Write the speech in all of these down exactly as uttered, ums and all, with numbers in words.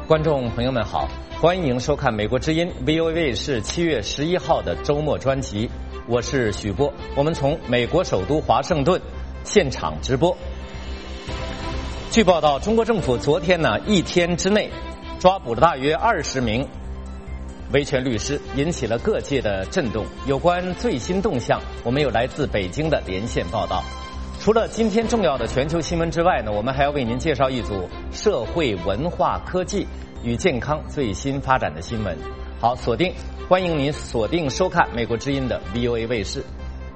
观众朋友们好，欢迎收看美国之音 V O A 卫视七月十一号的周末专辑，我是许波。我们从美国首都华盛顿现场直播。据报道，中国政府昨天呢一天之内抓捕了大约二十名维权律师，引起了各界的震动。有关最新动向，我们有来自北京的连线报道。除了今天重要的全球新闻之外呢，我们还要为您介绍一组社会、文化、科技与健康最新发展的新闻。好，锁定，欢迎您锁定收看美国之音的 V O A 卫视。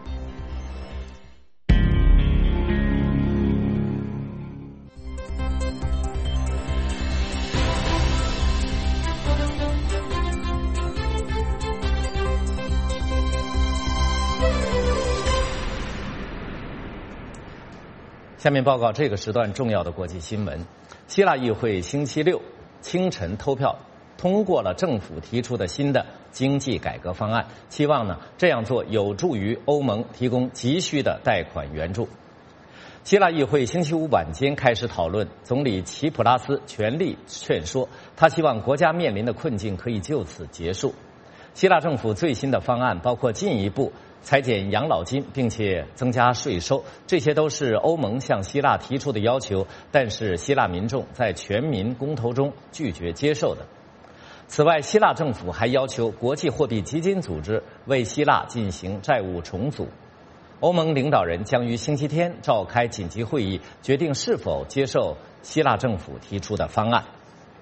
下面报告这个时段重要的国际新闻。希腊议会星期六清晨投票通过了政府提出的新的经济改革方案，期望呢这样做有助于欧盟提供急需的贷款援助。希腊议会星期五晚间开始讨论，总理齐普拉斯全力劝说，他希望国家面临的困境可以就此结束。希腊政府最新的方案包括进一步裁减养老金，并且增加税收，这些都是欧盟向希腊提出的要求，但是希腊民众在全民公投中拒绝接受的。此外，希腊政府还要求国际货币基金组织为希腊进行债务重组。欧盟领导人将于星期天召开紧急会议，决定是否接受希腊政府提出的方案。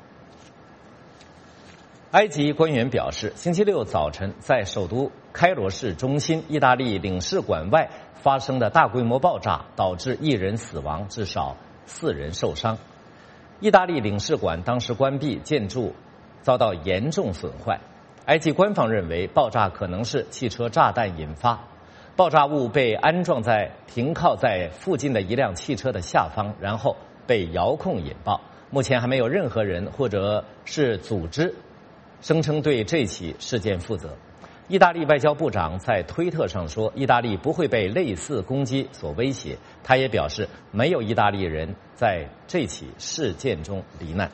埃及官员表示，星期六早晨在首都开罗市中心意大利领事馆外发生的大规模爆炸导致一人死亡，至少四人受伤。意大利领事馆当时关闭，建筑遭到严重损坏。埃及官方认为爆炸可能是汽车炸弹引发，爆炸物被安装在停靠在附近的一辆汽车的下方，然后被遥控引爆。目前还没有任何人或者是组织声称对这起事件负责。意大利外交部长在推特上说，意大利不会被类似攻击所威胁。他也表示，没有意大利人在这起事件中罹难。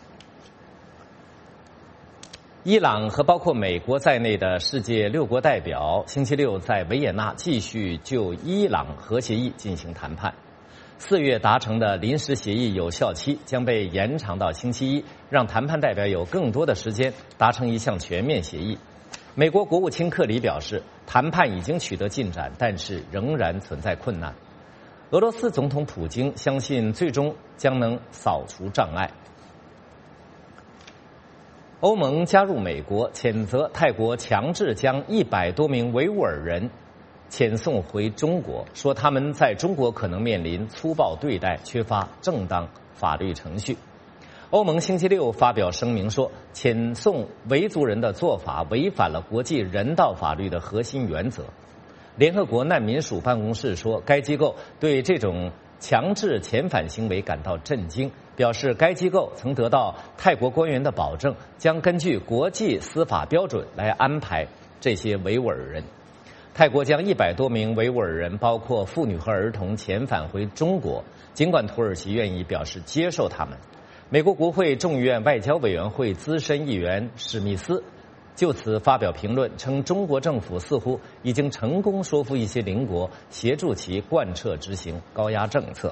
伊朗和包括美国在内的世界六国代表星期六在维也纳继续就伊朗核协议进行谈判。四月达成的临时协议有效期将被延长到星期一，让谈判代表有更多的时间达成一项全面协议。美国国务卿克里表示，谈判已经取得进展，但是仍然存在困难。俄罗斯总统普京相信最终将能扫除障碍。欧盟加入美国，谴责泰国强制将一百多名维吾尔人遣送回中国，说他们在中国可能面临粗暴对待，缺乏正当法律程序。欧盟星期六发表声明说，遣送维族人的做法违反了国际人道法律的核心原则。联合国难民署办公室说，该机构对这种强制遣返行为感到震惊，表示该机构曾得到泰国官员的保证，将根据国际司法标准来安排这些维吾尔人。泰国将一百多名维吾尔人，包括妇女和儿童，遣返回中国，尽管土耳其愿意表示接受他们。美国国会众议院外交委员会资深议员史密斯就此发表评论，称中国政府似乎已经成功说服一些邻国协助其贯彻执行高压政策。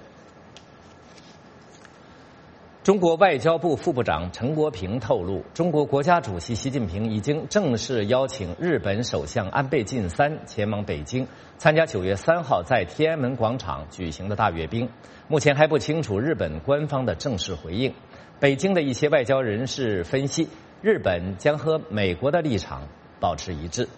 中国外交部副部长陈国平透露，中国国家主席习近平已经正式邀请日本首相安倍晋三前往北京，参加九月三号在天安门广场举行的大阅兵。目前还不清楚日本官方的正式回应。北京的一些外交人士分析，日本将和美国的立场保持一致。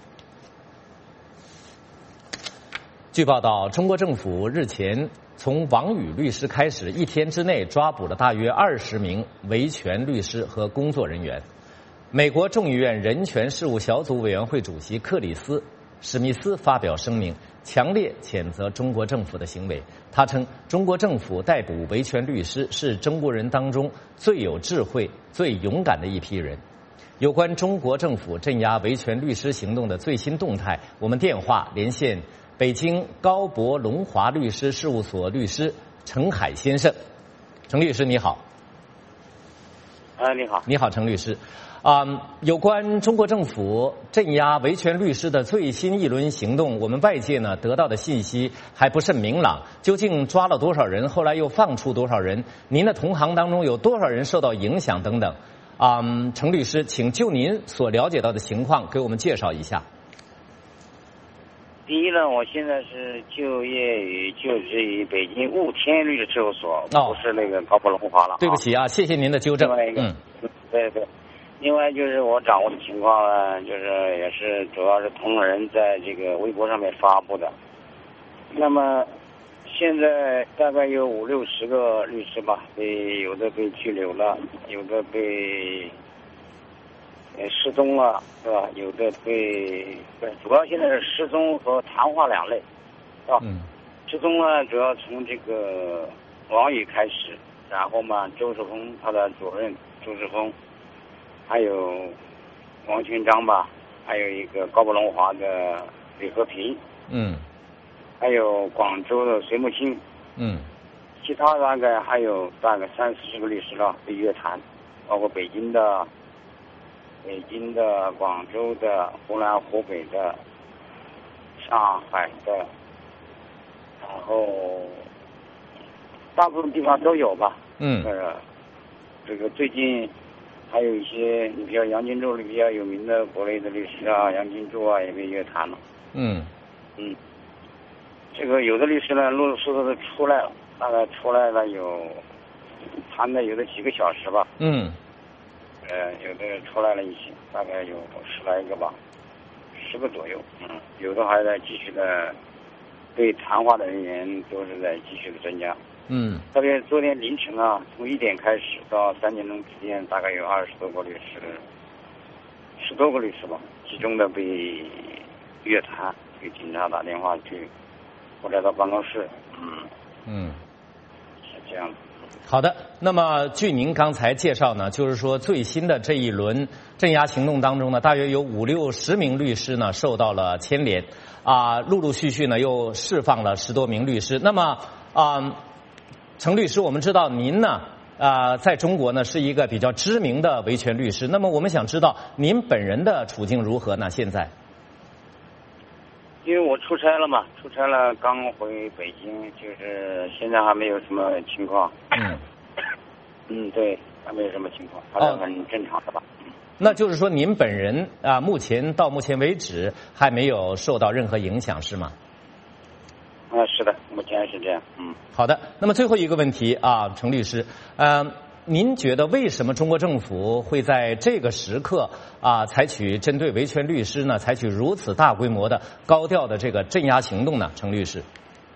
据报道，中国政府日前从王宇律师开始，一天之内抓捕了大约二十名维权律师和工作人员。美国众议院人权事务小组委员会主席克里斯·史密斯发表声明，强烈谴责中国政府的行为。他称，中国政府逮捕维权律师是中国人当中最有智慧、最勇敢的一批人。有关中国政府镇压维权律师行动的最新动态，我们电话连线北京高博龙华律师事务所律师陈海先生。陈律师你好。 啊，你好。 你好，程律师。啊、嗯，有关中国政府镇压维权律师的最新一轮行动，我们外界呢得到的信息还不甚明朗。究竟抓了多少人？后来又放出多少人？您的同行当中有多少人受到影响？等等。啊、嗯，程律师，请就您所了解到的情况给我们介绍一下。 第一呢，我现在是就业于就职于北京雾天律师事务所， 哦、 不是那个高博龙华了。 对不起啊，谢谢您的纠正。 另外一个， 嗯， 对对。另外就是我掌握的情况呢，就是也是主要是同仁在这个微博上面发布的。那么现在大概有五六十个律师吧，被有的被拘留了，有的被呃失踪了，是吧？有的被主要现在是失踪和谈话两类，是吧？ 嗯。 失踪呢，主要从这个王宇开始，然后嘛，周世峰他的主任周世峰。还有王群章吧，还有一个高博龙华的李和平， 嗯， 还有广州的隋木青， 嗯， 其他大概还有大概三四十个律师了被约谈，包括北京的、北京的、广州的、湖南、湖北的、上海的，然后大部分地方都有吧。 嗯， 呃，这个最近。还有一些，你比如杨金柱比较有名的国内的律师啊，杨金柱啊也被约谈了。 嗯嗯，这个有的律师呢，陆陆续续的出来了，大概出来了有谈的有的几个小时吧。 嗯， 呃，有的出来了一些，大概有十来个吧，十个左右。嗯，有的还在继续的，被谈话的人员都是在继续的增加。 嗯， 特别昨天凌晨啊，从一点开始到三点钟之间，大概有二十多个律师，十多个律师吧，集中的被约谈，给警察打电话去，或者到办公室。嗯嗯， 是这样的。 好的，那么据您刚才介绍呢，就是说最新的这一轮镇压行动当中呢，大约有五六十名律师呢受到了牵连，啊，陆陆续续呢又释放了十多名律师。那么啊。程律师，我们知道您呢，啊、呃，在中国呢是一个比较知名的维权律师。那么我们想知道您本人的处境如何呢？现在？ 因为我出差了嘛，出差了，刚回北京，就是现在还没有什么情况。 嗯。 嗯，对，还没有什么情况，还是很正常的吧。 哦、那就是说，您本人啊、呃，目前到目前为止还没有受到任何影响，是吗？ 啊，是的，目前是这样。嗯， 好的。那么最后一个问题啊，程律师，呃，您觉得为什么中国政府会在这个时刻啊，采取针对维权律师呢，采取如此大规模的、高调的这个镇压行动呢？程律师，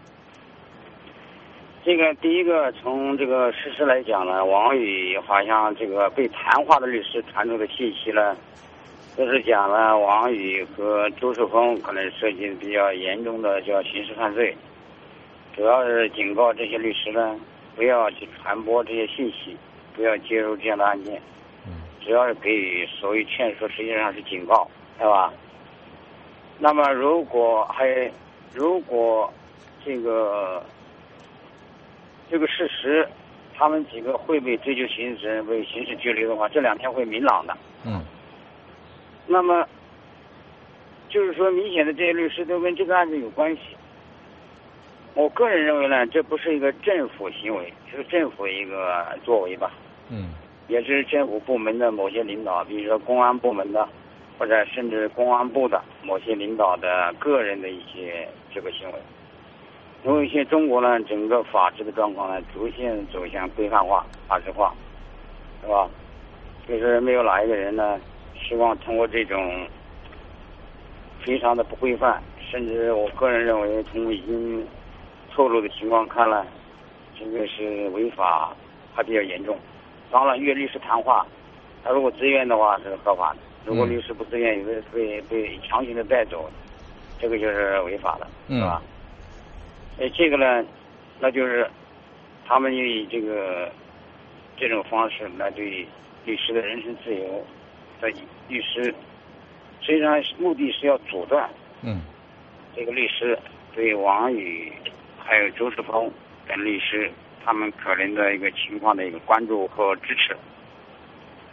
这个第一个从这个事实来讲呢，王宇好像这个被谈话的律师传出的信息呢，都是讲了王宇和周世峰可能涉及比较严重的叫刑事犯罪。主要是警告这些律师呢，不要去传播这些信息，不要介入这样的案件。主要是给予所谓劝说，实际上是警告，对吧？那么如果还如果这个这个事实，他们几个会被追究刑事责任、被刑事拘留的话，这两天会明朗的。 嗯。 那么就是说，明显的这些律师都跟这个案子有关系。我个人认为呢，这不是一个政府行为，是政府一个作为吧。 嗯。 也是政府部门的某些领导，比如说公安部门的，或者甚至公安部的某些领导的个人的一些这个行为。因为现在中国呢，整个法治的状况呢，逐渐走向规范化、法治化，是吧？就是没有哪一个人呢，希望通过这种非常的不规范，甚至我个人认为，从已经透露的情况看来，这个是违法，还比较严重。当然，约律师谈话，他如果自愿的话是合法的；如果律师不自愿，有的被被强行的带走，这个就是违法的，是吧？哎，这个呢，那就是他们以这个这种方式来对律师的人身自由的律师，实际上目的是要阻断嗯这个律师对王宇还有周世峰等律师他们可能的一个情况的一个关注和支持。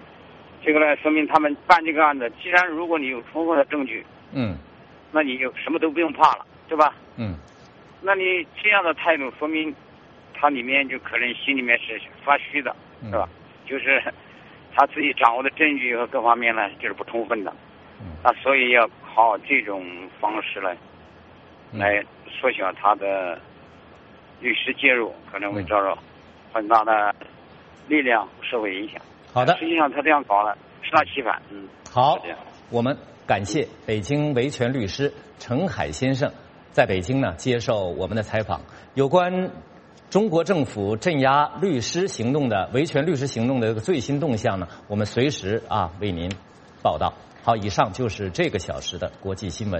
这个呢，说明他们办这个案子，既然如果你有充分的证据， 嗯， 那你就什么都不用怕了，对吧？ 嗯， 那你这样的态度，说明他里面就可能心里面是发虚的，是吧？嗯、就是他自己掌握的证据和各方面呢，就是不充分的。嗯，那所以要靠这种方式来、嗯、来缩小他的律师介入，可能会造成很大的力量社会影响。 好的， 实际上他这样搞了，适得其反。嗯， 好，我们感谢北京维权律师陈海先生在北京呢接受我们的采访。有关中国政府镇压律师行动的维权律师行动的这个最新动向呢，我们随时啊为您报道。好，以上就是这个小时的国际新闻。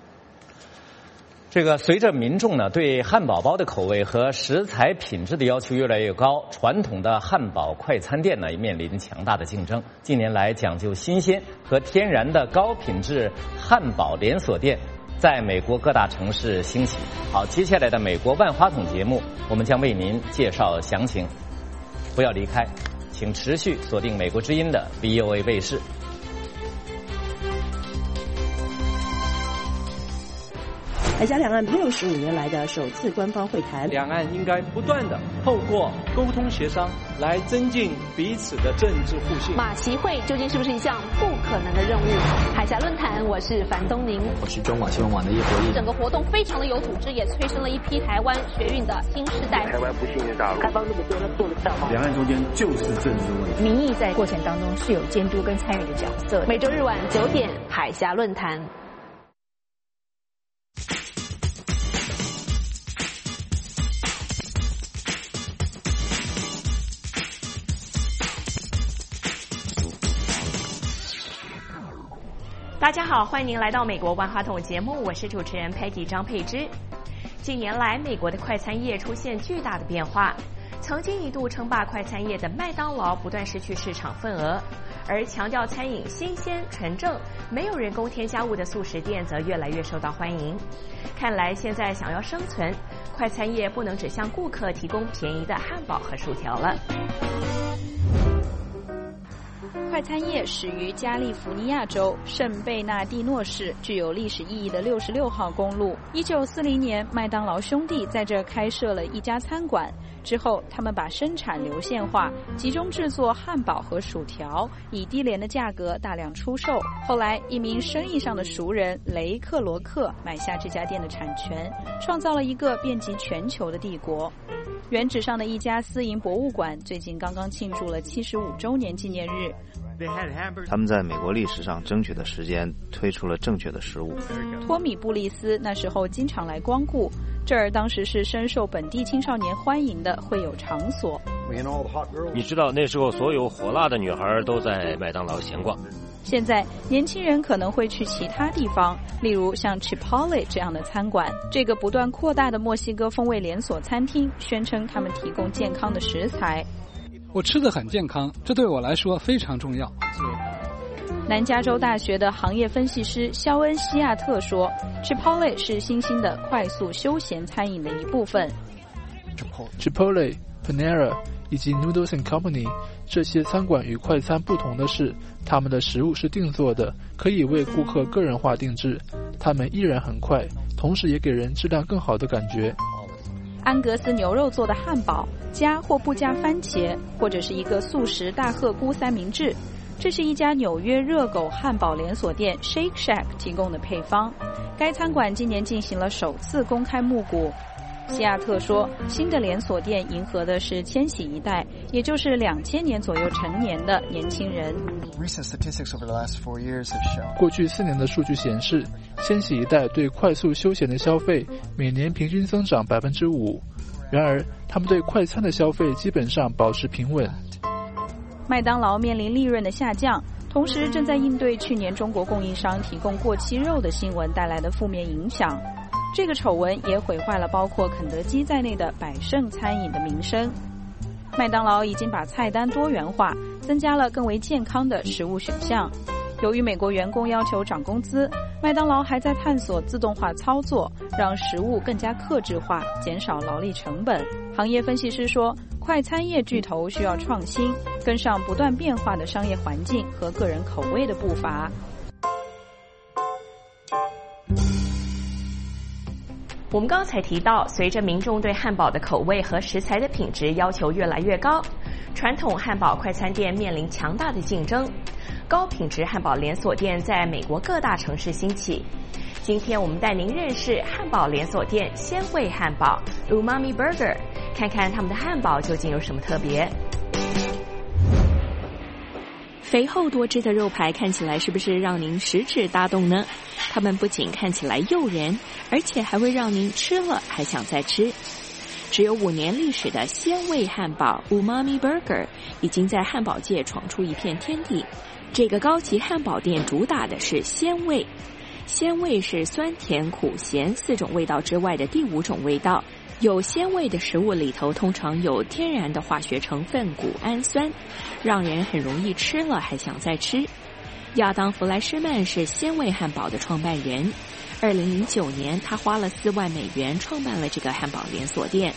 这个随着民众呢对汉堡包的口味和食材品质的要求越来越高，传统的汉堡快餐店呢也面临强大的竞争。近年来，讲究新鲜和天然的高品质汉堡连锁店在美国各大城市兴起。好，接下来的美国万花筒节目，我们将为您介绍详情。不要离开，请持续锁定美国之音的 V O A 卫视。 海峡两岸六十五年来的首次官方会谈， 两岸应该不断的透过沟通协商来增进彼此的政治互信。 马习会究竟是不是一项不可能的任务？海峡论坛，我是樊东宁， 我是中广新闻网的叶国义。 整个活动非常的有组织，也催生了一批台湾学运的新时代。 台湾不信任大陆， 开放那么多，他做得到吗？ 两岸中间就是政治问题， 民意在过程当中是有监督跟参与的角色。 每周日晚九点，海峡论坛。 大家好，欢迎您来到美国万花筒节目，我是主持人 Peggy 张佩芝。近年来，美国的快餐业出现巨大的变化，曾经一度称霸快餐业的麦当劳不断失去市场份额，而强调餐饮新鲜纯正、没有人工添加物的速食店则越来越受到欢迎。看来现在想要生存，快餐业不能只向顾客提供便宜的汉堡和薯条了。 快餐业始于加利福尼亚州圣贝纳蒂诺市具有历史意义的六十六号公路。一九四零年，麦当劳兄弟在这开设了一家餐馆。之后，他们把生产流线化，集中制作汉堡和薯条，以低廉的价格大量出售。后来，一名生意上的熟人雷克罗克买下这家店的产权，创造了一个遍及全球的帝国。原址上的一家私营博物馆最近刚刚庆祝了七十五周年纪念日。 他们在美国历史上争取的时间推出了正确的食物。 托米布利斯那时候经常来光顾，这儿当时是深受本地青少年欢迎的会友场所。 你知道那时候所有火辣的女孩都在麦当劳闲逛。 现在年轻人可能会去其他地方，例如像 Chipotle 这样的餐馆。这个不断扩大的墨西哥风味连锁餐厅宣称他们提供健康的食材。 我吃得很健康，这对我来说非常重要。 南加州大学的行业分析师肖恩·西亚特说 ，Chipotle 是新兴的快速休闲餐饮的一部分。 Chipotle、Panera 以及 Noodles and Company 这些餐馆与快餐不同的是，他们的食物是定做的，可以为顾客个人化定制。他们依然很快，同时也给人质量更好的感觉。 安格斯牛肉做的汉堡，加或不加番茄，或者是一个素食大鹤菇三明治，这是一家纽约热狗汉堡连锁店 Shake Shack 提供的配方。该餐馆今年进行了首次公开募股。西亚特说，新的连锁店迎合的是千禧一代，也就是两千年左右成年的年轻人。 过去四年的数据显示，千禧一代对快速休闲的消费每年平均增长百分之五，然而他们对快餐的消费基本上保持平稳。 麦当劳面临利润的下降，同时正在应对去年中国供应商提供过期肉的新闻带来的负面影响。这个丑闻也毁坏了包括肯德基在内的百胜餐饮的名声。麦当劳已经把菜单多元化，增加了更为健康的食物选项。由于美国员工要求涨工资，麦当劳还在探索自动化操作，让食物更加客制化，减少劳力成本。行业分析师说， 快餐业巨头需要创新，跟上不断变化的商业环境和个人口味的步伐。 我们刚才提到，随着民众对汉堡的口味和食材的品质要求越来越高，传统汉堡快餐店面临强大的竞争，高品质汉堡连锁店在美国各大城市兴起。今天我们带您认识汉堡连锁店鲜味汉堡 Umami Burger， 看看他们的汉堡究竟有什么特别。肥厚多汁的肉排看起来是不是让您食指大动呢？它们不仅看起来诱人，而且还会让您吃了还想再吃。只有五年历史的鲜味汉堡 Umami Burger 已经在汉堡界闯出一片天地。这个高级汉堡店主打的是鲜味，鲜味是酸甜苦咸四种味道之外的第五种味道。有鲜味的食物里头通常有天然的化学成分谷氨酸，让人很容易吃了还想再吃。亚当·弗莱施曼是鲜味汉堡的创办人。二零零九年，他花了四万美元创办了这个汉堡连锁店。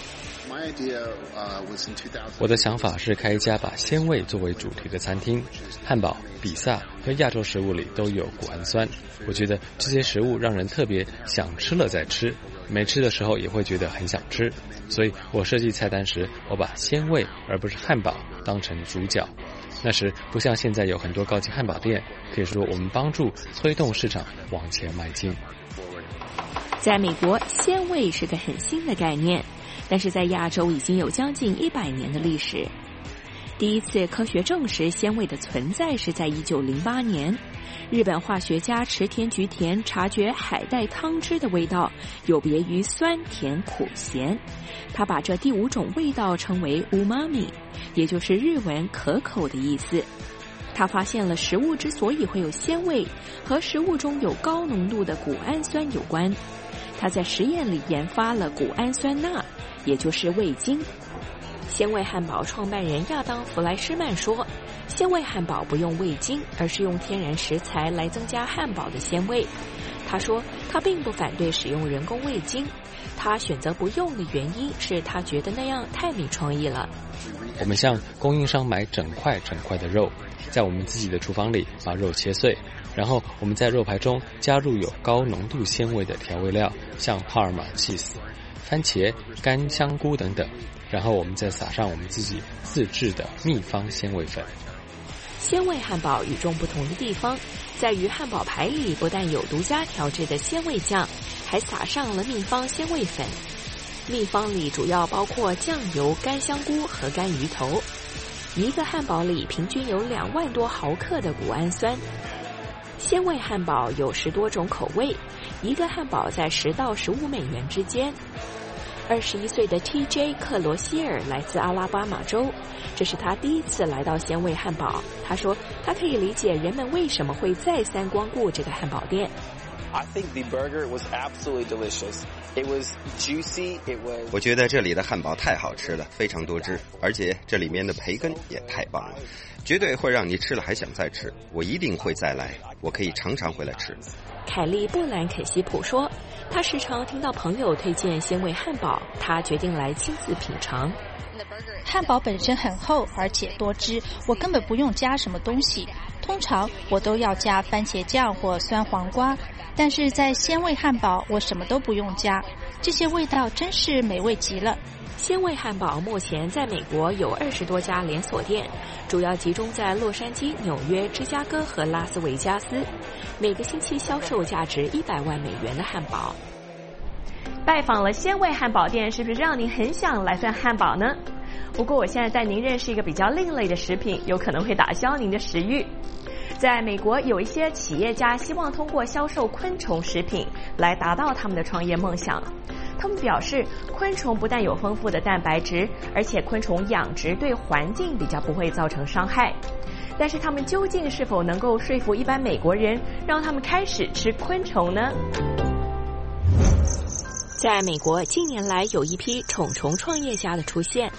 我的想法是开一家把鲜味作为主题的餐厅。汉堡、比萨和亚洲食物里都有谷氨酸，我觉得这些食物让人特别想吃了再吃，没吃的时候也会觉得很想吃。所以我设计菜单时，我把鲜味而不是汉堡当成主角。那时不像现在有很多高级汉堡店，可以说我们帮助推动市场往前迈进。 在美国，鲜味是个很新的概念，但是在亚洲已经有将近一百年的历史。第一次科学证实鲜味的存在是在一九零八年，日本化学家池田菊田察觉海带汤汁的味道有别于酸甜苦咸，他把这第五种味道称为 umami， 也就是日文可口的意思。他发现了食物之所以会有鲜味，和食物中有高浓度的谷氨酸有关。他在实验里研发了谷氨酸钠，也就是味精。鲜味汉堡创办人亚当·弗莱施曼说，鲜味汉堡不用味精，而是用天然食材来增加汉堡的鲜味。他说他并不反对使用人工味精，他选择不用的原因是他觉得那样太没创意了。 我们向供应商买整块整块的肉，在我们自己的厨房里把肉切碎，然后我们在肉排中加入有高浓度鲜味的调味料，像帕尔玛 cheese、番茄、干香菇等等，然后我们再撒上我们自己自制的秘方鲜味粉。 鲜味汉堡与众不同的地方在于，汉堡排里不但有独家调制的鲜味酱，还撒上了秘方鲜味粉。秘方里主要包括酱油、干香菇和干鱼头。一个汉堡里平均有两万多毫克的谷氨酸。鲜味汉堡有十多种口味，一个汉堡在十到十五美元之间。二十一岁的 T J 克罗希尔来自阿拉巴马州，这是他第一次来到鲜味汉堡。他说他可以理解人们为什么会再三光顾这个汉堡店。 I think the burger was absolutely delicious. It was juicy. It was. 我觉得这里的汉堡太好吃了，非常多汁，而且这里面的培根也太棒了，绝对会让你吃了还想再吃。我一定会再来，我可以常常回来吃。 凯利·布兰肯西普说，他时常听到朋友推荐鲜味汉堡，他决定来亲自品尝。 汉堡本身很厚，而且多汁，我根本不用加什么东西。通常我都要加番茄酱或酸黄瓜，但是在鲜味汉堡我什么都不用加，这些味道真是美味极了。 鲜味汉堡目前在美国有二十多家连锁店，主要集中在洛杉矶、纽约、芝加哥和拉斯维加斯，每个星期销售价值一百万美元的汉堡。拜访了鲜味汉堡店，是不是让您很想来份汉堡呢？不过我现在带您认识一个比较另类的食品，有可能会打消您的食欲。在美国，有一些企业家希望通过销售昆虫食品来达到他们的创业梦想。他们表示，昆虫不但有丰富的蛋白质，而且昆虫养殖对环境比较不会造成伤害。但是他们究竟是否能够说服一般美国人，让他们开始吃昆虫呢？在美国，近年来有一批宠虫创业家的出现，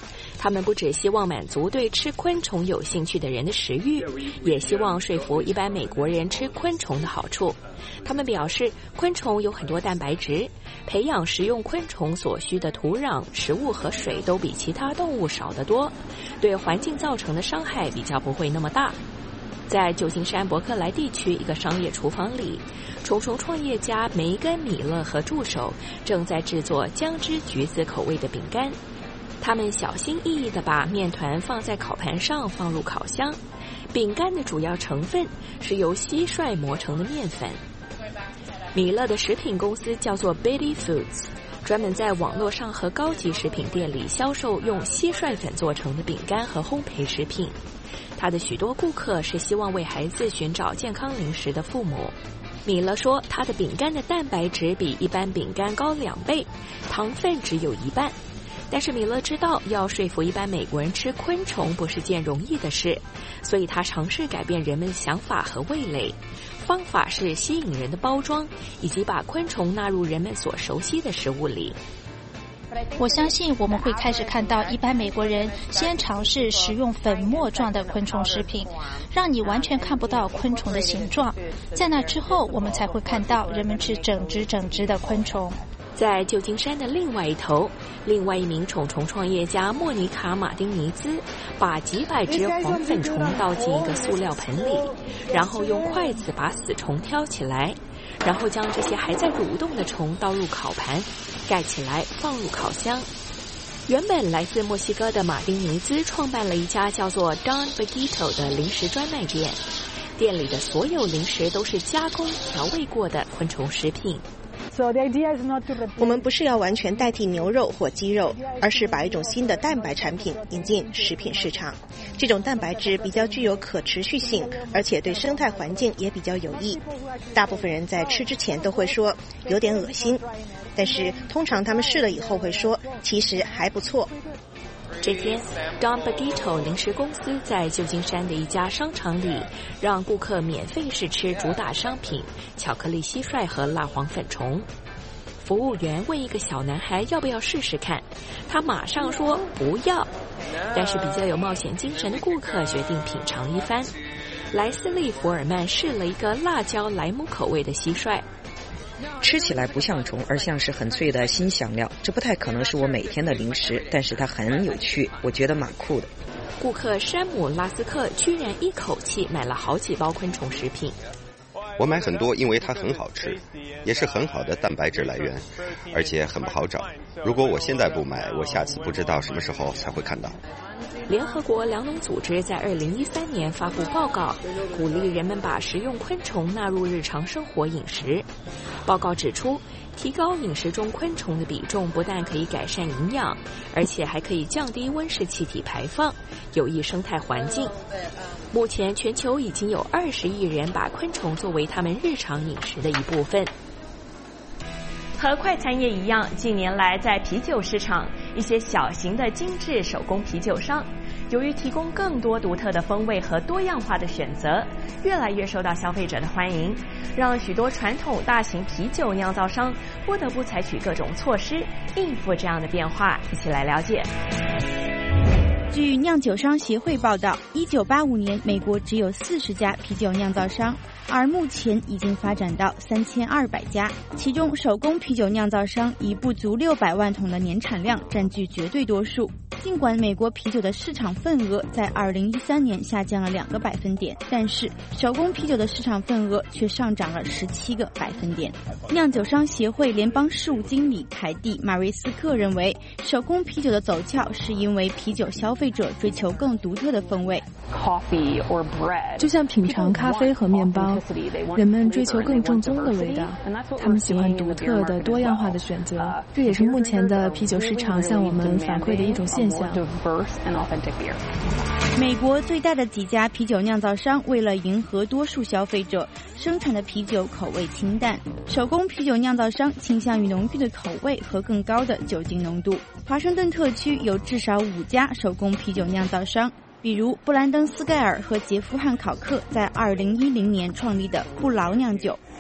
他们不只希望满足对吃昆虫有兴趣的人的食欲，也希望说服一般美国人吃昆虫的好处。他们表示，昆虫有很多蛋白质，培养食用昆虫所需的土壤、食物和水都比其他动物少得多，对环境造成的伤害比较不会那么大。在旧金山伯克莱地区一个商业厨房里，虫虫创业家梅根·米勒和助手正在制作姜汁橘子口味的饼干。他们小心翼翼地把面团放在烤盘上，放入烤箱。饼干的主要成分是由蟋蟀磨成的面粉。米勒的食品公司叫做 Betty Foods， 专门在网络上和高级食品店里销售用蟋蟀粉做成的饼干和烘焙食品。他的许多顾客是希望为孩子寻找健康零食的父母。米勒说，他的饼干的蛋白质比一般饼干高两倍，糖分只有一半。但是米勒知道，要说服一般美国人吃昆虫不是件容易的事，所以他尝试改变人们的想法和味蕾。方法是吸引人的包装，以及把昆虫纳入人们所熟悉的食物里。 我相信我们会开始看到一般美国人先尝试食用粉末状的昆虫食品，让你完全看不到昆虫的形状。在那之后，我们才会看到人们吃整只整只的昆虫。 在旧金山的另外一头，另外一名虫虫创业家莫妮卡·马丁尼兹把几百只黄粉虫倒进一个塑料盆里，然后用筷子把死虫挑起来，然后将这些还在蠕动的虫倒入烤盘，盖起来放入烤箱。原本来自墨西哥的马丁尼兹创办了一家叫做 Don Baguito 的零食专卖店，店里的所有零食都是加工调味过的昆虫食品。 我们不是要完全代替牛肉或鸡肉，而是把一种新的蛋白产品引进食品市场。这种蛋白质比较具有可持续性，而且对生态环境也比较有益。大部分人在吃之前都会说有点恶心，但是通常他们试了以后会说其实还不错。 这天 Don Baguito 零食公司在旧金山的一家商场里让顾客免费试吃主打商品巧克力蟋蟀和蜡黄粉虫。服务员问一个小男孩要不要试试看，他马上说不要，但是比较有冒险精神的顾客决定品尝一番。莱斯利·福尔曼试了一个辣椒莱姆口味的蟋蟀， 吃起来不像虫，而像是很脆的新香料。这不太可能是我每天的零食，但是它很有趣，我觉得蛮酷的。 顾客山姆·拉斯克居然一口气买了好几包昆虫食品。 我买很多，因为它很好吃，也是很好的蛋白质来源，而且很不好找。如果我现在不买，我下次不知道什么时候才会看到。 联合国粮农组织在二零一三年发布报告，鼓励人们把食用昆虫纳入日常生活饮食。报告指出，提高饮食中昆虫的比重不但可以改善营养，而且还可以降低温室气体排放，有益生态环境。目前全球已经有二十亿人把昆虫作为他们日常饮食的一部分。 和快餐业一样，近年来在啤酒市场，一些小型的精致手工啤酒商，由于提供更多独特的风味和多样化的选择，越来越受到消费者的欢迎，让许多传统大型啤酒酿造商不得不采取各种措施应付这样的变化。一起来了解。 据酿酒商协会报道，一九八五年美国只有四十家啤酒酿造商，而目前已经发展到三千二百家，其中手工啤酒酿造商以不足六百万桶的年产量占据绝对多数。尽管美国啤酒的市场份额在二零一三年下降了两个百分点，但是手工啤酒的市场份额却上涨了十七个百分点。酿酒商协会联邦事务经理凯蒂·马瑞斯克认为，手工啤酒的走俏是因为啤酒消费者追求更独特的风味。 就像品尝咖啡和面包，人们追求更正宗的味道，他们喜欢独特的多样化的选择，这也是目前的啤酒市场向我们反馈的一种现象。 美国最大的几家啤酒酿造商为了迎合多数消费者，生产的啤酒口味清淡，手工啤酒酿造商倾向于浓郁的口味和更高的酒精浓度。华盛顿特区有至少五家手工啤酒酿造商，比如布兰登斯盖尔和杰夫汉考克在二零一零年创立的不劳酿酒。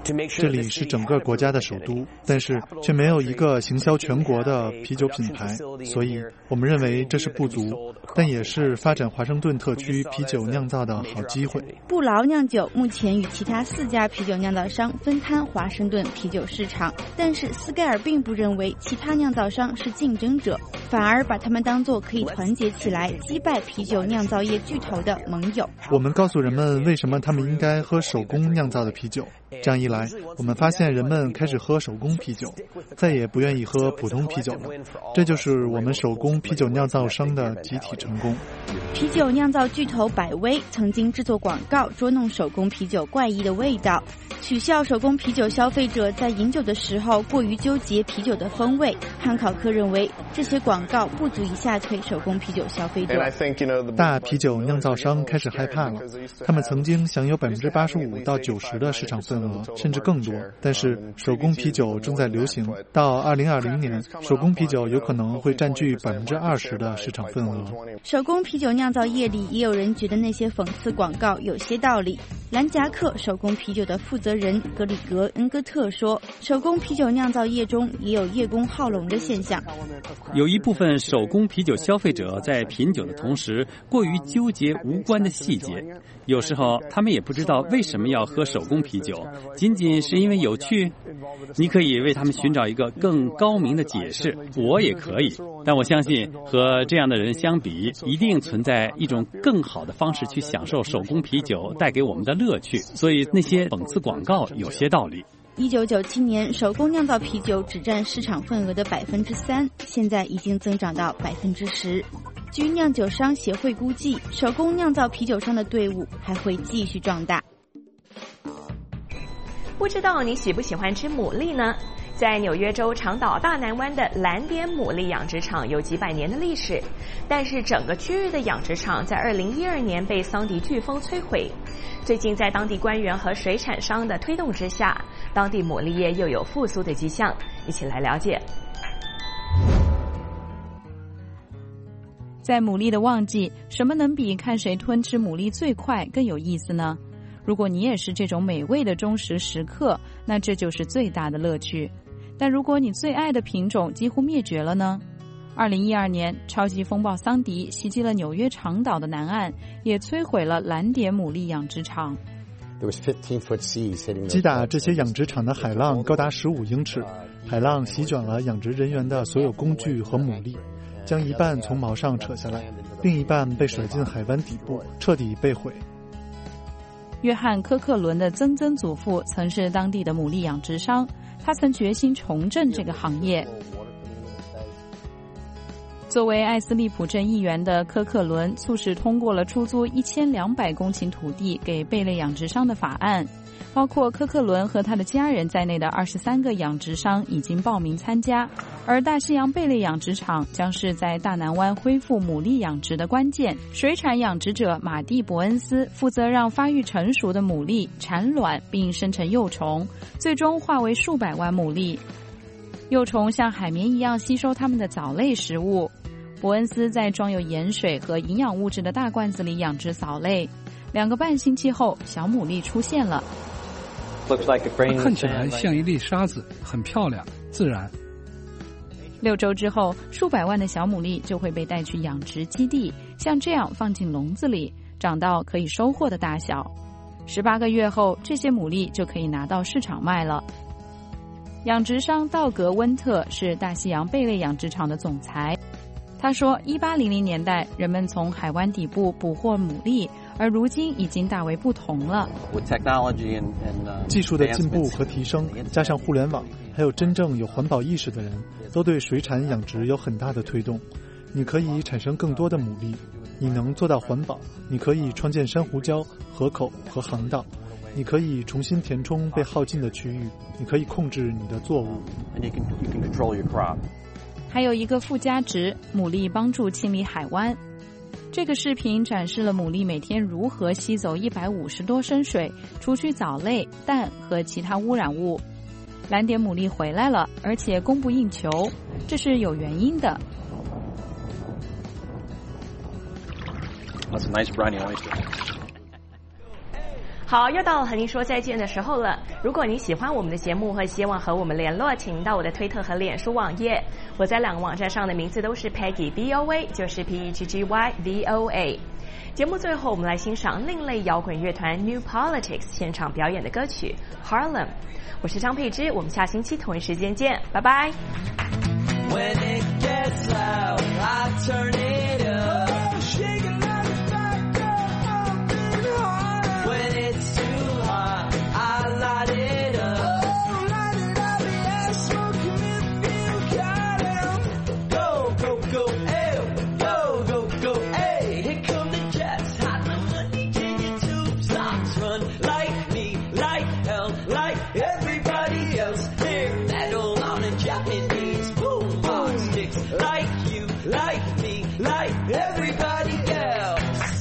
这里是整个国家的首都，但是却没有一个行销全国的啤酒品牌，所以我们认为这是不足，但也是发展华盛顿特区啤酒酿造的好机会。 布劳酿酒目前与其他四家啤酒酿造商分摊华盛顿啤酒市场，但是斯盖尔并不认为其他酿造商是竞争者，反而把他们当作可以团结起来击败啤酒酿造业巨头的盟友。 我们告诉人们为什么他们应该喝手工酿造的啤酒，这样一来，我们发现人们开始喝手工啤酒，再也不愿意喝普通啤酒了。这就是我们手工啤酒酿造商的集体成功。 啤酒酿造巨头百威曾经制作广告捉弄手工啤酒怪异的味道，取笑手工啤酒消费者在饮酒的时候过于纠结啤酒的风味。汉考克认为这些广告不足以吓退手工啤酒消费者。 大啤酒酿造商开始害怕了，他们曾经享有百分之八十五到九十的市场份额，甚至更多。但是手工啤酒正在流行，到二零二零年，手工啤酒有可能会占据百分之二十的市场份额。 手工啤酒酿造业里也有人觉得那些讽刺广告有些道理。兰夹克手工啤酒的负责人格里格恩戈特说，手工啤酒酿造业中也有叶公好龙的现象。 有一部分手工啤酒消费者在品酒的同时过于纠结无关的细节，有时候他们也不知道为什么要喝手工啤酒，仅仅是因为有趣。你可以为他们寻找一个更高明的解释，我也可以，但我相信和这样的人相比，一定存在一种更好的方式去享受手工啤酒带给我们的乐趣，所以那些讽刺广告有些道理。 一九九七年，手工酿造啤酒只占市场份额的百分之三，现在已经增长到百分之十。据酿酒商协会估计，手工酿造啤酒商的队伍还会继续壮大。 不知道你喜不喜欢吃牡蛎呢？在纽约州长岛大南湾的蓝点牡蛎养殖场有几百年的历史，但是整个区域的养殖场在二零一二年被桑迪飓风摧毁。最近在当地官员和水产商的推动之下，当地牡蛎业又有复苏的迹象。一起来了解。 在牡蛎的旺季，什么能比看谁吞吃牡蛎最快更有意思呢？如果你也是这种美味的忠实食客，那这就是最大的乐趣。但如果你最爱的品种几乎灭绝了呢？二零一二年，超级风暴桑迪袭击了纽约长岛的南岸，也摧毁了蓝点牡蛎养殖场。 击打这些养殖场的海浪高达十五英尺，海浪席卷了养殖人员的所有工具和牡蛎，将一半从锚上扯下来，另一半被甩进海湾底部，彻底被毁。 约翰·科克伦的曾曾祖父曾是当地的牡蛎养殖商，他曾决心重振这个行业。作为艾斯利普镇议员的科克伦，促使通过了出租一千两百公顷土地给贝类养殖商的法案，包括科克伦和他的家人在内的二十三个养殖商已经报名参加。而大西洋贝类养殖场将是在大南湾恢复牡蛎养殖的关键。水产养殖者马蒂·伯恩斯负责让发育成熟的牡蛎产卵并生成幼虫，最终化为数百万牡蛎。幼虫像海绵一样吸收它们的藻类食物。伯恩斯在装有盐水和营养物质的大罐子里养殖藻类。两个半星期后，小牡蛎出现了。 它看起来像一粒沙子，很漂亮，自然。 六周之后，数百万的小牡蛎就会被带去养殖基地，像这样放进笼子里，长到可以收获的大小。十八个月后，这些牡蛎就可以拿到市场卖了。养殖商道格·温特是大西洋贝类养殖场的总裁。他说，一八零零年代，人们从海湾底部捕获牡蛎，而如今已经大为不同了。 技术的进步和提升，加上互联网，还有真正有环保意识的人，都对水产养殖有很大的推动。你可以产生更多的牡蛎，你能做到环保，你可以创建珊瑚礁、河口和航道，你可以重新填充被耗尽的区域，你可以控制你的作物。 还有一个附加值，牡蛎帮助清理海湾。这个视频展示了牡蛎每天如何吸走一百五十多升水，除去藻类、氮和其他污染物。蓝点牡蛎回来了，而且供不应求，这是有原因的。 That's a nice briny oyster. 好，又到了和您说再见的时候了。如果您喜欢我们的节目和希望和我们联络，请您到我的推特和脸书网页。我在两个网站上的名字都是 Peggy V O A， 就是 P E G G Y V O A。节目最后，我们来欣赏另类摇滚乐团 New Politics 现场表演的歌曲 Harlem。我是张佩芝，我们下星期同一时间见，拜拜。When it gets loud, I turn it up. Shake it like a fat girl up in Harlem. When it's too hot, I light it up. Oh, light it up, yeah, smoking if you got it. Go, go, go, ew. Go, go, go, hey. Here come the jets, hot and money in your tube socks. Run like me, like hell, like everybody else. Hear that old on a Japanese boom box sticks. Like you, like me, like everybody else.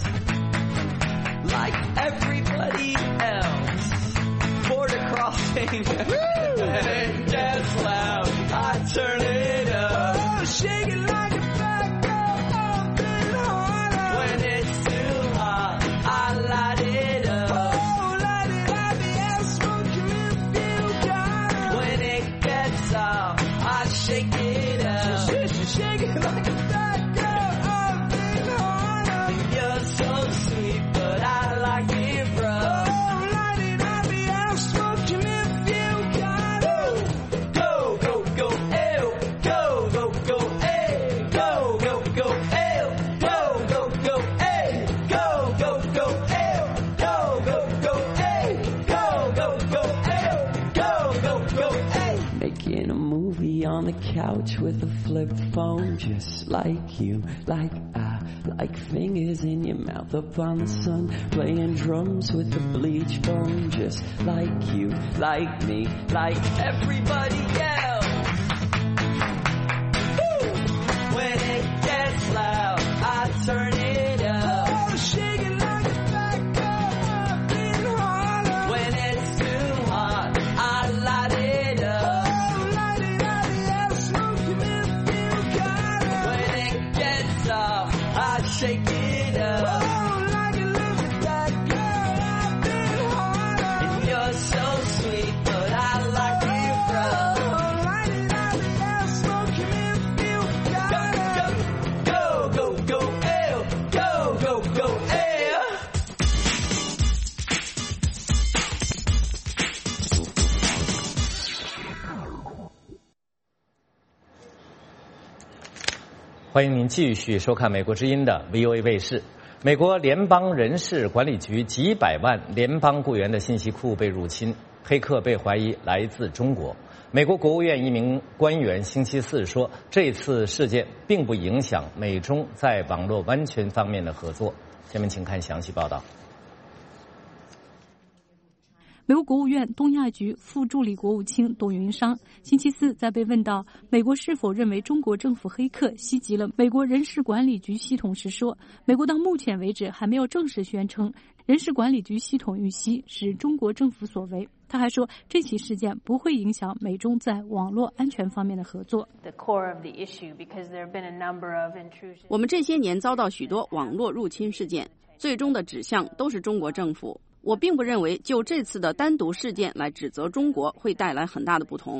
Like everybody else. Border crossing. And it gets loud. I turn it up. Oh, shake it like a fat girl up in Harlem. When it's too hot, I light it up. Oh, light it up, yeah, smoking if you got it. When it gets out, I shake it up. Shake, shake, shake it like a fat girl up in Harlem. You're so sweet, but I like it rough. Oh, light it up, yeah, smoking if you got it. Go, go, go, ew. Go, go, go, hey. Go, go, go, ew. Go, go, go, hey. Go, go, go, ew. Go, go, go, hey. Go, go, go, ew. Go, go, go, hey. Making a movie on the couch with a flip phone, just like you, like I, like fingers in your mouth up on the sun, playing drums with a bleach bone, just like you, like me, like everybody else. Woo! When it gets loud, I turn it up. Oh, shake it like a fat girl up in Harlem. When it's too hot, I light it up. Oh, light it up, yeah, smoking if you got it. When it gets off, I shake it up. Oh, like a little fat girl up in Harlem. And you're so sweet, but I like it rough. Oh, light it up, yeah, smoking if you got it. Go, go, go, go, ew. Go, go, go, ew. 欢迎您继续收看美国之音的 V O A 卫视。美国联邦人事管理局几百万联邦雇员的信息库被入侵，黑客被怀疑来自中国。美国国务院一名官员星期四说，这次事件并不影响美中在网络安全方面的合作。下面请看详细报道。 美国国务院东亚局副助理国务卿董云商星期四在被问到美国是否认为中国政府黑客袭击了美国人事管理局系统时说，美国到目前为止还没有正式宣称人事管理局系统遇袭是中国政府所为。他还说，这起事件不会影响美中在网络安全方面的合作。 我们这些年遭到许多网络入侵事件，最终的指向都是中国政府。我并不认为就这次的单独事件来指责中国会带来很大的不同。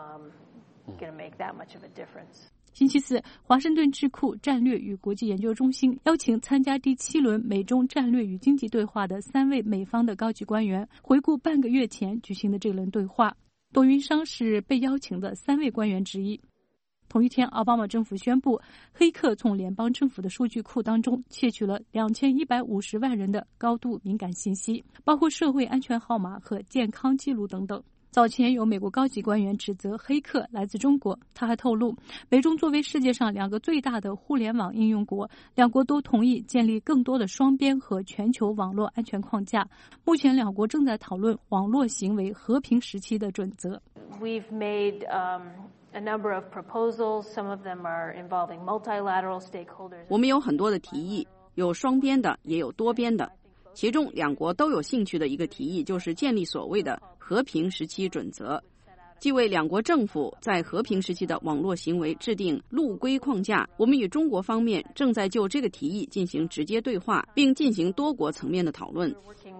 星期四，华盛顿智库战略与国际研究中心邀请参加第七轮美中战略与经济对话的三位美方的高级官员回顾半个月前举行的这轮对话。董云商是被邀请的三位官员之一。同一天，奥巴马政府宣布，黑客从联邦政府的数据库当中窃取了两千一百五十万人的高度敏感信息，包括社会安全号码和健康记录等等。早前有美国高级官员指责黑客来自中国，他还透露，美中作为世界上两个最大的互联网应用国，两国都同意建立更多的双边和全球网络安全框架。目前两国正在讨论网络行为和平时期的准则。 We've made, um... a number of proposals, some of them are involving multilateral stakeholders. 我们有很多的提议，有双边的，也有多边的。其中两国都有兴趣的一个提议就是建立所谓的和平时期准则。 既为两国政府在和平时期的网络行为制定路规框架。我们与中国方面正在就这个提议进行直接对话，并进行多国层面的讨论。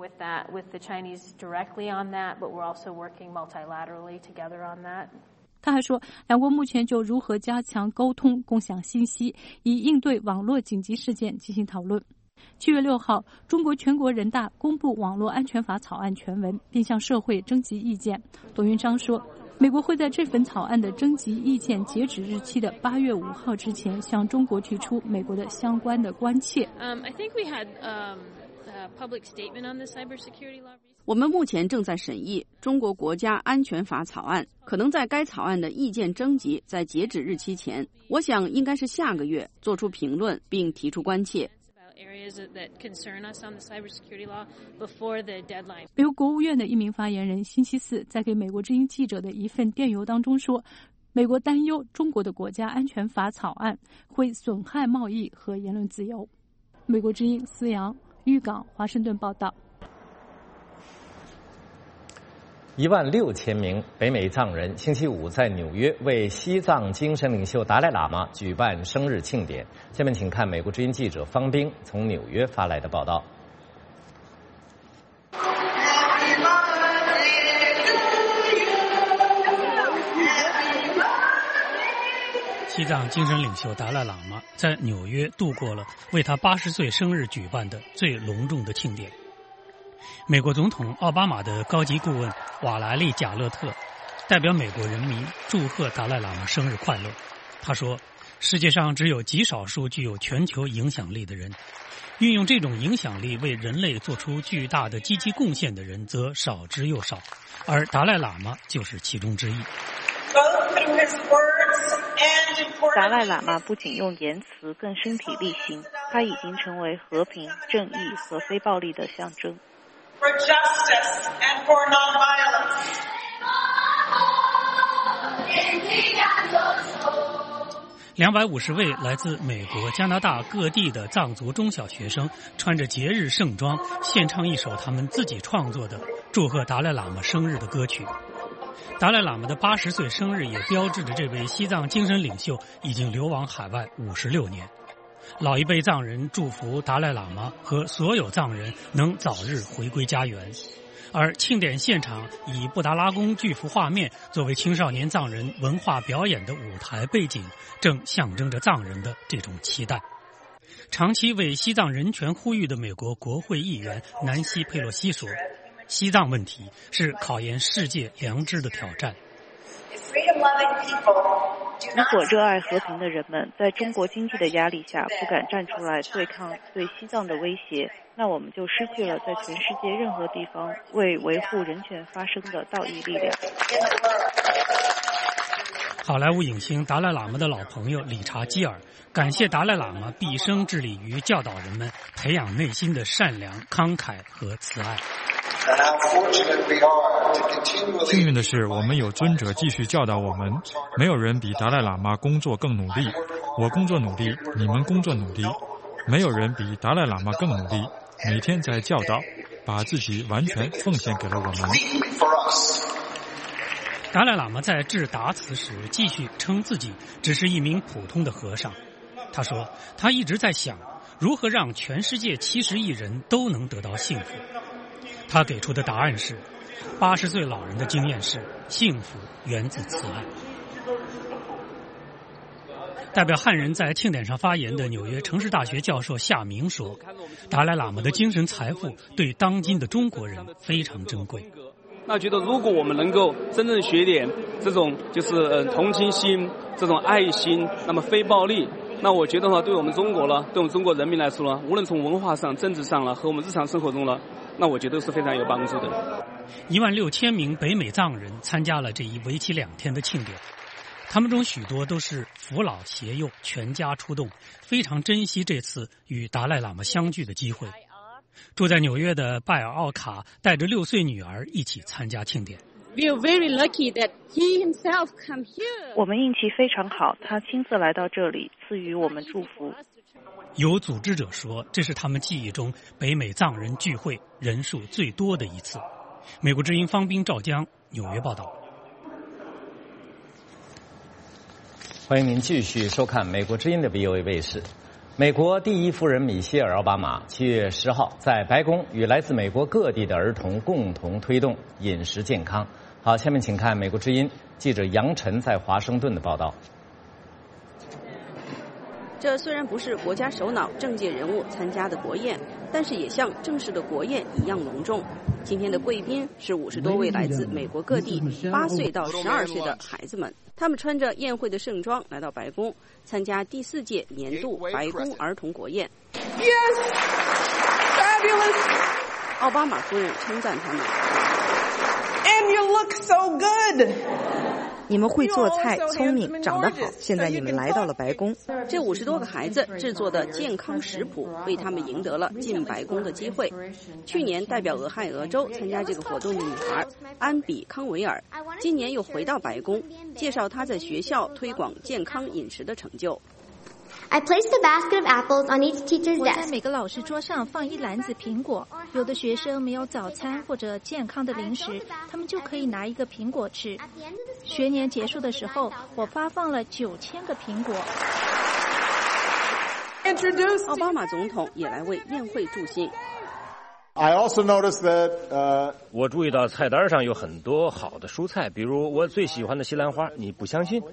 他还说，两国目前就如何加强沟通、共享信息，以应对网络紧急事件进行讨论。七月六号，中国全国人大公布网络安全法草案全文，并向社会征集意见。董云章说，美国会在这份草案的征集意见截止日期的八月五号之前，向中国提出美国的相关的关切。 Um, I think we had, um, a public statement on the cybersecurity law. 我们目前正在审议中国国家安全法草案，可能在该草案的意见征集在截止日期前，我想应该是下个月做出评论并提出关切。 美国国务院的一名发言人星期四在给美国之音记者的一份电邮当中说，美国担忧中国的国家安全法草案会损害贸易和言论自由。美国之音思阳、玉港、华盛顿报道。 一万六千名北美藏人星期五在纽约为西藏精神领袖达赖喇嘛举办生日庆典。下面请看美国之音记者方冰从纽约发来的报道。 西藏精神领袖达赖喇嘛在纽约度过了为他八十岁生日举办的最隆重的庆典。美国总统奥巴马的高级顾问瓦莱丽·贾勒特代表美国人民祝贺达赖喇嘛生日快乐。他说，世界上只有极少数具有全球影响力的人，运用这种影响力为人类做出巨大的积极贡献的人则少之又少，而达赖喇嘛就是其中之一。 达赖喇嘛不仅用言辞，更身体力行，他已经成为和平、正义和非暴力的象征。 For justice and for nonviolence. 两百五十位来自美国、加拿大各地的藏族中小学生穿着节日盛装，献唱一首他们自己创作的祝贺达赖喇嘛生日的歌曲。达赖喇嘛的八十岁生日也标志着这位西藏精神领袖已经流亡海外五十六年。老一辈藏人祝福达赖喇嘛和所有藏人能早日回归家园，而庆典现场以布达拉宫巨幅画面作为青少年藏人文化表演的舞台背景，正象征着藏人的这种期待。长期为西藏人权呼吁的美国国会议员南希·佩洛西说，西藏问题是考验世界良知的挑战。 如果热爱和平的人们在中国经济的压力下不敢站出来对抗对西藏的威胁，那我们就失去了在全世界任何地方为维护人权发声的道义力量。 好莱坞影星达赖喇嘛的老朋友理查基尔感谢达赖喇嘛毕生致力于教导人们培养内心的善良、慷慨和慈爱。 幸运的是，我们有尊者继续教导我们，没有人比达赖喇嘛工作更努力。我工作努力，你们工作努力，没有人比达赖喇嘛更努力，每天在教导，把自己完全奉献给了我们。 达赖喇嘛在致答词时继续称自己只是一名普通的和尚。他说，他一直在想如何让全世界七十亿人都能得到幸福。他给出的答案是，八十岁老人的经验是，幸福源自慈爱。代表汉人在庆典上发言的纽约城市大学教授夏明说，达赖喇嘛的精神财富对当今的中国人非常珍贵。 那觉得如果我们能够真正学点这种就是呃同情心、这种爱心，那么非暴力，那我觉得呢，对我们中国了，对我们中国人民来说呢，无论从文化上、政治上了和我们日常生活中了，那我觉得是非常有帮助的。 一万六千名北美藏人参加了这一为期两天的庆典，他们中许多都是扶老携幼，全家出动，非常珍惜这次与达赖喇嘛相聚的机会。住在纽约的拜尔奥卡带着六岁女儿一起参加庆典。 We are very lucky that he himself come here. 我们运气非常好，他亲自来到这里，赐予我们祝福。 有组织者说，这是他们记忆中北美藏人聚会人数最多的一次。美国之音方冰、赵江，纽约报道。 欢迎您继续收看美国之音的 V O A 卫视。美国第一夫人米歇尔·奥巴马七月十号在白宫与来自美国各地的儿童共同推动饮食健康。好，下面请看美国之音记者杨晨在华盛顿的报道。 这虽然不是国家首脑、政界人物参加的国宴，但是也像正式的国宴一样隆重。今天的贵宾是五十多位来自美国各地八岁到十二岁的孩子们，他们穿着宴会的盛装来到白宫，参加第四届年度白宫儿童国宴。Yes, fabulous！ 奥巴马夫人称赞他们。 And you look so good！ 你们会做菜，聪明，长得好。现在你们来到了白宫。 这五十多个孩子制作的健康食谱，为他们赢得了进白宫的机会。去年代表俄亥俄州参加这个活动的女孩安比康维尔，今年又回到白宫，介绍她在学校推广健康饮食的成就。 I placed a basket of apples on each teacher's desk. 我在每个老师桌上放一篮子苹果。有的学生没有早餐或者健康的零食，他们就可以拿一个苹果吃。学年结束的时候，我发放了九千个苹果。 奥巴马总统也来为宴会助兴。 I also noticed that, uh, 我注意到菜单上有很多好的蔬菜，比如我最喜欢的西兰花。你不相信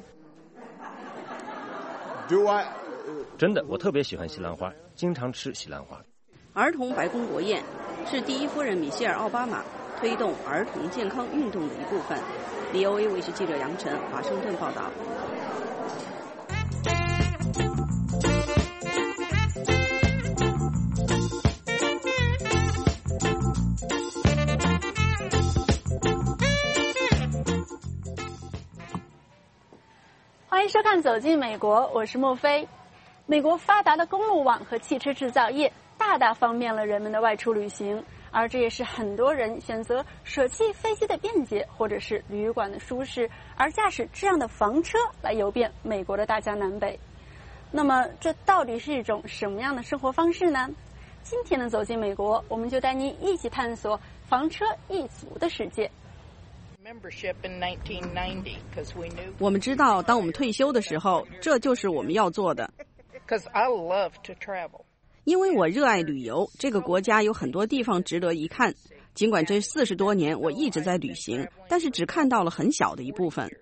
？Do I？ 真的，我特别喜欢西兰花，经常吃西兰花。 儿童白宫国宴是第一夫人米歇尔·奥巴马推动儿童健康运动的一部分。V O A 卫视记者杨晨，华盛顿报道。 欢迎收看《走进美国》，我是莫菲。美国发达的公路网和汽车制造业大大方便了人们的外出旅行，而这也是很多人选择舍弃飞机的便捷或者是旅馆的舒适，而驾驶这样的房车来游遍美国的大江南北。那么这到底是一种什么样的生活方式呢？今天的走进美国，我们就带您一起探索房车一族的世界。 我们知道，当我们退休的时候，这就是我们要做的。因为我热爱旅游，这个国家有很多地方值得一看。尽管这四十多年我一直在旅行，但是只看到了很小的一部分。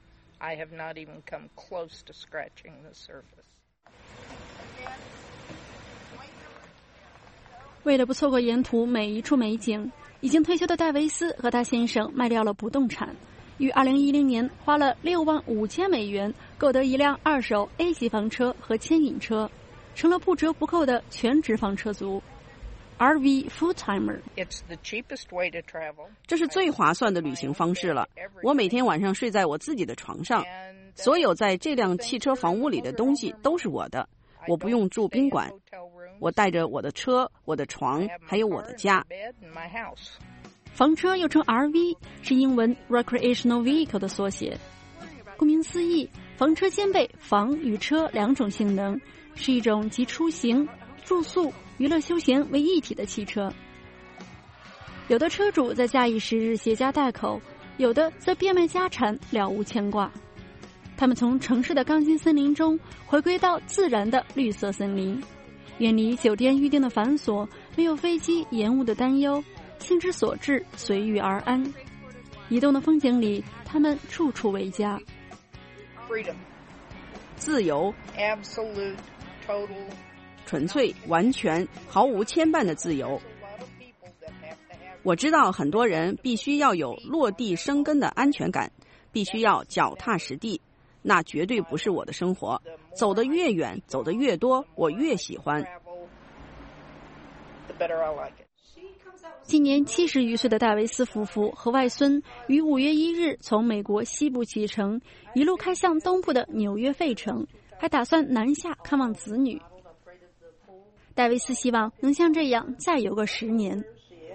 为了不错过沿途每一处美景，已经退休的戴维斯和他先生卖掉了不动产，于二零一零年花了六万五千美元购得一辆二手 A 级房车和牵引车，成了不折不扣的全职房车族 R V full-timer。 这是最划算的旅行方式了。我每天晚上睡在我自己的床上，所有在这辆汽车房屋里的东西都是我的，我不用住宾馆，我带着我的车、我的床还有我的家。 房车又称 R V， 是英文 recreational vehicle 的缩写。顾名思义，房车兼备房与车两种性能，是一种集出行、住宿、娱乐休闲为一体的汽车。有的车主在假以时日携家带口，有的则变卖家产了无牵挂。他们从城市的钢筋森林中回归到自然的绿色森林，远离酒店预订的繁琐，没有飞机延误的担忧，心之所至，随遇而安。移动的风景里，他们处处为家。 自由， absolute, total, 纯粹、完全、毫无牵绊的自由。我知道很多人必须要有落地生根的安全感，必须要脚踏实地，那绝对不是我的生活。走得越远，走得越多，我越喜欢。 今年七十余岁的戴维斯夫妇和外孙于五月一日从美国西部启程，一路开向东部的纽约费城，还打算南下看望子女。戴维斯希望能像这样再游个十年。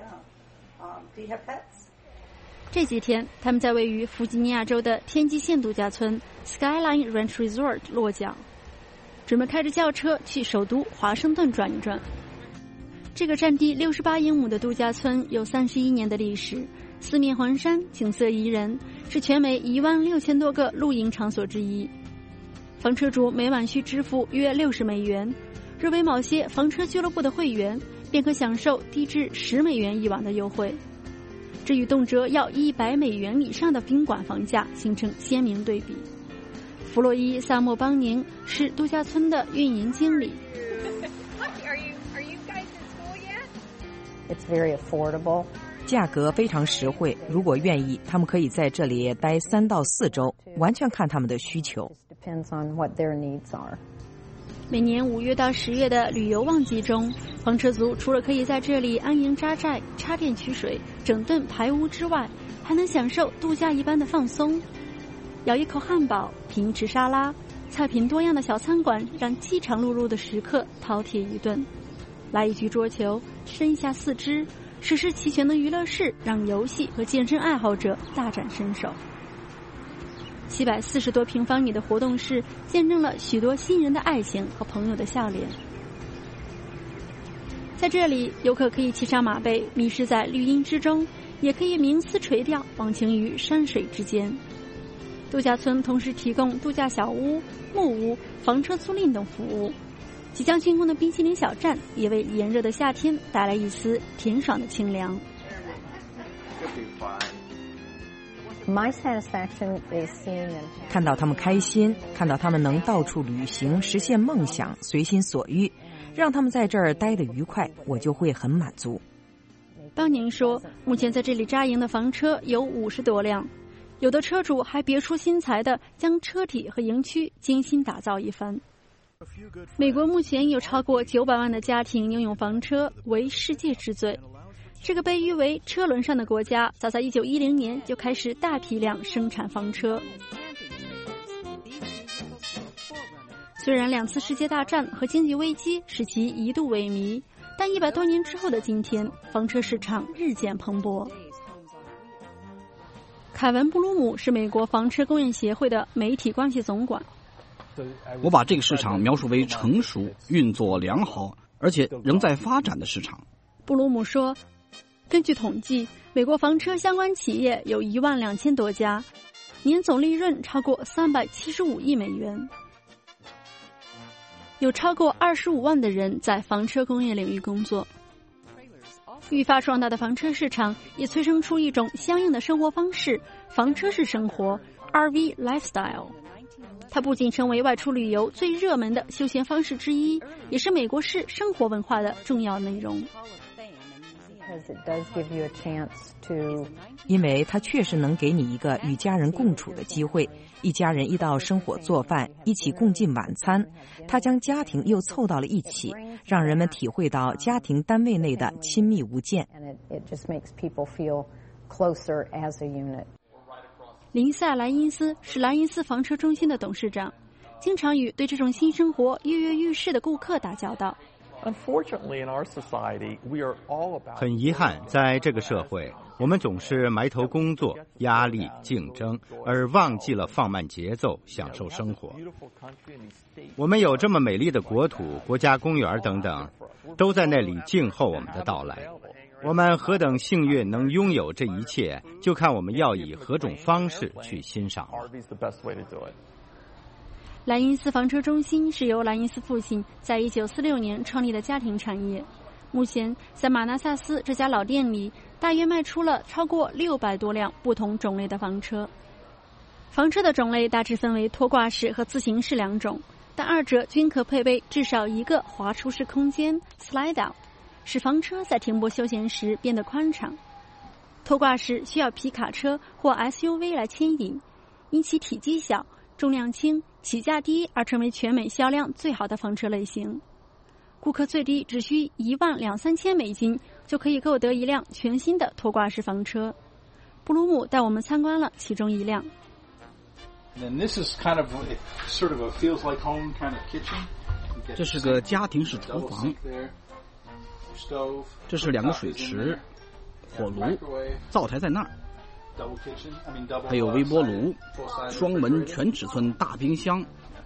这几天，他们在位于弗吉尼亚州的天际线度假村 Skyline Ranch Resort 落脚，准备开着轿车去首都华盛顿转一转。这个占地六十八英亩的度假村有三十一年的历史，四面环山，景色宜人，是全美一万六千多个露营场所之一。 房车主每晚需支付约六十美元，若为某些房车俱乐部的会员，便可享受低至十美元一晚的优惠。这与动辄要一百美元以上的宾馆房价形成鲜明对比。弗洛伊·萨默邦宁是度假村的运营经理。 It's very affordable. 价格非常实惠，如果愿意，他们可以在这里待三到四周，完全看他们的需求。 Depends on what their needs are. 每年五月到十月的旅游旺季中，房车族除了可以在这里安营扎寨、插电取水、整顿排污之外，还能享受度假一般的放松。咬一口汉堡，品一吃沙拉，菜品多样的小餐馆让饥肠辘辘的食客饕餮一顿。来一局桌球，伸一下四肢，实施齐全的娱乐室让游戏和健身爱好者大展身手。七百四十多平方米的活动室见证了许多新人的爱情和朋友的笑脸。在这里，游客可以骑上马背迷失在绿荫之中，也可以冥思垂钓忘情于山水之间。度假村同时提供度假小屋、木屋、房车租赁等服务。即将竣工的冰淇淋小站也为炎热的夏天带来一丝甜爽的清凉。 My satisfaction is seeing them. 看到他们开心，看到他们能到处旅行，实现梦想，随心所欲，让他们在这儿待得愉快，我就会很满足。 邦宁说，目前在这里扎营的房车有五十多辆，有的车主还别出心裁地将车体和营区精心打造一番。美国目前有超过九百万的家庭拥有房车，为世界之最。这个被誉为车轮上的国家，早在一九一零年就开始大批量生产房车。虽然两次世界大战和经济危机使其一度萎靡，但一百多年之后的今天，房车市场日渐蓬勃。凯文·布鲁姆是美国房车工业协会的媒体关系总管。 我把这个市场描述为成熟、运作良好，而且仍在发展的市场。 布鲁姆说，根据统计，美国房车相关企业有一万两千多家，年总利润超过三百七十五亿美元。有超过二十五万的人在房车工业领域工作。愈发壮大的房车市场也催生出一种相应的生活方式——房车式生活 （R V lifestyle）。它不仅成为外出旅游最热门的休闲方式之一，也是美国式生活文化的重要内容。 因为它确实能给你一个与家人共处的机会，一家人一道生火做饭，一起共进晚餐，它将家庭又凑到了一起，让人们体会到家庭单位内的亲密无间。 林赛·莱因斯是莱因斯房车中心的董事长，经常与对这种新生活跃跃欲试的顾客打交道。 很遗憾，在这个社会，我们总是埋头工作、压力、竞争，而忘记了放慢节奏，享受生活。我们有这么美丽的国土、国家公园等等，都在那里静候我们的到来。我们何等幸运能拥有这一切，就看我们要以何种方式去欣赏了。 莱因斯房车中心是由莱因斯父亲在一九四六年创立的家庭产业。目前在马纳萨斯这家老店里，大约卖出了超过六百多辆不同种类的房车。房车的种类大致分为拖挂式和自行式两种，但二者均可配备至少一个滑出式空间 slide out， 使房车在停泊休闲时变得宽敞。拖挂式需要皮卡车或 S U V 来牵引，因其体积小、重量轻、起价低而成为全美销量最好的房车类型。顾客最低只需一万两三千美金就可以购得一辆全新的拖挂式房车。布鲁姆带我们参观了其中一辆。 这是个家庭式厨房，这是两个水池、火炉，灶台在那儿，还有微波炉、双门全尺寸大冰箱。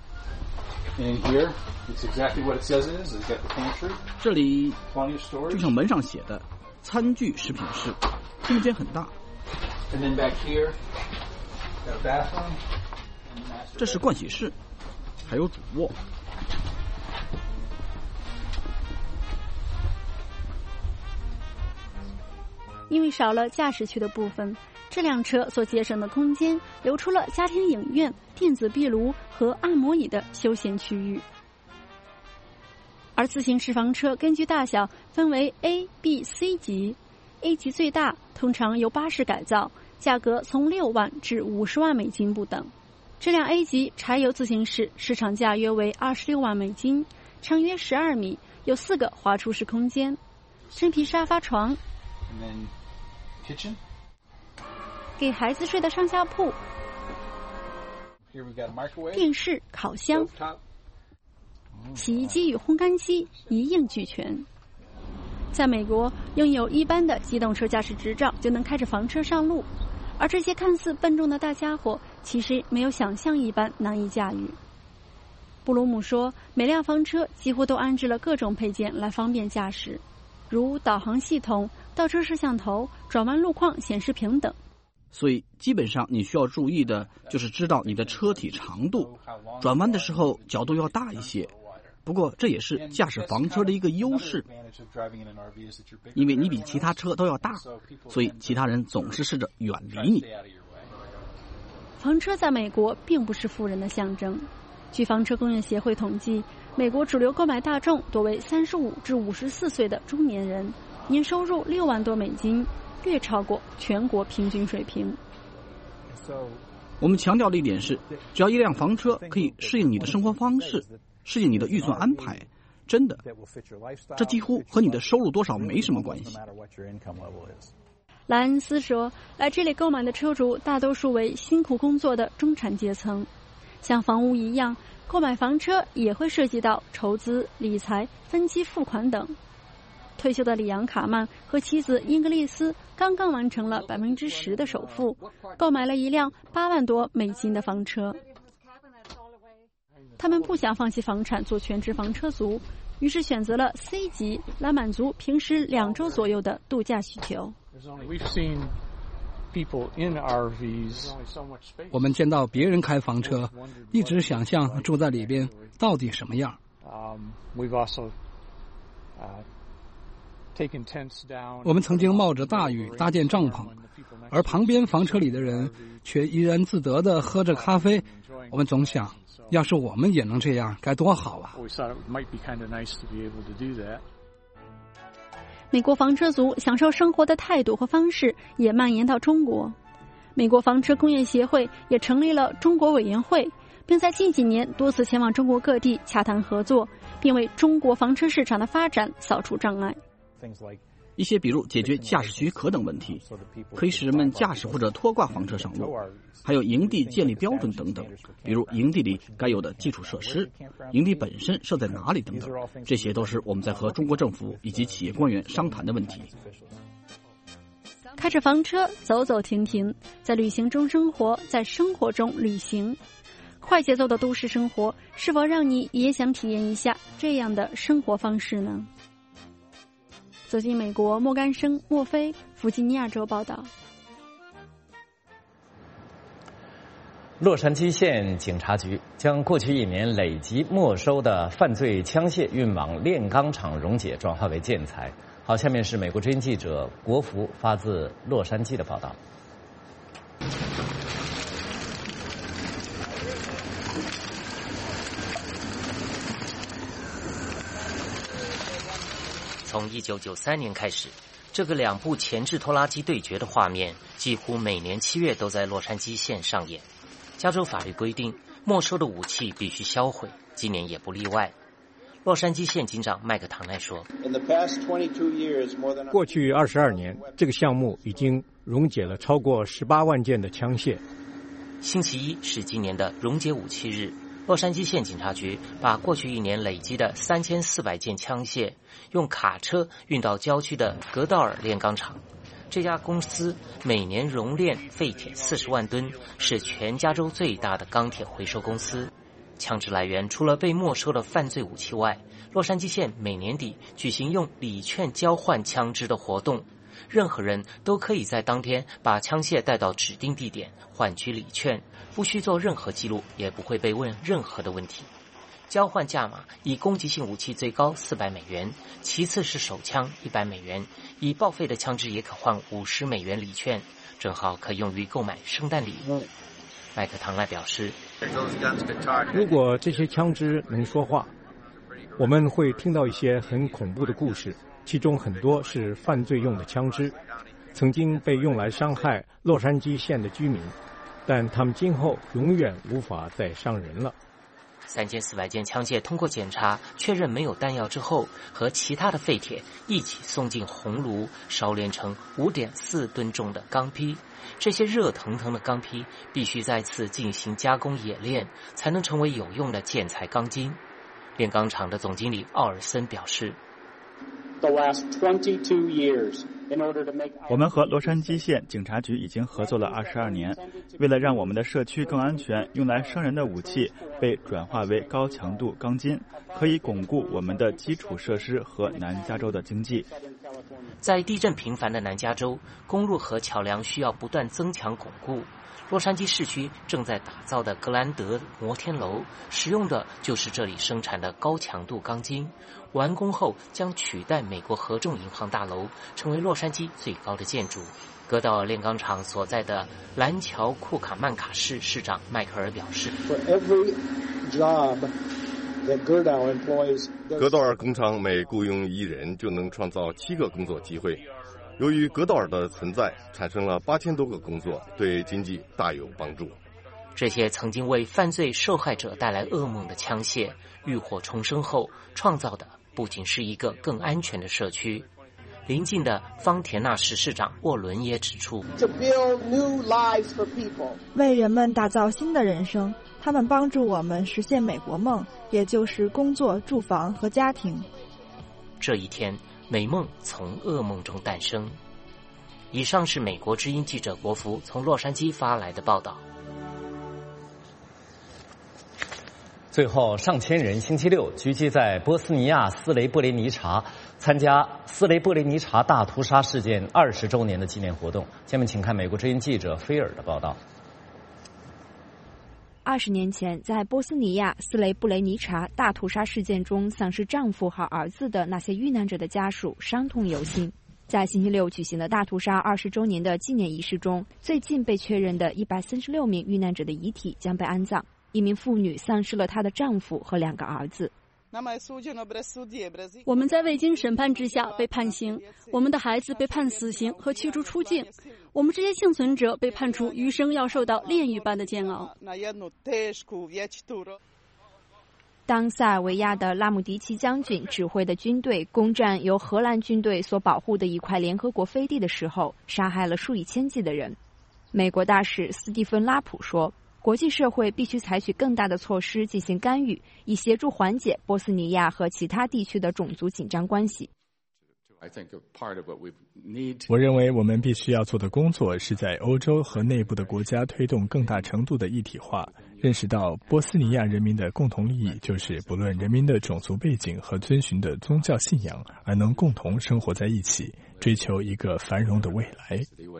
这里就像门上写的餐具食品室，空间很大。这是盥洗室， 还有主卧。 因为少了驾驶区的部分，这辆车所节省的空间留出了家庭影院、电子壁炉和按摩椅的休闲区域。而自行驶房车根据大小分为 A、B、C 级 ，A 级最大，通常由巴士改造，价格从六万至五十万美金不等。这辆 A 级柴油自行驶市场价约为二十六万美金，长约十二米，有四个滑出式空间，真皮沙发床。给孩子睡的上下铺，电视、烤箱、洗衣机与烘干机一应俱全。在美国，拥有一般的机动车驾驶执照就能开着房车上路，而这些看似笨重的大家伙，其实没有想象一般难以驾驭。布鲁姆说，每辆房车几乎都安置了各种配件来方便驾驶，如导航系统、倒车摄像头、转弯路况显示屏等。 所以基本上你需要注意的就是知道你的车体长度，转弯的时候角度要大一些。不过这也是驾驶房车的一个优势，因为你比其他车都要大，所以其他人总是试着远离你。 房车在美国并不是富人的象征。据房车工业协会统计，美国主流购买大众多为三十五至五十四岁的中年人，年收入六万多美金，略超过全国平均水平。 我们强调的一点是，只要一辆房车可以适应你的生活方式，适应你的预算安排，真的，这几乎和你的收入多少没什么关系。 莱恩斯说，来这里购买的车主大多数为辛苦工作的中产阶层，像房屋一样，购买房车也会涉及到筹资、理财、分期付款等。退休的里昂·卡曼和妻子英格丽斯刚刚完成了百分之十的首付，购买了一辆八万多美金的房车。他们不想放弃房产做全职房车族，于是选择了 C 级来满足平时两周左右的度假需求。 我们见到别人开房车，一直想象住在里边到底什么样。我们曾经冒着大雨搭建帐篷，而旁边房车里的人却怡然自得地喝着咖啡。我们总想，要是我们也能这样，该多好啊！ 美国房车族享受生活的态度和方式也蔓延到中国。美国房车工业协会也成立了中国委员会，并在近几年多次前往中国各地洽谈合作，并为中国房车市场的发展扫除障碍。 一些比如解决驾驶许可等问题，可以使人们驾驶或者拖挂房车上路，还有营地建立标准等等，比如营地里该有的基础设施，营地本身设在哪里等等，这些都是我们在和中国政府以及企业官员商谈的问题。 开着房车走走停停，在旅行中生活，在生活中旅行。快节奏的都市生活是否让你也想体验一下这样的生活方式呢？走进美国，莫干生、墨菲，弗吉尼亚州报道。 洛杉矶县警察局将过去一年累计没收的犯罪枪械运往炼钢厂溶解，转化为建材。好，下面是美国之音记者国福发自洛杉矶的报道。 从一九九三年开始，这个两部前置拖拉机对决的画面几乎每年七月都在洛杉矶县上演。加州法律规定，没收的武器必须销毁，今年也不例外。洛杉矶县警长麦克唐奈说， 过去二十二年，这个项目已经溶解了超过十八万件的枪械。 星期一是今年的溶解武器日，洛杉矶县警察局把过去一年累积的三千四百件枪械用卡车运到郊区的格道尔炼钢厂。这家公司每年熔炼废铁四十万吨，是全加州最大的钢铁回收公司。枪支来源除了被没收的犯罪武器外，洛杉矶县每年底举行用礼券交换枪支的活动，任何人都可以在当天把枪械带到指定地点换取礼券，不需做任何记录，也不会被问任何的问题。 交换价码以攻击性武器最高四百美元，其次是手枪一百美元，已报废的枪支也可换五十美元礼券，正好可用于购买圣诞礼物。麦克唐纳表示， 如果这些枪支能说话，我们会听到一些很恐怖的故事，其中很多是犯罪用的枪支，曾经被用来伤害洛杉矶县的居民，但他们今后永远无法再伤人了。 三千四百件枪械通过检查确认没有弹药之后，和其他的废铁一起送进红炉烧炼成 五点四吨重的钢坯。这些热腾腾的钢坯必须再次进行加工冶炼，才能成为有用的建材钢筋。炼钢厂的总经理奥尔森表示， 我们和洛杉矶县警察局已经合作了二十二年，为了让我们的社区更安全，用来伤人的武器被转化为高强度钢筋，可以巩固我们的基础设施和南加州的经济。 在地震频繁的南加州，公路和桥梁需要不断增强巩固。洛杉矶市区正在打造的格兰德摩天楼使用的就是这里生产的高强度钢筋，完工后将取代美国合众银行大楼，成为洛杉矶最高的建筑。哥道尔炼钢厂所在的蓝桥库卡曼卡市市长迈克尔表示， 哥道尔工厂每雇佣一人就能创造七个工作机会。由于哥道尔的存在，产生了八千多个工作，对经济大有帮助。 这些曾经为犯罪受害者带来噩梦的枪械，浴火重生后创造的不仅是一个更安全的社区。邻近的方田纳市市长沃伦也指出， 为人们打造新的人生，他们帮助我们实现美国梦，也就是工作、住房和家庭。 这一天，美梦从噩梦中诞生。以上是美国之音记者国福从洛杉矶发来的报道。 最后，上千人星期六聚集在波斯尼亚斯雷布雷尼察，参加斯雷布雷尼察大屠杀事件二十周年的纪念活动。下面请看美国之音记者菲尔的报道。 二十年前，在波斯尼亚斯雷布雷尼察大屠杀事件中丧失丈夫和儿子的那些遇难者的家属伤痛犹新。在星期六举行的大屠杀二十周年的纪念仪式中，最近被确认的一百三十六名遇难者的遗体将被安葬。一名妇女丧失了她的丈夫和两个儿子。 我们在未经审判之下被判刑，我们的孩子被判死刑和驱逐出境，我们这些幸存者被判处余生要受到炼狱般的煎熬。 当塞尔维亚的拉姆迪奇将军指挥的军队攻占由荷兰军队所保护的一块联合国飞地的时候，杀害了数以千计的人。美国大使斯蒂芬·拉普说，国际社会必须采取更大的措施进行干预，以协助缓解波斯尼亚和其他地区的种族紧张关系。 我认为我们必须要做的工作是在欧洲和内部的国家推动更大程度的一体化，认识到波斯尼亚人民的共同利益就是不论人民的种族背景和遵循的宗教信仰，而能共同生活在一起，追求一个繁荣的未来。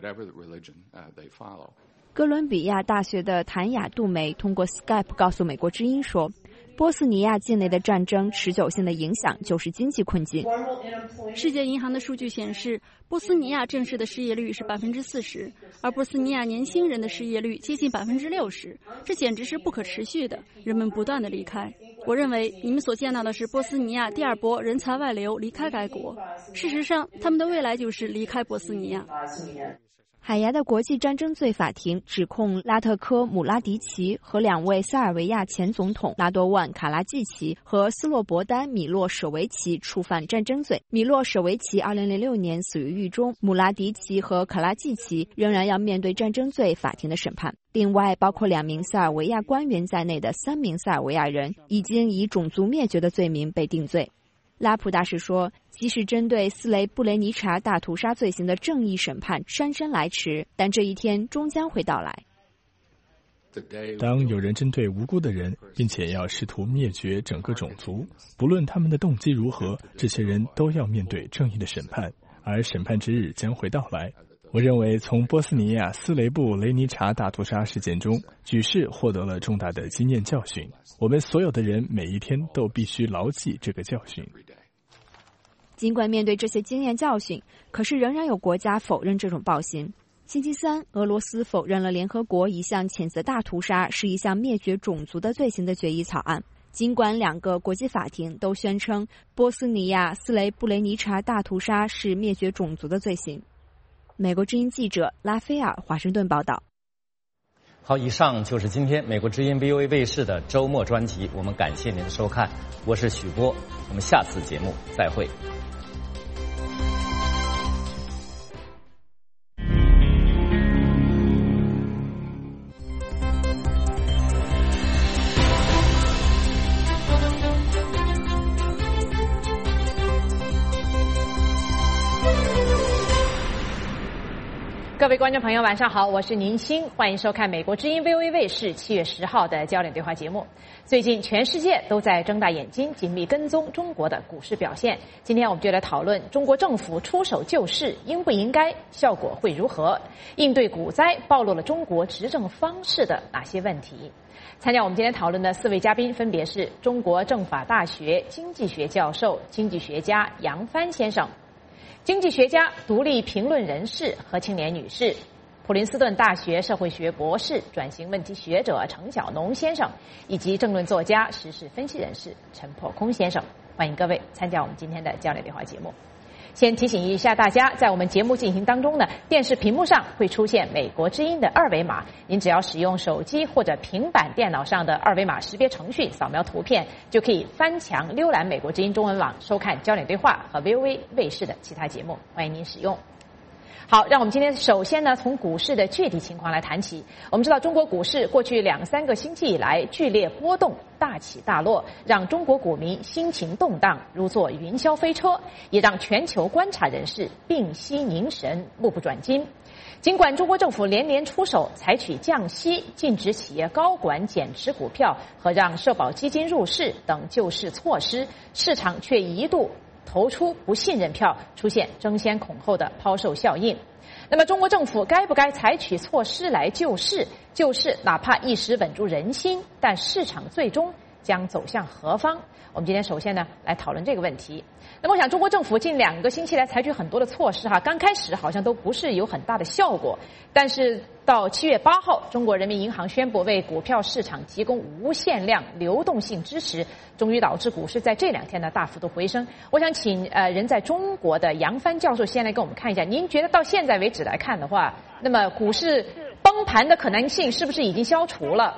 哥伦比亚大学的谭雅杜梅通过 Skype 告诉美国之音说，波斯尼亚境内的战争持久性的影响就是经济困境。 世界银行的数据显示，波斯尼亚正式的失业率是百分之四十，而波斯尼亚年轻人的失业率接近百分之六十，这简直是不可持续的。人们不断的离开。我认为你们所见到的是波斯尼亚第二波人才外流离开该国，事实上，他们的未来就是离开波斯尼亚。 海牙的国际战争罪法庭指控拉特科姆拉迪奇和两位塞尔维亚前总统拉多万卡拉季奇和斯洛伯丹米洛舍维奇触犯战争罪。米洛舍维奇二零零六年死于狱中，姆拉迪奇和卡拉季奇仍然要面对战争罪法庭的审判。另外，包括两名塞尔维亚官员在内的三名塞尔维亚人已经以种族灭绝的罪名被定罪。拉普大使说，即使针对斯雷布雷尼察大屠杀罪行的正义审判姗姗来迟，但这一天终将会到来。 当有人针对无辜的人，并且要试图灭绝整个种族，不论他们的动机如何，这些人都要面对正义的审判，而审判之日将会到来。 我认为，从波斯尼亚斯雷布雷尼察大屠杀事件中，举世获得了重大的经验教训。我们所有的人每一天都必须牢记这个教训。 尽管面对这些经验教训，可是仍然有国家否认这种暴行。星期三，俄罗斯否认了联合国一项谴责大屠杀是一项灭绝种族的罪行的决议草案。尽管两个国际法庭都宣称波斯尼亚斯雷布雷尼察大屠杀是灭绝种族的罪行。美国之音记者拉斐尔华盛顿报道。 好，以上就是今天美国之音 V O A 卫视的周末专辑，我们感谢您的收看，我是许波，我们下次节目再会。 各位观众朋友，晚上好，我是宁欣，欢迎收看美国之音 V O A 卫视七月十号的焦点对话节目。最近全世界都在睁大眼睛，紧密跟踪中国的股市表现。今天我们就来讨论中国政府出手救市应不应该，效果会如何？应对股灾暴露了中国执政方式的哪些问题？参加我们今天讨论的四位嘉宾分别是中国政法大学经济学教授、经济学家杨帆先生。经济学家、独立评论人士何青年女士，普林斯顿大学社会学博士、转型问题学者程晓农先生，以及政论作家、时事分析人士陈破空先生。欢迎各位参加我们今天的焦点对话节目。先提醒一下大家，在我们节目进行当中呢，电视屏幕上会出现美国之音的二维码，您只要使用手机或者平板电脑上的二维码识别程序扫描图片，就可以翻墙浏览美国之音中文网，收看焦点对话和 V O A 卫视的其他节目，欢迎您使用。好，让我们今天首先呢，从股市的具体情况来谈起。我们知道，中国股市过去两三个星期以来剧烈波动，大起大落，让中国股民心情动荡，如坐云霄飞车，也让全球观察人士屏息凝神，目不转睛。尽管中国政府连连出手，采取降息、禁止企业高管减持股票和让社保基金入市等救市措施，市场却一度投出不信任票，出现争先恐后的抛售效应。那么中国政府该不该采取措施来救市？救市哪怕一时稳住人心，但市场最终将走向何方？我们今天首先呢来讨论这个问题。那么我想中国政府近两个星期来采取很多的措施哈，刚开始好像都不是有很大的效果，但是到七月八号，中国人民银行宣布为股票市场提供无限量流动性支持，终于导致股市在这两天呢大幅度回升。我想请呃人在中国的杨帆教授先来给我们看一下，您觉得到现在为止来看的话，那么股市崩盘的可能性是不是已经消除了？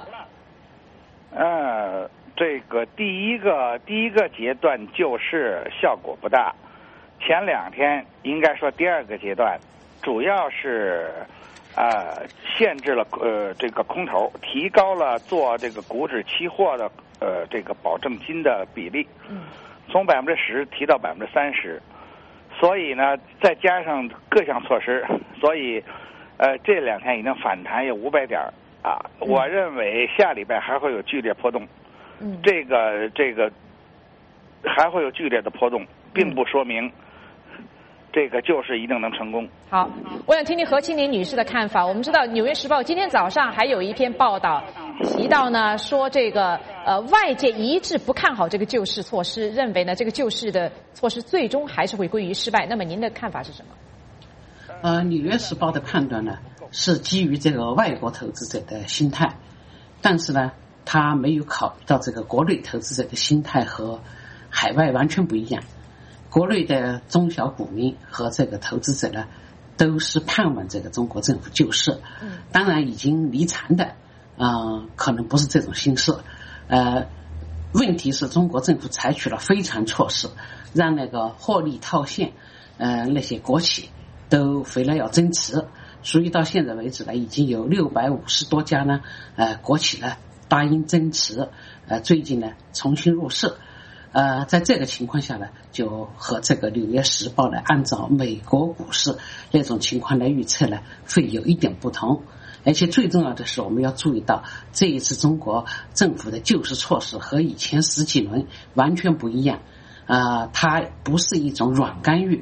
呃，这个第一个第一个阶段救市效果不大，前两天应该说第二个阶段主要是呃限制了呃这个空头，提高了做这个股指期货的呃这个保证金的比例，从百分之十提到百分之三十，所以呢再加上各项措施，所以呃这两天已经反弹有五百点啊，我认为下礼拜还会有剧烈波动。嗯，这个这个还会有剧烈的波动，并不说明这个救市一定能成功。 好，我想听听何青年女士的看法。我们知道《纽约时报》今天早上还有一篇报道提到呢，说这个呃外界一致不看好这个救市措施，认为呢这个救市的措施最终还是会归于失败。那么您的看法是什么？ 呃，《纽约时报》的判断呢是基于这个外国投资者的心态，但是呢他没有考虑到这个国内投资者的心态和海外完全不一样。国内的中小股民和这个投资者呢，都是盼望这个中国政府救市。当然，已经离场的，呃，可能不是这种心思。呃，问题是中国政府采取了非常措施，让那个获利套现，呃，那些国企都回来要增持。所以到现在为止呢，已经有六百五十多家呢，呃，国企呢答应增持，呃，最近呢重新入市，呃，在这个情况下呢，就和这个《纽约时报》呢按照美国股市那种情况来预测呢，会有一点不同。而且最重要的是，我们要注意到这一次中国政府的救市措施和以前十几轮完全不一样，啊、呃，它不是一种软干预，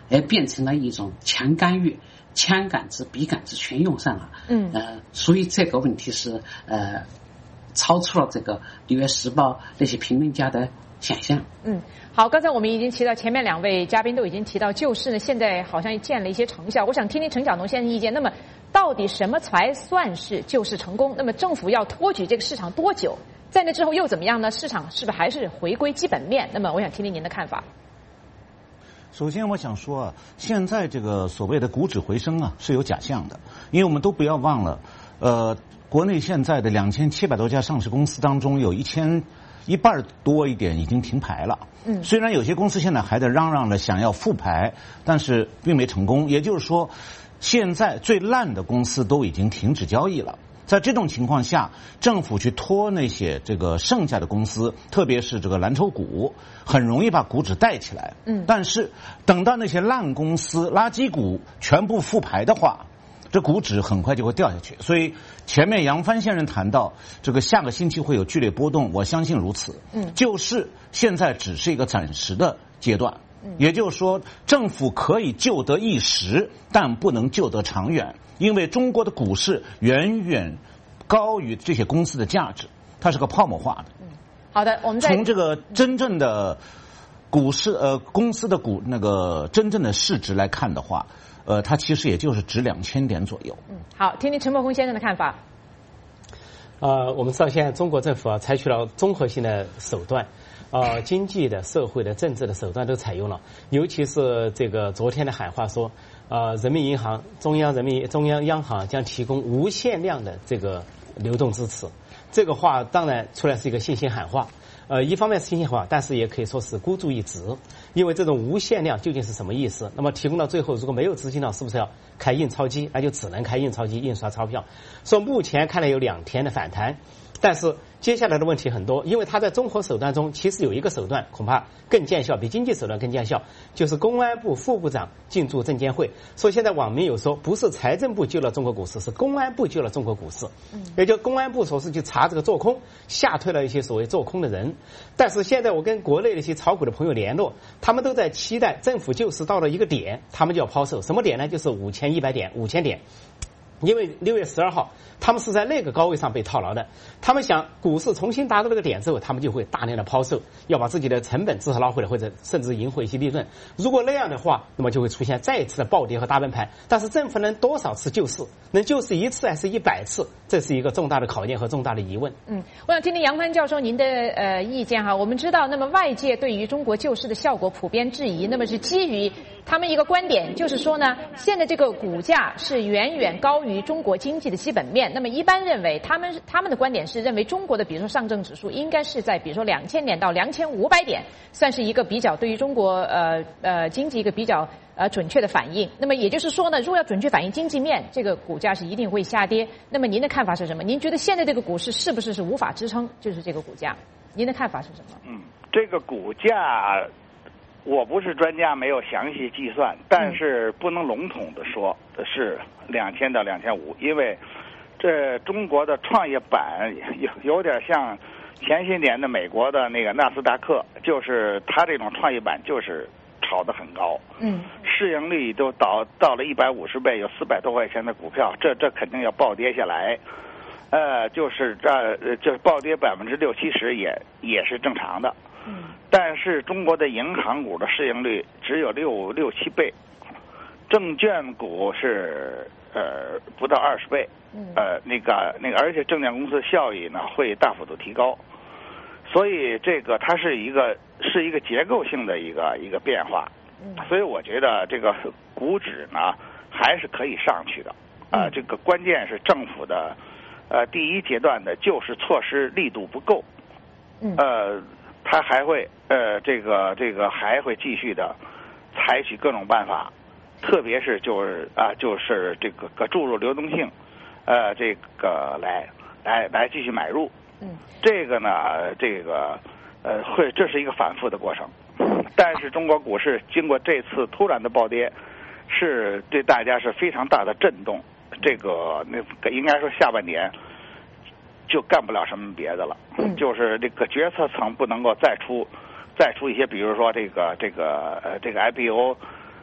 而变成了一种强干预，枪杆子、笔杆子全用上了。 嗯， 呃，所以这个问题是呃超出了这个《纽约时报》那些评论家的想象。 嗯，好，刚才我们已经提到，前面两位嘉宾都已经提到，救市呢现在好像见了一些成效。我想听听陈晓农先生的意见。那么，到底什么才算是救市成功？那么政府要托举这个市场多久？在那之后又怎么样呢？市场是不是还是回归基本面？那么，我想听听您的看法。 首先，我想说啊，现在这个所谓的股指回升啊是有假象的，因为我们都不要忘了，呃，国内现在的两千七百多家上市公司当中，有一千。一半多一点已经停牌了。嗯，虽然有些公司现在还在嚷嚷着想要复牌，但是并没成功。也就是说，现在最烂的公司都已经停止交易了。在这种情况下，政府去拖那些这个剩下的公司，特别是这个蓝筹股，很容易把股指带起来。嗯，但是等到那些烂公司、垃圾股全部复牌的话，这股指很快就会掉下去。所以前面杨帆先生谈到这个下个星期会有剧烈波动，我相信如此。嗯，就是现在只是一个暂时的阶段。嗯，也就是说，政府可以救得一时，但不能救得长远，因为中国的股市远远高于这些公司的价值，它是个泡沫化的。 嗯，好的，我们从这个真正的股市呃公司的股那个真正的市值来看的话。呃，它其实也就是值两千点左右。 嗯，好，听听陈伯宏先生的看法。 呃，我们知道现在中国政府啊采取了综合性的手段，呃，经济的、社会的、政治的手段都采用了。尤其是这个昨天的喊话说，呃，人民银行、中央人民中央央行将提供无限量的这个流动支持。这个话当然出来是一个信心喊话。呃，一方面是信心话，但是也可以说是孤注一掷，因为这种无限量究竟是什么意思？那么提供到最后，如果没有资金了，是不是要开印钞机？那就只能开印钞机，印刷钞票。说目前看来有两天的反弹，但是接下来的问题很多，因为它在综合手段中其实有一个手段恐怕更见效，比经济手段更见效，就是公安部副部长进驻证监会。所以现在网民有说，不是财政部救了中国股市，是公安部救了中国股市。嗯，也就公安部说是去查这个做空，吓退了一些所谓做空的人。但是现在我跟国内的一些炒股的朋友联络，他们都在期待政府救市到了一个点，他们就要抛售。什么点呢？就是五千一百点、五千点。因为六月十二号，他们是在那个高位上被套牢的。他们想股市重新达到这个点之后，他们就会大量的抛售，要把自己的成本至少捞回来，或者甚至赢回一些利润。如果那样的话，那么就会出现再一次的暴跌和大崩盘。但是政府能多少次救市？能救市一次还是一百次？这是一个重大的考验和重大的疑问。 嗯，我想听听杨帆教授您的呃意见哈。我们知道，那么外界对于中国救市的效果普遍质疑，那么是基于他们一个观点，就是说呢，现在这个股价是远远高于中国经济的基本面。那么一般认为，他们他们的观点是认为中国的比如说上证指数应该是在比如说两千点到两千五百点，算是一个比较对于中国呃呃经济一个比较呃准确的反应。那么也就是说呢，如果要准确反映经济面，这个股价是一定会下跌。那么您的看法是什么？您觉得现在这个股市是不是是无法支撑？就是这个股价，您的看法是什么？ 嗯，这个股价。我不是专家，没有详细计算，但是不能笼统的说是两千到两千五，因为这中国的创业板有有点像前些年的美国的那个纳斯达克，就是它这种创业板就是炒得很高，嗯，市盈率都到到了一百五十倍，有四百多块钱的股票，这这肯定要暴跌下来，呃，就是这就是暴跌百分之六七十也也是正常的。但是中国的银行股的市盈率只有六六七倍，证券股是呃不到二十倍，呃那个那个，而且证券公司效益呢会大幅度提高，所以这个它是一个是一个结构性的一个一个变化，所以我觉得这个股指呢还是可以上去的，啊、呃，这个关键是政府的呃第一阶段的救市措施力度不够，呃。他还会呃，这个这个还会继续的采取各种办法，特别是就是啊，就是这个个注入流动性，呃，这个来来来继续买入。嗯，这个呢，这个呃，会这是一个反复的过程。但是中国股市经过这次突然的暴跌，是对大家是非常大的震动。这个那应该说下半年。就干不了什么别的了，嗯、就是这个决策层不能够再出，再出一些，比如说这个这个呃这个 I P O，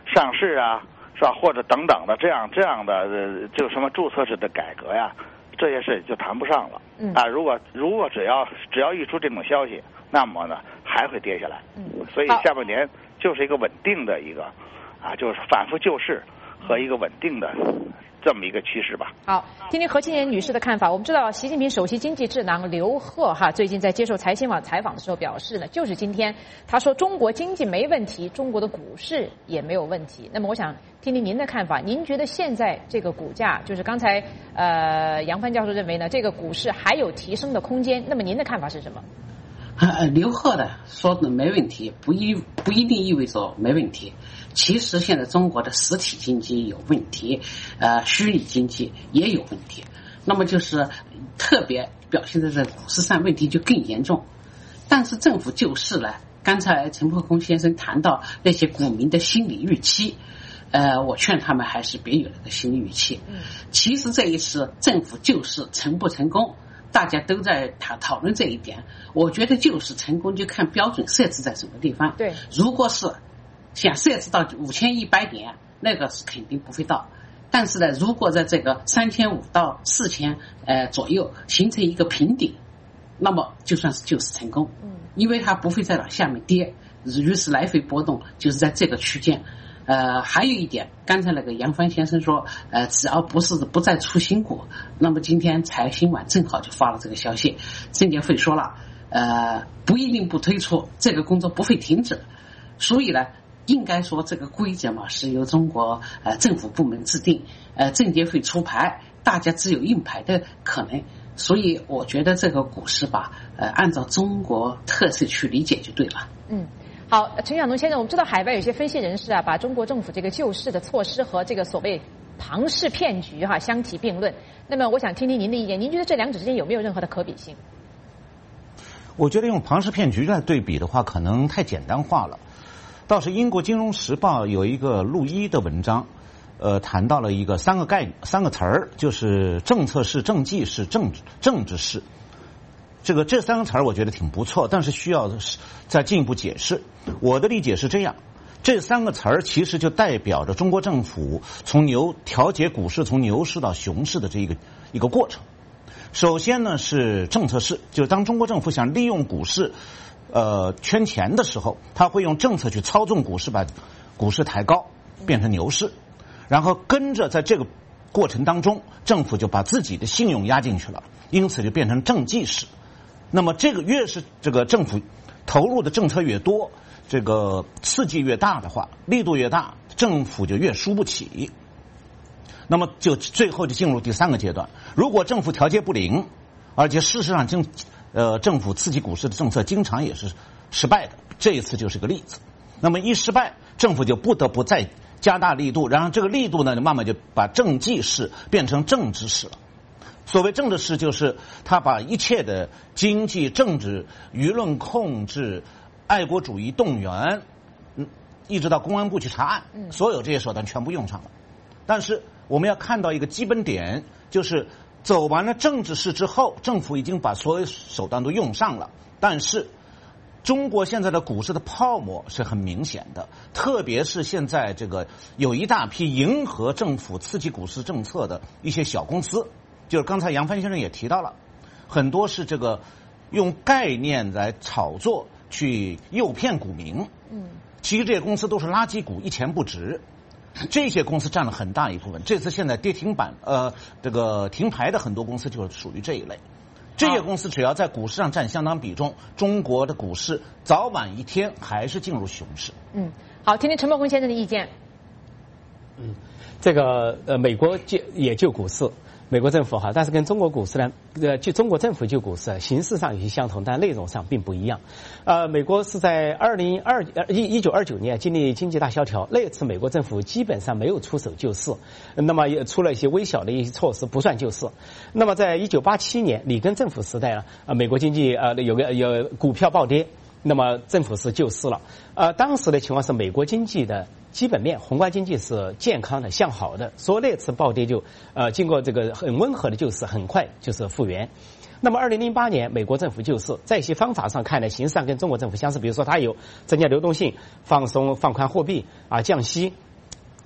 上市啊，是吧？或者等等的这样这样的呃，就什么注册制的改革呀，这些事就谈不上了。 嗯啊，如果如果只要只要一出这种消息，那么呢还会跌下来。 嗯， 所以下半年就是一个稳定的一个啊，就是反复救市和一个稳定的这么一个趋势吧。 好，听听何庆妍女士的看法。我们知道，习近平首席经济智囊刘鹤哈最近在接受财新网采访的时候表示呢，就是今天他说中国经济没问题，中国的股市也没有问题。那么我想听听您的看法，您觉得现在这个股价，就是刚才呃杨帆教授认为呢，这个股市还有提升的空间？那么您的看法是什么？ 呃，刘鹤的说的没问题，不一不一定意味着没问题。其实现在中国的实体经济有问题，呃，虚拟经济也有问题。那么就是特别表现在这股市上，问题就更严重。但是政府救市呢，刚才陈破空先生谈到那些股民的心理预期，呃，我劝他们还是别有那个心理预期。其实这一次政府救市成不成功？大家都在讨讨论这一点，我觉得就是成功就看标准设置在什么地方。 对， 如果是想设置到五千一百点，那个是肯定不会到。但是呢，如果在这个三千五到四千呃左右形成一个平顶，那么就算是救市成功。嗯，因为它不会再往下面跌，于是来回波动就是在这个区间。呃，还有一点，刚才那个杨帆先生说，呃，只要不是不再出新股，那么今天财新网正好就发了这个消息，证监会说了，呃，不一定不推出，这个工作不会停止，所以呢，应该说这个规则嘛是由中国呃政府部门制定，呃，证监会出牌，大家只有硬牌的可能，所以我觉得这个股市吧，呃，按照中国特色去理解就对了。 嗯。好，陈晓农先生，我们知道海外有些分析人士啊，把中国政府这个救市的措施和这个所谓庞氏骗局哈相提并论。那么，我想听听您的意见，您觉得这两者之间有没有任何的可比性？ 我觉得用庞氏骗局来对比的话，可能太简单化了。倒是英国《金融时报》有一个陆一的文章，呃，谈到了一个三个概三个词儿，就是政策式、政绩式、政治政治式。这个这三个词儿我觉得挺不错，但是需要再进一步解释。我的理解是这样，这三个词儿其实就代表着中国政府从牛调节股市从牛市到熊市的这一个一个过程。首先呢是政策式，就是当中国政府想利用股市呃圈钱的时候，他会用政策去操纵股市，把股市抬高变成牛市，然后跟着在这个过程当中，政府就把自己的信用压进去了，因此就变成政绩式。那么这个越是这个政府投入的政策越多，这个刺激越大的话，力度越大，政府就越输不起。那么就最后就进入第三个阶段，如果政府调节不灵，而且事实上政呃政府刺激股市的政策经常也是失败的，这一次就是个例子。那么一失败，政府就不得不再加大力度，然后这个力度呢慢慢就把政绩式变成政治式了。所谓政治式，就是他把一切的经济、政治、舆论控制、爱国主义动员，嗯，一直到公安部去查案，所有这些手段全部用上了。但是我们要看到一个基本点，就是走完了政治式之后，政府已经把所有手段都用上了，但是中国现在的股市的泡沫是很明显的，特别是现在这个有一大批迎合政府刺激股市政策的一些小公司。就是刚才杨帆先生也提到了，很多是这个用概念来炒作，去诱骗股民。嗯，其实这些公司都是垃圾股，一钱不值。这些公司占了很大一部分。这次现在跌停板，呃，这个停牌的很多公司就是属于这一类。这些公司只要在股市上占相当比重，中国的股市早晚一天还是进入熊市。 嗯，好，听听陈茂坤先生的意见。 嗯，这个呃，美国救也救股市。美国政府哈，但是跟中国股市呢，呃，就中国政府救股市，形式上有些相同，但内容上并不一样。呃，美国是在二零二呃一一九二九年经历经济大萧条，那次美国政府基本上没有出手救市，那么也出了一些微小的一些措施，不算救市。那么在一九八七年里根政府时代呢，呃，美国经济呃有个有股票暴跌，那么政府是救市了。呃，当时的情况是美国经济的基本面宏观经济是健康的向好的，所以那次暴跌就呃经过这个很温和的救市，很快就是复原。那么二零零八年美国政府救市，在一些方法上看呢，形式上跟中国政府相似，比如说它有增加流动性、放松放宽货币啊、降息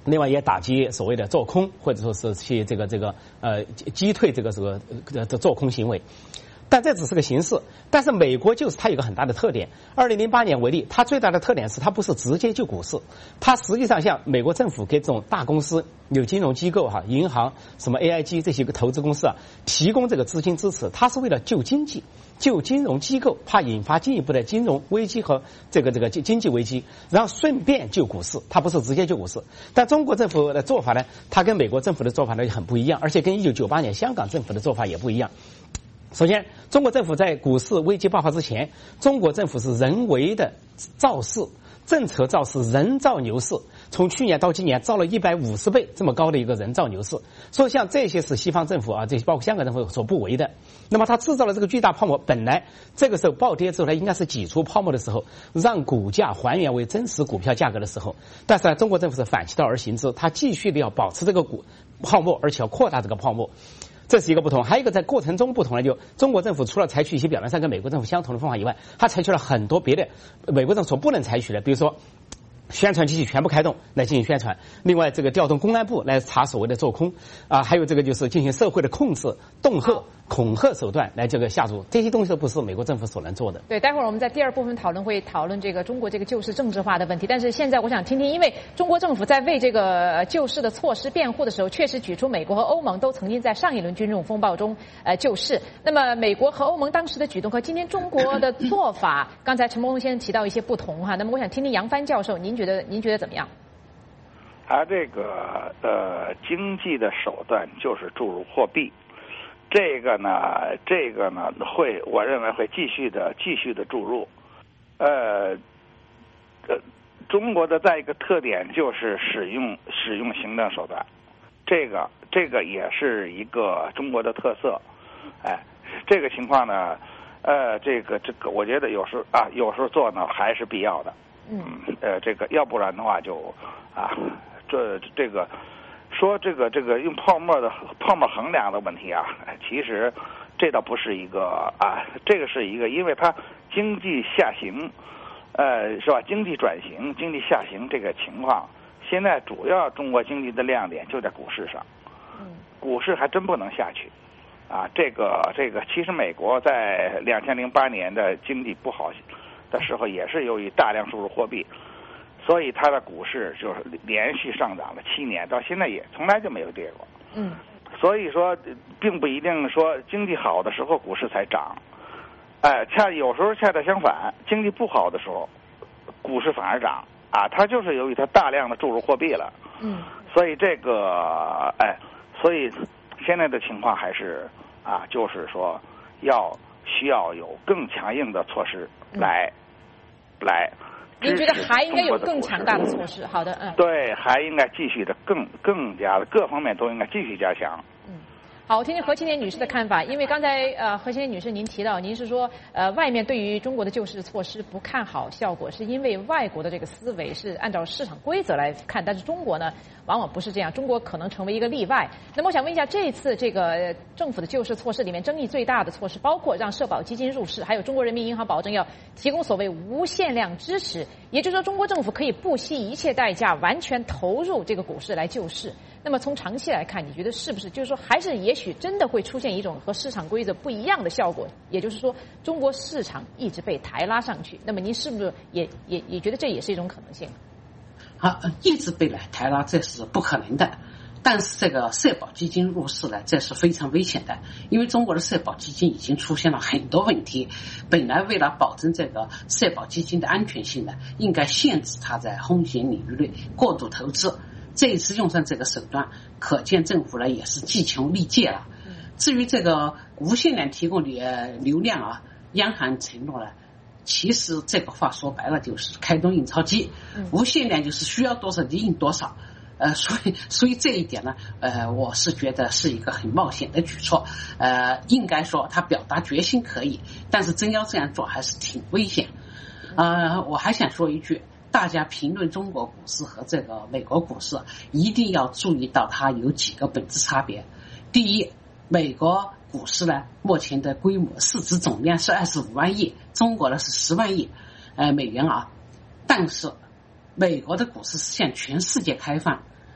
另外也打击所谓的做空，或者说是去这个这个呃击退这个这个的做空行为。但这只是个形式，但是美国就是它有个很大的特点。二零零八年为例，它最大的特点是它不是直接救股市，它实际上像美国政府给这种大公司、有金融机构哈、银行、什么 A I G 这些个投资公司啊，提供这个资金支持，它是为了救经济、救金融机构，怕引发进一步的金融危机和这个这个经济危机，然后顺便救股市，它不是直接救股市。但中国政府的做法呢，它跟美国政府的做法呢很不一样，而且跟一九九八年香港政府的做法也不一样。首先，中国政府在股市危机爆发之前，中国政府是人为的造势，政策造势，人造牛市，从去年到今年造了一百五十倍这么高的一个人造牛市。所以像这些是西方政府啊，这些包括香港政府所不为的。那么它制造了这个巨大泡沫，本来这个时候暴跌之后呢，应该是挤出泡沫的时候，让股价还原为真实股票价格的时候。但是呢，中国政府是反其道而行之，它继续的要保持这个股泡沫，而且要扩大这个泡沫。这是一个不同，还有一个在过程中不同呢，就中国政府除了采取一些表面上跟美国政府相同的方法以外，它采取了很多别的美国政府所不能采取的，比如说宣传机器全部开动来进行宣传，另外这个调动公安部来查所谓的做空啊，还有这个就是进行社会的控制、恫吓、恐吓手段来这个下注，这些东西都不是美国政府所能做的。 对，待会儿我们在第二部分讨论会讨论这个中国这个救市政治化的问题，但是现在我想听听，因为中国政府在为这个救市的措施辩护的时候，确实举出美国和欧盟都曾经在上一轮金融风暴中呃救市。那么美国和欧盟当时的举动和今天中国的做法，刚才陈伯宏先生提到一些不同哈，那么我想听听杨帆教授，您觉得您觉得怎么样？ 他这个呃经济的手段就是注入货币。这个呢，这个呢会，我认为会继续的、继续的注入。呃，呃，中国的再一个特点就是使用使用行政手段，这个这个也是一个中国的特色。哎，这个情况呢，呃，这个这个，我觉得有时啊，有时候做呢还是必要的。嗯。呃，这个要不然的话就啊，这这个。说这个这个用泡沫的泡沫衡量的问题啊，其实这倒不是一个啊，这个是一个，因为它经济下行，呃，是吧？经济转型、经济下行这个情况，现在主要中国经济的亮点就在股市上，股市还真不能下去啊。这个这个，其实美国在两千零八年的经济不好的时候，也是由于大量输入货币。所以它的股市就是连续上涨了七年，到现在也从来就没有跌过。 嗯， 所以说并不一定说经济好的时候股市才涨，哎，恰有时候恰恰相反，经济不好的时候，股市反而涨啊。它就是由于它大量的注入货币了。 嗯， 所以这个哎，所以现在的情况还是啊，就是说要需要有更强硬的措施来、嗯、来。 您觉得还应该有更强大的措施？好的，嗯， 对，还应该继续的更更加的各方面都应该继续加强。 嗯，好，我听听何青莲女士的看法。因为刚才呃何青莲女士您提到，您是说呃外面对于中国的救市措施不看好效果，是因为外国的这个思维是按照市场规则来看，但是中国呢往往不是这样，中国可能成为一个例外。那么我想问一下，这一次这个政府的救市措施里面，争议最大的措施包括让社保基金入市，还有中国人民银行保证要提供所谓无限量支持，也就是说中国政府可以不惜一切代价完全投入这个股市来救市。那么从长期来看，你觉得是不是就是说还是也许真的会出现一种和市场规则不一样的效果，也就是说中国市场一直被抬拉上去，那么您是不是也也也觉得这也是一种可能性？ 啊，一直被来抬拉，这是不可能的。但是这个社保基金入市呢，这是非常危险的，因为中国的社保基金已经出现了很多问题。本来为了保证这个社保基金的安全性呢，应该限制它在风险领域内过度投资。这一次用上这个手段，可见政府呢也是技穷力竭了。至于这个无限量提供的流量啊，央行承诺了。其实这个话说白了就是开动印钞机，无限量就是需要多少就印多少，呃，所以所以这一点呢，呃，我是觉得是一个很冒险的举措，呃，应该说他表达决心可以，但是真要这样做还是挺危险。呃，我还想说一句，大家评论中国股市和这个美国股市，一定要注意到它有几个本质差别。第一，美国股市呢，目前的规模市值总量是二十五万亿，中国呢是十万亿呃美元啊。但是美国的股市是向全世界开放，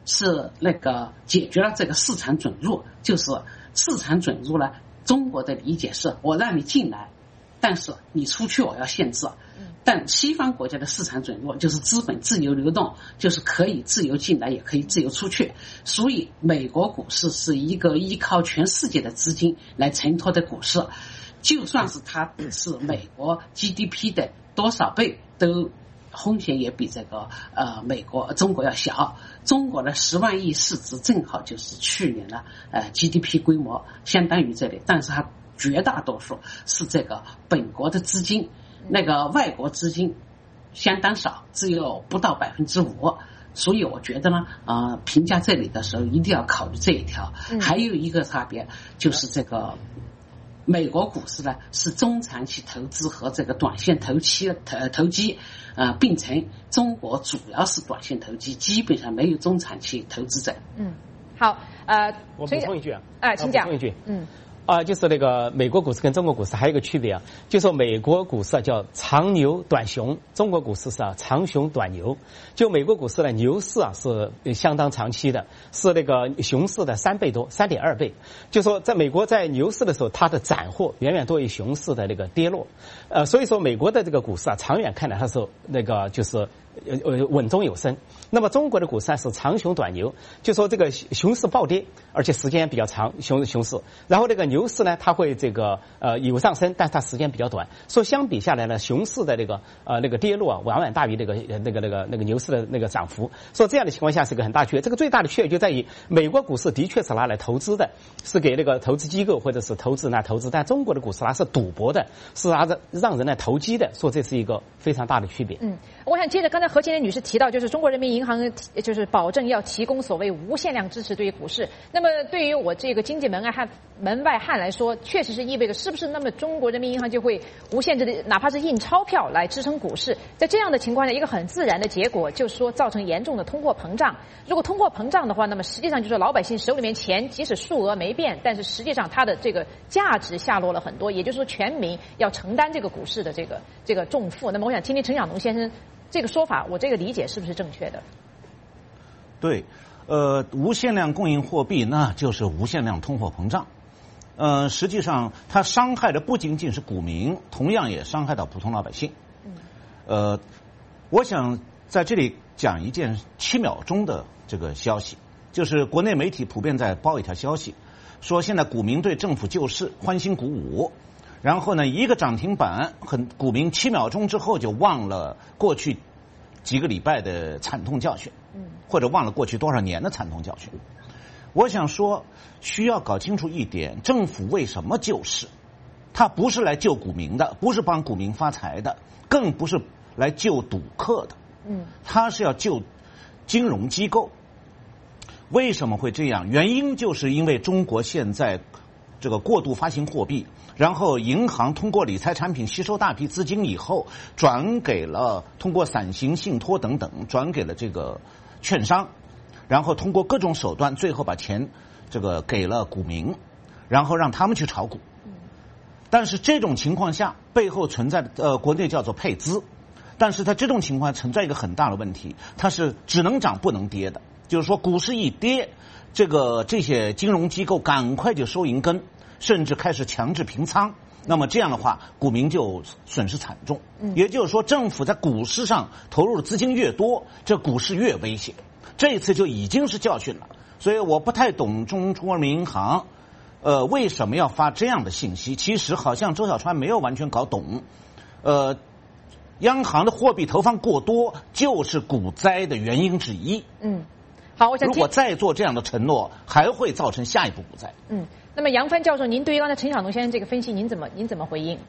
是那个解决了这个市场准入，就是市场准入呢，中国的理解是我让你进来，但是你出去我要限制。但西方国家的市场准入就是资本自由流动，就是可以自由进来也可以自由出去，所以美国股市是一个依靠全世界的资金来承托的股市，就算是它是美国 G D P 的多少倍，都风险也比这个呃美国中国要小。中国的十万亿市值正好就是去年的呃 G D P 规模，相当于这里，但是它绝大多数是这个本国的资金。那个外国资金相当少，只有不到百分之五，所以我觉得呢，呃，评价这里的时候一定要考虑这一条。嗯、还有一个差别就是这个美国股市呢是中长期投资和这个短线投期投投机呃并存，中国主要是短线投机，基本上没有中长期投资者。 嗯，好，呃， 我补充一句啊， 哎，请讲。 补充一句， 嗯。 啊，就是那个美国股市跟中国股市还有一个区别啊，就说美国股市啊叫长牛短熊，中国股市是啊长熊短牛。就美国股市呢，牛市啊是相当长期的，是那个熊市的三倍多，三点二倍。就说在美国在牛市的时候，它的斩获远远多于熊市的那个跌落。呃，所以说美国的这个股市啊，长远看来它是那个就是呃呃稳中有升。那么中国的股市是长熊短牛，就说这个熊市暴跌，而且时间比较长，熊熊市，然后这个牛市呢，它会这个呃有上升，但是它时间比较短，所以相比下来呢，熊市的这个呃那个跌落啊，远远大于那个那个那个那个牛市的那个涨幅，所以这样的情况下是个很大区别。这个最大的区别就在于美国股市的确是拿来投资的，是给那个投资机构或者是投资人来投资，但中国的股市它是赌博的，是拿着让人来投机的，所以这是一个非常大的区别。 嗯，我想接着刚才何青莲女士提到，就是中国人民银行就是保证要提供所谓无限量支持对于股市。那么对于我这个经济门外汉门外汉来说，确实是意味着是不是那么中国人民银行就会无限制的哪怕是印钞票来支撑股市？在这样的情况下，一个很自然的结果就是说造成严重的通货膨胀。如果通货膨胀的话，那么实际上就是老百姓手里面钱即使数额没变，但是实际上它的这个价值下落了很多，也就是说全民要承担这个股市的这个这个重负。那么我想听听陈晓农先生这个说法，我这个理解是不是正确的？ 对，呃，无限量供应货币那就是无限量通货膨胀。呃，实际上它伤害的不仅仅是股民，同样也伤害到普通老百姓。呃，我想在这里讲一件七秒钟的这个消息，就是国内媒体普遍在报一条消息，说现在股民对政府救市欢欣鼓舞，然后呢，一个涨停板，很股民七秒钟之后就忘了过去几个礼拜的惨痛教训。或者忘了过去多少年的惨痛教训。我想说，需要搞清楚一点，政府为什么救市？它不是来救股民的，不是帮股民发财的，更不是来救赌客的。嗯，它是要救金融机构。为什么会这样？原因就是因为中国现在这个过度发行货币，然后银行通过理财产品吸收大批资金以后，转给了通过散行信托等等，转给了这个券商，然后通过各种手段，最后把钱这个给了股民，然后让他们去炒股。但是这种情况下，背后存在的呃国内叫做配资，但是它这种情况存在一个很大的问题，它是只能涨不能跌的。就是说，股市一跌，这个这些金融机构赶快就收银根，甚至开始强制平仓。那么这样的话，股民就损失惨重。也就是说，政府在股市上投入的资金越多，这股市越危险。这一次就已经是教训了。所以我不太懂中国人民银行，呃，为什么要发这样的信息？其实好像周小川没有完全搞懂。呃，央行的货币投放过多，就是股灾的原因之一。嗯， 好，我想如果再做这样的承诺，还会造成下一步股灾。 嗯。那么杨帆教授，您对于刚才陈晓农先生这个分析，您怎么您怎么回应？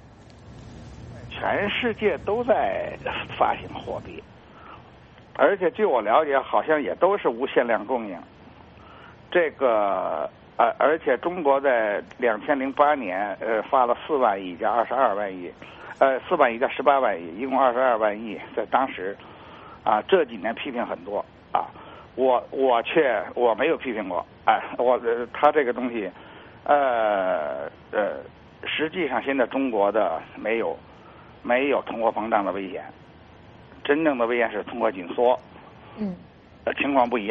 全世界都在发行货币，而且据我了解，好像也都是无限量供应。这个呃，而且中国在两千零八年呃发了四万亿加二十二万亿，呃四万亿加十八万亿，一共二十二万亿。在当时啊，这几年批评很多啊。我我却我没有批评过，哎，我呃他这个东西，呃呃，实际上现在中国的没有没有通货膨胀的危险，真正的危险是通货紧缩，嗯，呃情况不一样，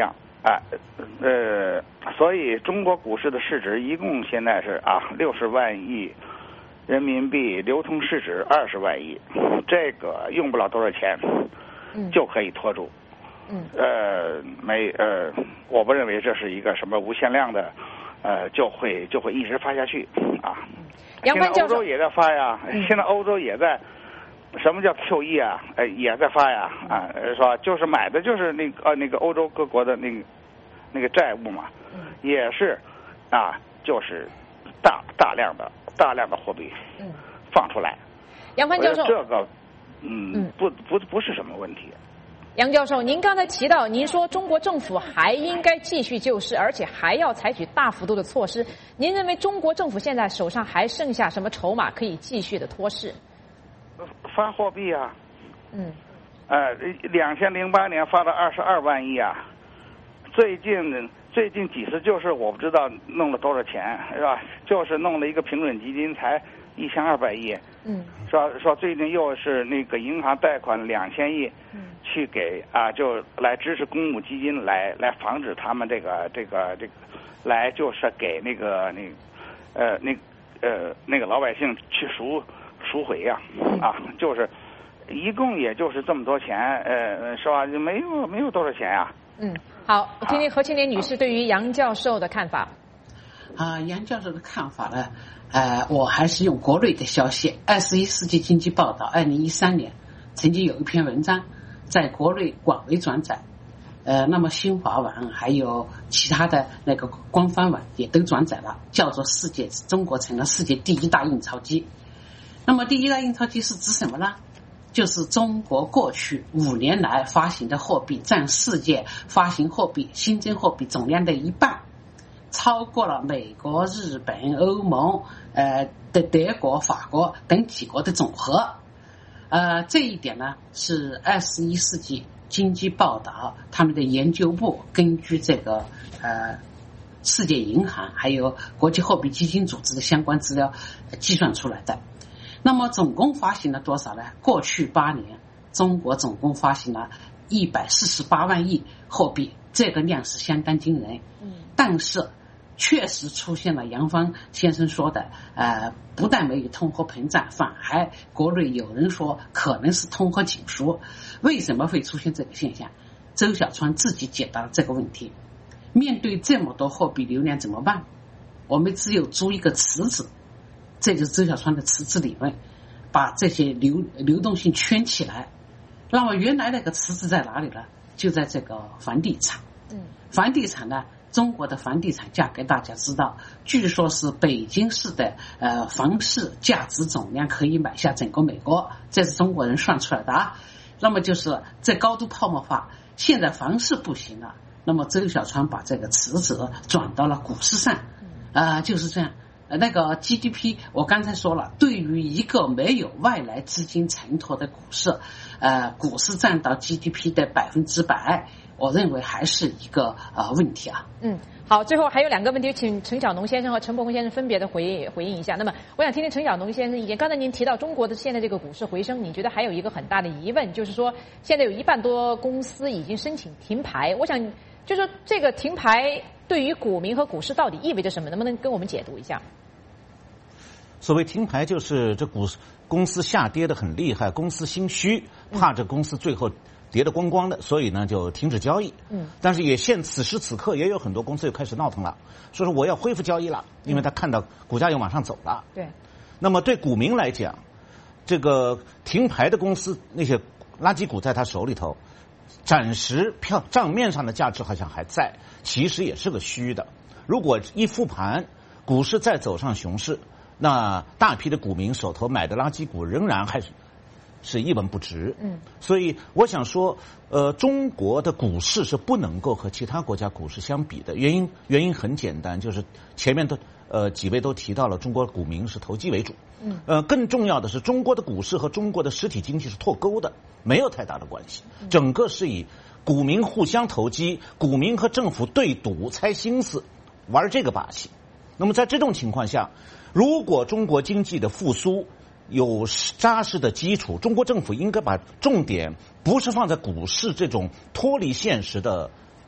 啊呃，所以中国股市的市值一共现在是啊六十万亿人民币，流通市值二十万亿，这个用不了多少钱，嗯，就可以拖住。嗯，呃，没呃，我不认为这是一个什么无限量的，呃，就会就会一直发下去啊。 杨帆教授， 现在欧洲也在发呀，嗯、现在欧洲也在。什么叫 Q E 啊？哎，也在发呀，啊，是吧？就是买的就是那个呃那个欧洲各国的那个那个债务嘛，也是啊，就是大大量的大量的货币放出来。 杨帆教授， 这个嗯不不不是什么问题。 杨教授，您刚才提到，您说中国政府还应该继续救市，而且还要采取大幅度的措施。您认为中国政府现在手上还剩下什么筹码可以继续的托市？ 发货币啊， 嗯， 呃，两千零八年发了二十二万亿啊，最近最近几次就是我不知道弄了多少钱，是吧？就是弄了一个平准基金才一千二百亿， 嗯， 说说最近又是那个银行贷款两千亿，嗯，去给啊就来支持公募基金来来防止他们这个这个这个来就是给那个那呃那呃那个老百姓去赎。赎回呀、啊，啊，就是一共也就是这么多钱，呃，是吧？没有没有多少钱呀、啊。 嗯，好，我听听何青莲女士对于杨教授的看法。 啊，杨教授的看法呢，呃，我还是用国内的消息，《二十一世纪经济报道》二零一三年曾经有一篇文章在国内广为转载，呃，那么新华网还有其他的那个官方网也都转载了，叫做“世界中国成了世界第一大印钞机”。那么第一大印钞机是指什么呢？就是中国过去五年来发行的货币占世界发行货币新增货币总量的一半，超过了美国、日本、欧盟、呃的德国、法国等几国的总和。呃，这一点呢是二十一世纪经济报道他们的研究部根据这个呃世界银行还有国际货币基金组织的相关资料计算出来的。那么总共发行了多少呢？过去八年，中国总共发行了一百四十八万亿货币，这个量是相当惊人。嗯，但是确实出现了杨帆先生说的，呃，不但没有通货膨胀，反而国内有人说可能是通货紧缩。为什么会出现这个现象？周小川自己解答了这个问题。面对这么多货币流量怎么办？我们只有租一个池子。这就是周小川的池子理论，把这些流流动性圈起来。那么原来那个池子在哪里呢？就在这个房地产。嗯，房地产呢，中国的房地产价格大家知道，据说是北京市的呃房市价值总量可以买下整个美国，这是中国人算出来的啊。那么就是这高度泡沫化，现在房市不行了，那么周小川把这个池子转到了股市上，啊、呃，就是这样。那个 G D P 我刚才说了，对于一个没有外来资金承托的股市，呃，股市占到 G D P 的百分之百，我认为还是一个呃问题啊。 嗯，好，最后还有两个问题，请陈小农先生和陈伯宏先生分别的回回应一下。那么，我想听听陈小农先生意见。刚才您提到中国的现在这个股市回升，你觉得还有一个很大的疑问，就是说现在有一半多公司已经申请停牌。我想就是说这个停牌对于股民和股市到底意味着什么？能不能跟我们解读一下？ 所谓停牌，就是这股公司下跌的很厉害，公司心虚，怕这公司最后跌得光光的，所以呢就停止交易。嗯，但是也现此时此刻也有很多公司又开始闹腾了，说是我要恢复交易了，因为他看到股价又往上走了。 对。 那么对股民来讲，这个停牌的公司那些垃圾股在他手里头，暂时票账面上的价值好像还在，其实也是个虚的。如果一复盘，股市再走上熊市，那大批的股民手头买的垃圾股仍然还是是一文不值。嗯，所以我想说，呃，中国的股市是不能够和其他国家股市相比的。原因原因很简单，就是前面的呃几位都提到了，中国股民是投机为主。嗯，呃，更重要的是，中国的股市和中国的实体经济是脱钩的，没有太大的关系。整个是以股民互相投机，股民和政府对赌，猜心思，玩这个把戏。那么在这种情况下，如果中国经济的复苏有扎实的基础，中国政府应该把重点不是放在股市这种脱离现实的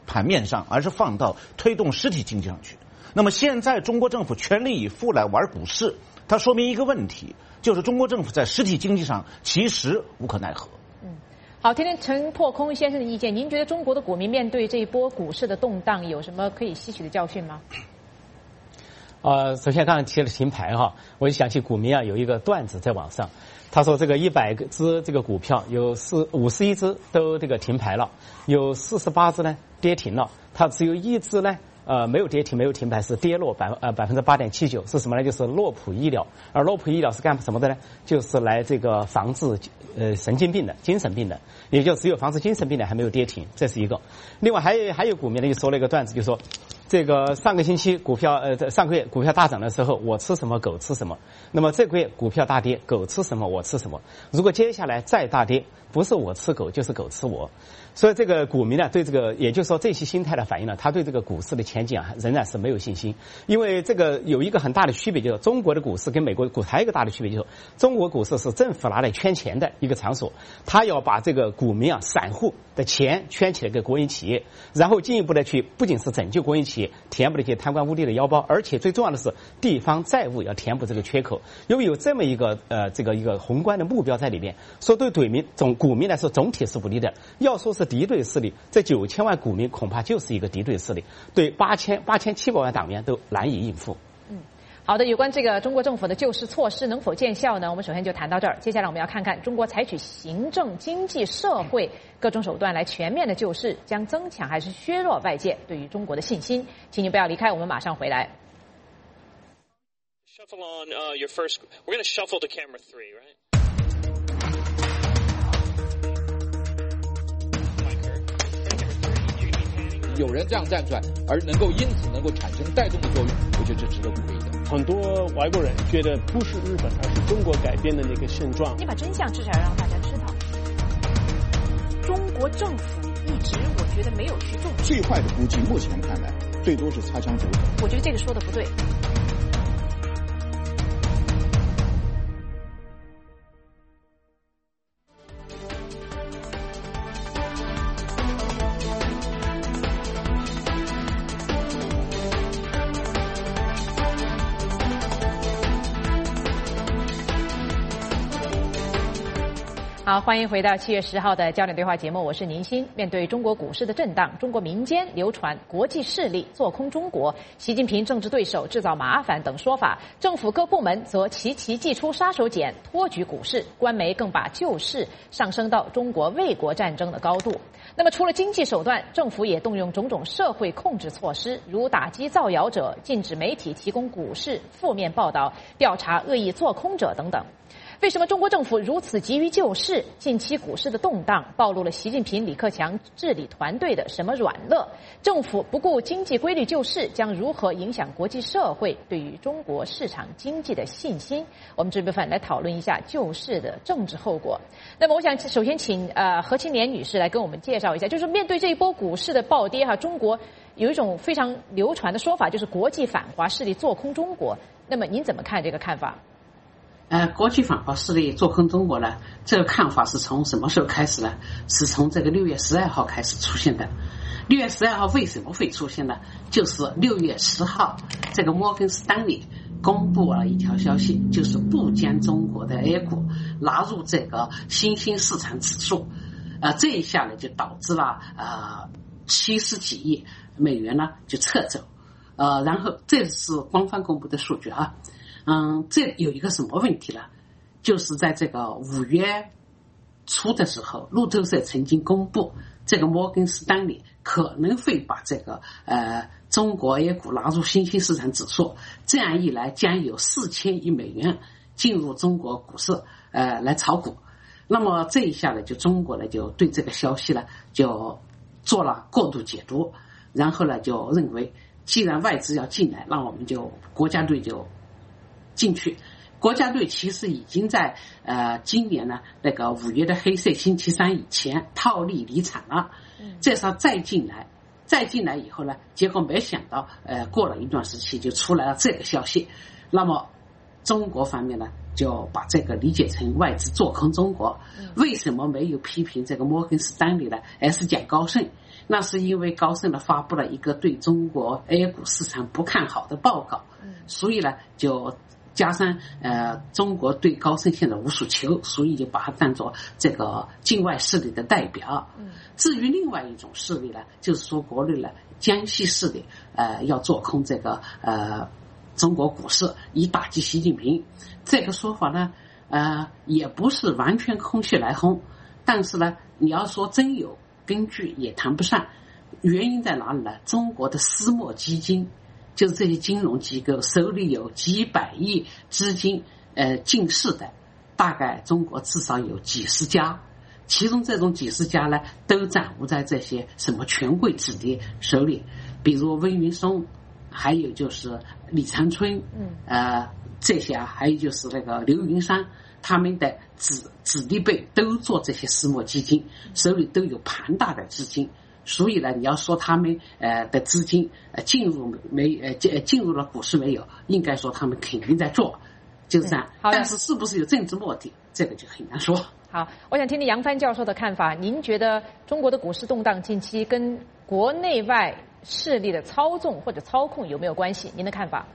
盘面上，而是放到推动实体经济上去。那么现在中国政府全力以赴来玩股市，它说明一个问题，就是中国政府在实体经济上其实无可奈何。 嗯，好，听听陈破空先生的意见，您觉得中国的股民面对这一波股市的动荡，有什么可以吸取的教训吗？ 呃，首先刚才提了停牌哈，我就想起股民啊有一个段子在网上，他说这个一百只这个股票有四五十一只都这个停牌了，有四十八只呢跌停了，它只有一只呢呃没有跌停没有停牌，是跌落百呃百分之八点七九，是什么呢？就是洛普医疗，而洛普医疗是干什么的呢？就是来这个防治呃神经病的精神病的，也就只有防治精神病的还没有跌停，这是一个。另外还有还有股民呢就说了一个段子，就说。这个上个星期股票呃上个月股票大涨的时候，我吃什么狗吃什么。那么这个月股票大跌，狗吃什么我吃什么。如果接下来再大跌，不是我吃狗就是狗吃我。所以这个股民呢，对这个也就是说这些心态的反应呢，他对这个股市的前景啊仍然是没有信心。因为这个有一个很大的区别，就是中国的股市跟美国的股市还有一个大的区别，就是中国股市是政府拿来圈钱的一个场所，他要把这个股民啊散户的钱圈起来给国营企业，然后进一步的去不仅是拯救国营企业，填补这些贪官污吏的腰包，而且最重要的是地方债务要填补这个缺口。由于有这么一个呃这个一个宏观的目标在里面，所以对对民总股民来说总体是不利的。要说是敌对势力，这九千万股民恐怕就是一个敌对势力，对八千八千七百万党员都难以应付。 嗯，好的，有关这个中国政府的救市措施能否见效呢？我们首先就谈到这儿。接下来我们要看看中国采取行政、经济、社会各种手段来全面的救市，将增强还是削弱外界对于中国的信心？请您不要离开，我们马上回来。 Shuffle on uh, your first. We're going to shuffle to camera three, right? 有人这样站出来，而能够因此能够产生带动的作用，我觉得这值得鼓励的。 很多外国人觉得不是日本，而是中国改变的那个现状。 你把真相至少让大家知道。中国政府一直我觉得没有去重视。 最坏的估计，目前看来，最多是擦枪走火。 我觉得这个说的不对。好，欢迎回到七月十号的焦点对话节目，我是宁鑫。面对中国股市的震荡，中国民间流传国际势力做空中国、习近平政治对手制造麻烦等说法，政府各部门则齐齐祭出杀手锏，托举股市，官媒更把救市上升到中国卫国战争的高度。那么除了经济手段，政府也动用种种社会控制措施，如打击造谣者、禁止媒体提供股市负面报道、调查恶意做空者等等。为什么中国政府如此急于救市？近期股市的动荡暴露了习近平、李克强治理团队的什么软肋？政府不顾经济规律救市，将如何影响国际社会对于中国市场经济的信心？我们这部分来讨论一下救市的政治后果。那么，我想首先请呃何青莲女士来跟我们介绍一下，就是面对这一波股市的暴跌哈，中国有一种非常流传的说法，就是国际反华势力做空中国。那么您怎么看这个看法？ 呃，国际反华势力做空中国呢？这个看法是从什么时候开始呢？是从这个六月十二号开始出现的。六月十二号为什么会出现呢？就是六月十号，这个摩根士丹利公布了一条消息，就是不将中国的 A 股纳入这个新兴市场指数。呃，这一下呢，就导致了呃七十几亿美元呢就撤走。呃，然后这是官方公布的数据啊。嗯，这有一个什么问题呢？就是在这个五月初的时候，路透社曾经公布，这个摩根士丹利可能会把这个呃中国 A 股纳入新兴市场指数，这样一来将有四千亿美元进入中国股市呃来炒股。那么这一下呢，就中国呢就对这个消息呢就做了过度解读，然后呢就认为，既然外资要进来，那我们就国家队就进去。国家队其实已经在呃今年呢那个五月的黑色星期三以前套利离场了，这时候再进来，再进来以后呢，结果没想到呃过了一段时期就出来了这个消息，那么中国方面呢就把这个理解成外资做空中国。为什么没有批评这个摩根士丹利呢？而是讲高盛？ 那是因为高盛呢发布了一个对中国 A 股市场不看好的报告，所以呢就加上呃中国对高盛现在无所求，所以就把它当作这个境外势力的代表。至于另外一种势力呢，就是说国内呢江西势力呃要做空这个呃中国股市，以打击习近平。这个说法呢呃也不是完全空穴来风，但是呢你要说真有根据也谈不上。原因在哪里呢？中国的私募基金，就是这些金融机构手里有几百亿资金呃进市的，大概中国至少有几十家，其中这种几十家呢都掌握在这些什么权贵子弟手里，比如温云松，还有就是李长春，嗯，呃这些啊，还有就是那个刘云山，他们的子子弟辈都做这些私募基金，手里都有庞大的资金。所以呢，你要说他们呃的资金呃进入没呃进进入了股市没有，应该说他们肯定在做，就是这样。嗯、但是是不是有政治目的，这个就很难说。 好，我想听听杨帆教授的看法。您觉得中国的股市动荡近期跟国内外势力的操纵或者操控有没有关系？您的看法？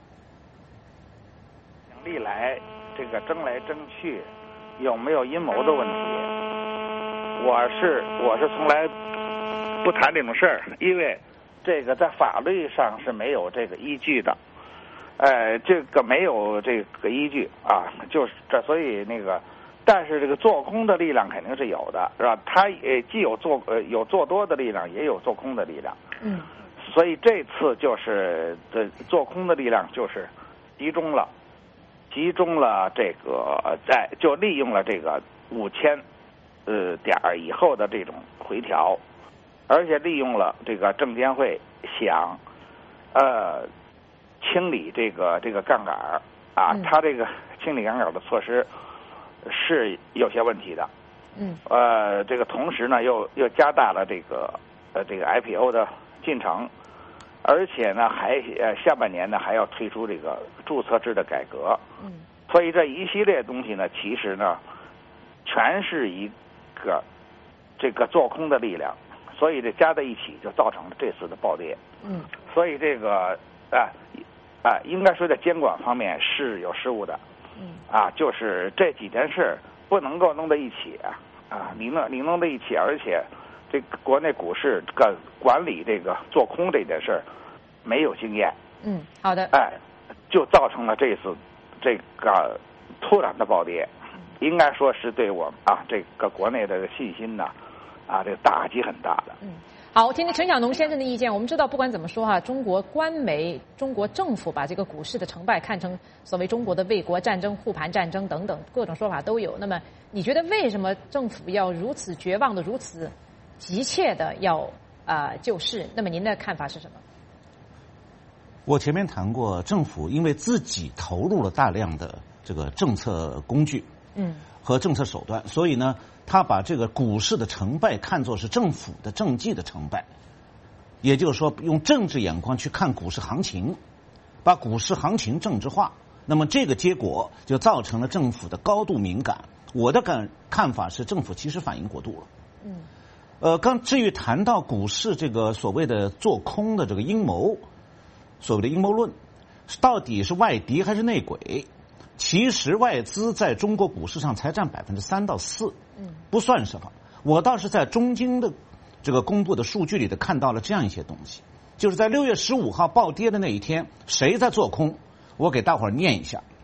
历来这个争来争去，有没有阴谋的问题？我是我是从来不谈这种事儿，因为这个在法律上是没有这个依据的，呃，这个没有这个依据啊，就是这，所以那个，但是这个做空的力量肯定是有的，是吧？它也既有做呃有做多的力量，也有做空的力量， 嗯， 所以这次就是这做空的力量就是集中了，集中了这个在就利用了这个五千呃点以后的这种回调。而且利用了这个证监会想，呃，清理这个这个杠杆啊，它这个清理杠杆的措施是有些问题的。 嗯。 呃，这个同时呢，又又加大了这个呃这个 I P O 的进程，而且呢，还呃下半年呢还要推出这个注册制的改革。 嗯。 所以这一系列东西呢，其实呢，全是一个这个做空的力量。所以这加在一起，就造成了这次的暴跌。 嗯， 所以这个啊啊，应该说在监管方面是有失误的。 嗯， 啊，就是这几件事不能够弄在一起啊啊，你弄你弄在一起，而且这个国内股市这个管理这个做空这件事没有经验。 嗯，好的。 哎，就造成了这次这个突然的暴跌，应该说是对我们啊这个国内的信心呢。啊，这个打击很大的。 嗯，好，我听听陈小农先生的意见。我们知道，不管怎么说哈，中国官媒、中国政府把这个股市的成败看成所谓中国的卫国战争、护盘战争等等各种说法都有。那么，你觉得为什么政府要如此绝望的、如此急切的要啊、呃、救市？那么您的看法是什么？ 我前面谈过，政府因为自己投入了大量的这个政策工具， 嗯， 和政策手段，所以呢。他把这个股市的成败看作是政府的政绩的成败，也就是说用政治眼光去看股市行情，把股市行情政治化，那么这个结果就造成了政府的高度敏感。我的感看法是，政府其实反应过度了。 嗯， 呃，刚至于谈到股市这个所谓的做空的这个阴谋，所谓的阴谋论，到底是外敌还是内鬼？其实外资在中国股市上才占百分之三到四， 嗯， 不算什么。我倒是在中经的这个公布的数据里头看到了这样一些东西，就是在六月十五号暴跌的那一天，谁在做空？我给大伙儿念一下。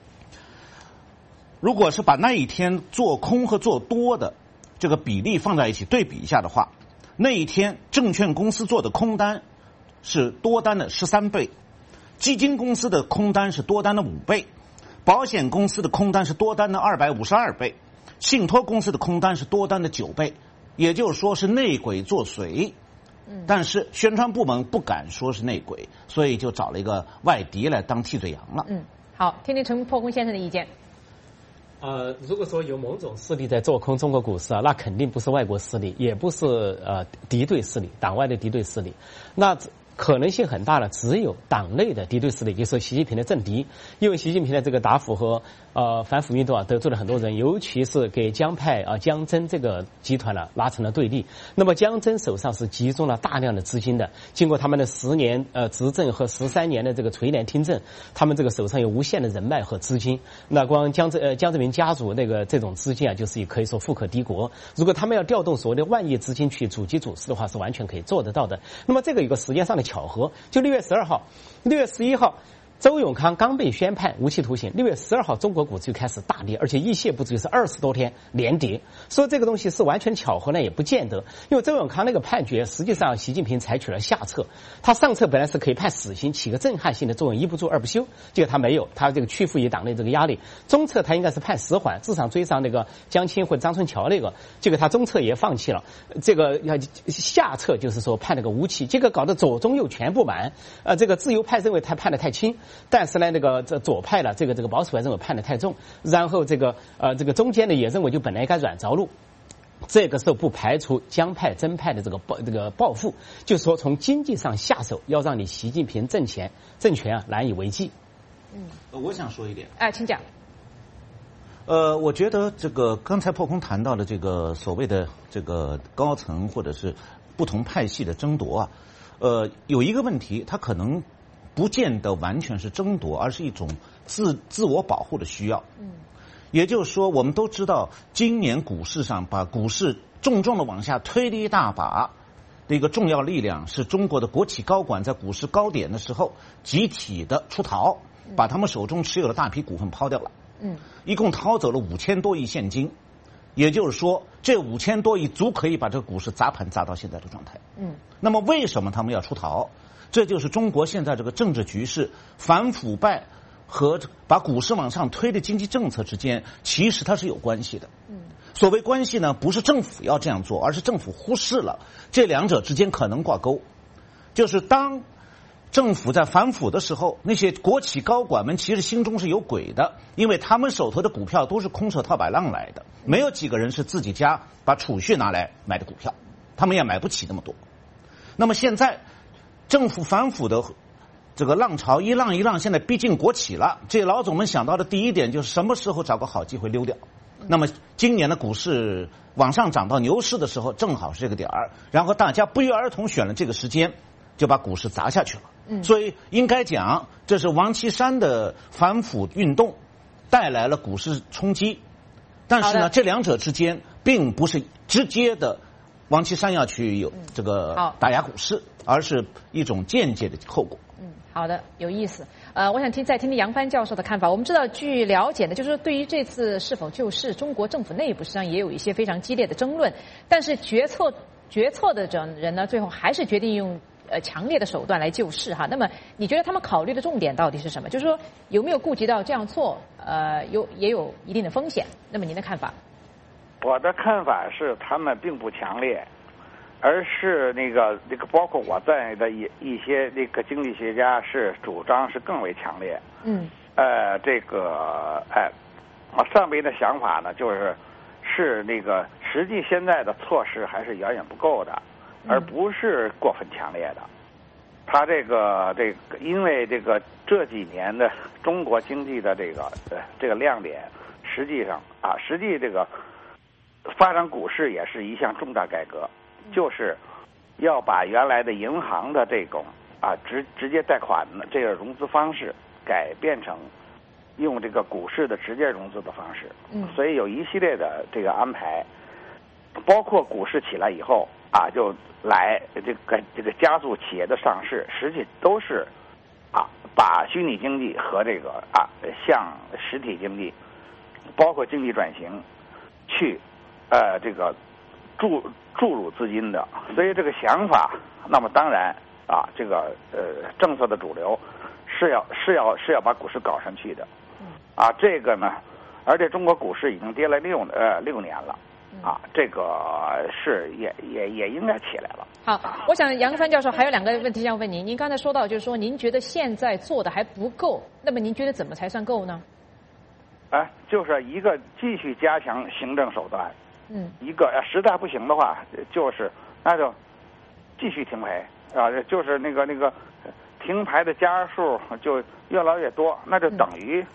如果是把那一天做空和做多的这个比例放在一起对比一下的话，那一天证券公司做的空单是多单的十三倍，基金公司的空单是多单的五倍。保险公司的空单是多单的二百五十二倍，信托公司的空单是多单的九倍，也就是说是内鬼作祟。 嗯， 但是宣传部门不敢说是内鬼，所以就找了一个外敌来当替罪羊了。 嗯，好，听听陈破空先生的意见。 呃，如果说有某种势力在做空中国股市啊，那肯定不是外国势力，也不是呃敌对势力，党外的敌对势力，那可能性很大的只有党内的敌对势力，就是习近平的政敌。因为习近平的这个答复和呃反腐运动啊得罪了很多人，尤其是给江派啊江真这个集团呢、啊、拉成了对立。那么江真手上是集中了大量的资金的，经过他们的十年呃执政和十三年的这个垂帘听政，他们这个手上有无限的人脉和资金。那光江泽呃江泽民家族那个这种资金啊，就是可以说富可敌国。如果他们要调动所谓的万亿资金去主机主事的话，是完全可以做得到的。那么这个有个时间上的巧合，就六月十二号、六月十一号。周永康刚被宣判无期徒刑，六月十二号中国股市就开始大跌，而且一泻不止，是二十多天连跌。说这个东西是完全巧合呢，也不见得，因为周永康那个判决，实际上习近平采取了下策，他上策本来是可以判死刑，起个震撼性的作用，一不做二不休，结果他没有，他这个屈服于党内这个压力。中策他应该是判死缓，至少追上那个江青或者张春桥那个，结果他中策也放弃了，这个要下策就是说判那个无期，结果搞得左中右全不满，呃，这个自由派认为他判得太轻。但是呢，那个这左派的这个这个保守派认为判得太重，然后这个呃这个中间的也认为就本来应该软着陆。这个时候不排除江派真派的这个报这个报复，就是说从经济上下手，要让你习近平政权政权啊难以为继。 嗯，我想说一点。 哎，请讲。 呃，我觉得这个刚才破空谈到的这个所谓的这个高层或者是不同派系的争夺啊，呃，有一个问题，它可能不见得完全是争夺，而是一种自自我保护的需要。嗯，也就是说，我们都知道，今年股市上把股市重重的往下推了一大把的一个重要力量，是中国的国企高管在股市高点的时候集体的出逃，把他们手中持有的大批股份抛掉了。嗯，一共掏走了五千多亿现金，也就是说，这五千多亿足可以把这个股市砸盘砸到现在的状态。嗯，那么为什么他们要出逃？这就是中国现在这个政治局势反腐败和把股市往上推的经济政策之间，其实它是有关系的。嗯，所谓关系呢，不是政府要这样做，而是政府忽视了这两者之间可能挂钩。就是当政府在反腐的时候，那些国企高管们其实心中是有鬼的，因为他们手头的股票都是空手套白狼来的，没有几个人是自己家把储蓄拿来买的股票，他们也买不起那么多。那么现在政府反腐的这个浪潮一浪一浪，现在逼近国企了。这些老总们想到的第一点就是什么时候找个好机会溜掉。那么今年的股市往上涨到牛市的时候，正好是这个点儿，然后大家不约而同选了这个时间，就把股市砸下去了。嗯，所以应该讲，这是王岐山的反腐运动带来了股市冲击。但是呢，这两者之间并不是直接的。王岐山要去有这个打压股市，而是一种间接的后果。 嗯，好的，有意思。呃，我想听再听听杨帆教授的看法。我们知道，据了解呢，就是说对于这次是否救市，中国政府内部实际上也有一些非常激烈的争论。但是决策决策的人呢，最后还是决定用呃强烈的手段来救市哈。那么你觉得他们考虑的重点到底是什么？就是说有没有顾及到这样做呃有也有一定的风险？那么您的看法？ 我的看法是，他们并不强烈，而是那个那个包括我在内的一一些那个经济学家是主张是更为强烈。嗯。呃，这个哎，我上边的想法呢，就是是那个实际现在的措施还是远远不够的，而不是过分强烈的。他这个这个，因为这个这几年的中国经济的这个呃这个亮点，实际上啊，实际这个。发展股市也是一项重大改革，就是要把原来的银行的这种啊直直接贷款的这个融资方式改变成用这个股市的直接融资的方式。嗯，所以有一系列的这个安排，包括股市起来以后啊，就来这个这个加速企业的上市，实际都是啊把虚拟经济和这个啊向实体经济，包括经济转型去。呃，这个注注入资金的，所以这个想法，那么当然啊，这个呃政策的主流是要是要是要把股市搞上去的，啊，这个呢，而且中国股市已经跌了六呃六年了，啊，这个是也也也应该起来了。 好，我想杨帆教授还有两个问题要问您。您刚才说到，就是说您觉得现在做的还不够，那么您觉得怎么才算够呢？ 哎，就是一个继续加强行政手段。嗯，一个实在不行的话，就是那就继续停牌啊，就是那个那个停牌的家数就越来越多，那就等于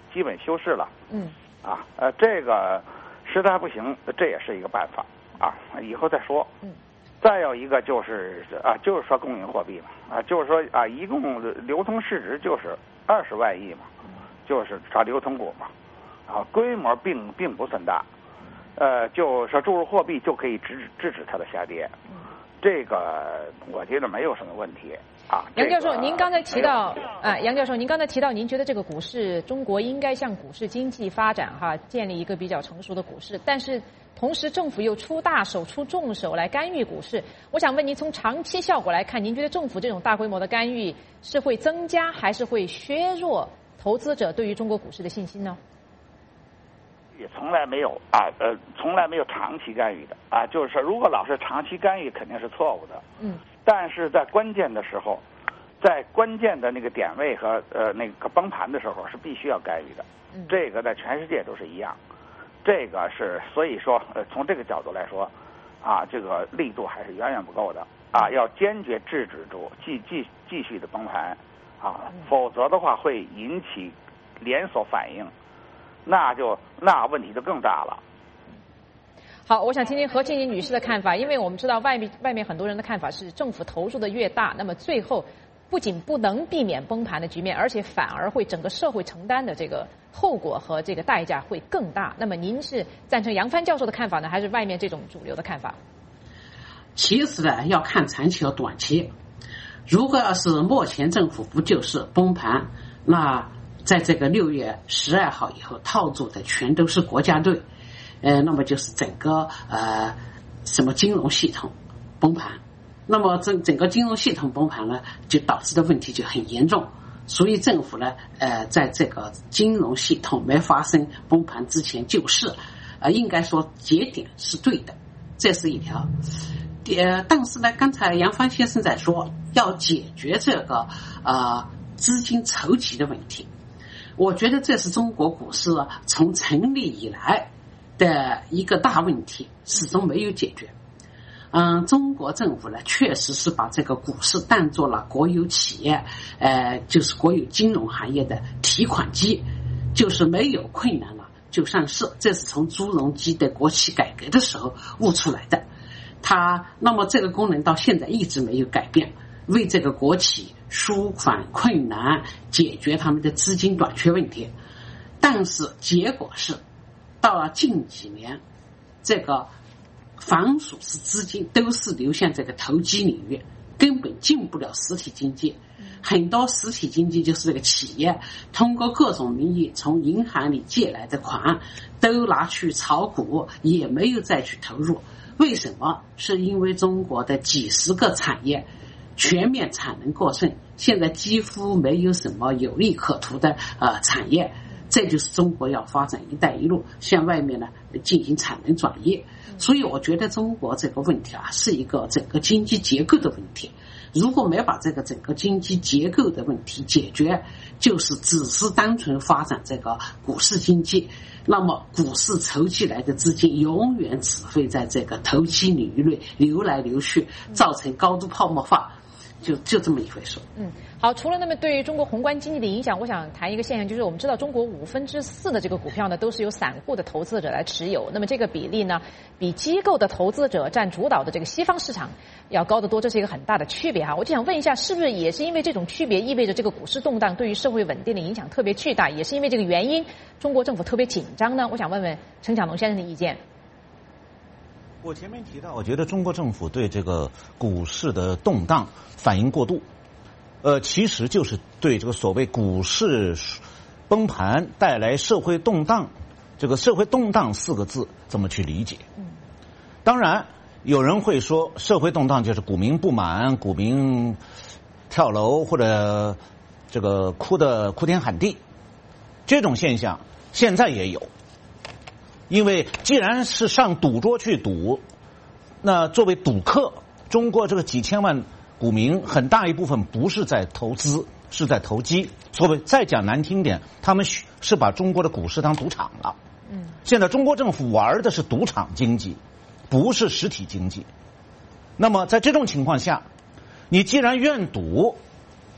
基本休市了。 嗯。 啊，呃，这个实在不行，这也是一个办法啊，以后再说。 嗯。 再有一个就是啊，就是说公允货币嘛，啊，就是说啊，一共流通市值就是二十万亿嘛，就是它流通股嘛，啊，规模并并不算大，呃，就是说注入货币就可以制止制止它的下跌，这个我觉得没有什么问题啊。 杨教授，您刚才提到啊，杨教授，您刚才提到，您觉得这个股市，中国应该向股市经济发展哈，建立一个比较成熟的股市，但是同时政府又出大手、出重手来干预股市。我想问您，从长期效果来看，您觉得政府这种大规模的干预是会增加还是会削弱投资者对于中国股市的信心呢？ 也从来没有啊，呃，从来没有长期干预的啊。就是说，如果老是长期干预，肯定是错误的。 嗯。 但是在关键的时候，在关键的那个点位和呃那个崩盘的时候，是必须要干预的。 嗯。 这个在全世界都是一样。这个是，所以说，呃，从这个角度来说，啊，这个力度还是远远不够的啊，要坚决制止住继继继续的崩盘啊，否则的话会引起连锁反应，那就那问题就更大了。 好，我想听听何庆怡女士的看法，因为我们知道外面外面很多人的看法是，政府投入的越大，那么最后不仅不能避免崩盘的局面，而且反而会整个社会承担的这个后果和这个代价会更大。那么您是赞成杨帆教授的看法呢，还是外面这种主流的看法？ 其实呢，要看长期和短期。如果要是目前政府不救市崩盘，那在这个六月十二号以后套住的全都是国家队，呃，那么就是整个呃什么金融系统崩盘。那么整整个金融系统崩盘呢，就导致的问题就很严重。所以政府呢，呃，在这个金融系统没发生崩盘之前救市，呃，应该说节点是对的，这是一条。呃，但是呢，刚才杨帆先生在说要解决这个呃资金筹集的问题，我觉得这是中国股市从成立以来的一个大问题，始终没有解决。嗯，中国政府呢，确实是把这个股市当做了国有企业，呃，就是国有金融行业的提款机，就是没有困难了就上市，这是从朱镕基的国企改革的时候悟出来的。它那么这个功能到现在一直没有改变，为这个国企纾款困难，解决他们的资金短缺问题。但是结果是，到了近几年，这个凡属是资金都是流向这个投机领域，根本进不了实体经济。很多实体经济就是这个企业通过各种名义从银行里借来的款都拿去炒股，也没有再去投入。为什么？是因为中国的几十个产业全面产能过剩，现在几乎没有什么有利可图的呃产业。这就是中国要发展一带一路，向外面呢进行产能转移。所以我觉得中国这个问题啊，是一个整个经济结构的问题。如果没把这个整个经济结构的问题解决，就是只是单纯发展这个股市经济，那么股市筹集来的资金永远只会在这个投机领域内流来流去，造成高度泡沫化，就就这么一回事。 嗯，好，除了那么对于中国宏观经济的影响，我想谈一个现象，就是我们知道中国五分之四的这个股票呢，都是由散户的投资者来持有，那么这个比例呢，比机构的投资者占主导的这个西方市场要高得多，这是一个很大的区别哈。我就想问一下，是不是也是因为这种区别，意味着这个股市动荡对于社会稳定的影响特别巨大，也是因为这个原因，中国政府特别紧张呢？我想问问陈晓农先生的意见。 我前面提到，我觉得中国政府对这个股市的动荡反应过度，呃，其实就是对这个所谓股市崩盘带来社会动荡，这个社会动荡四个字怎么去理解？当然，有人会说，社会动荡就是股民不满，股民跳楼或者这个哭的哭天喊地，这种现象现在也有。因为既然是上赌桌去赌，那作为赌客，中国这个几千万股民很大一部分不是在投资，是在投机。所谓再讲难听点，他们是把中国的股市当赌场了。嗯，现在中国政府玩的是赌场经济，不是实体经济。那么在这种情况下，你既然愿赌，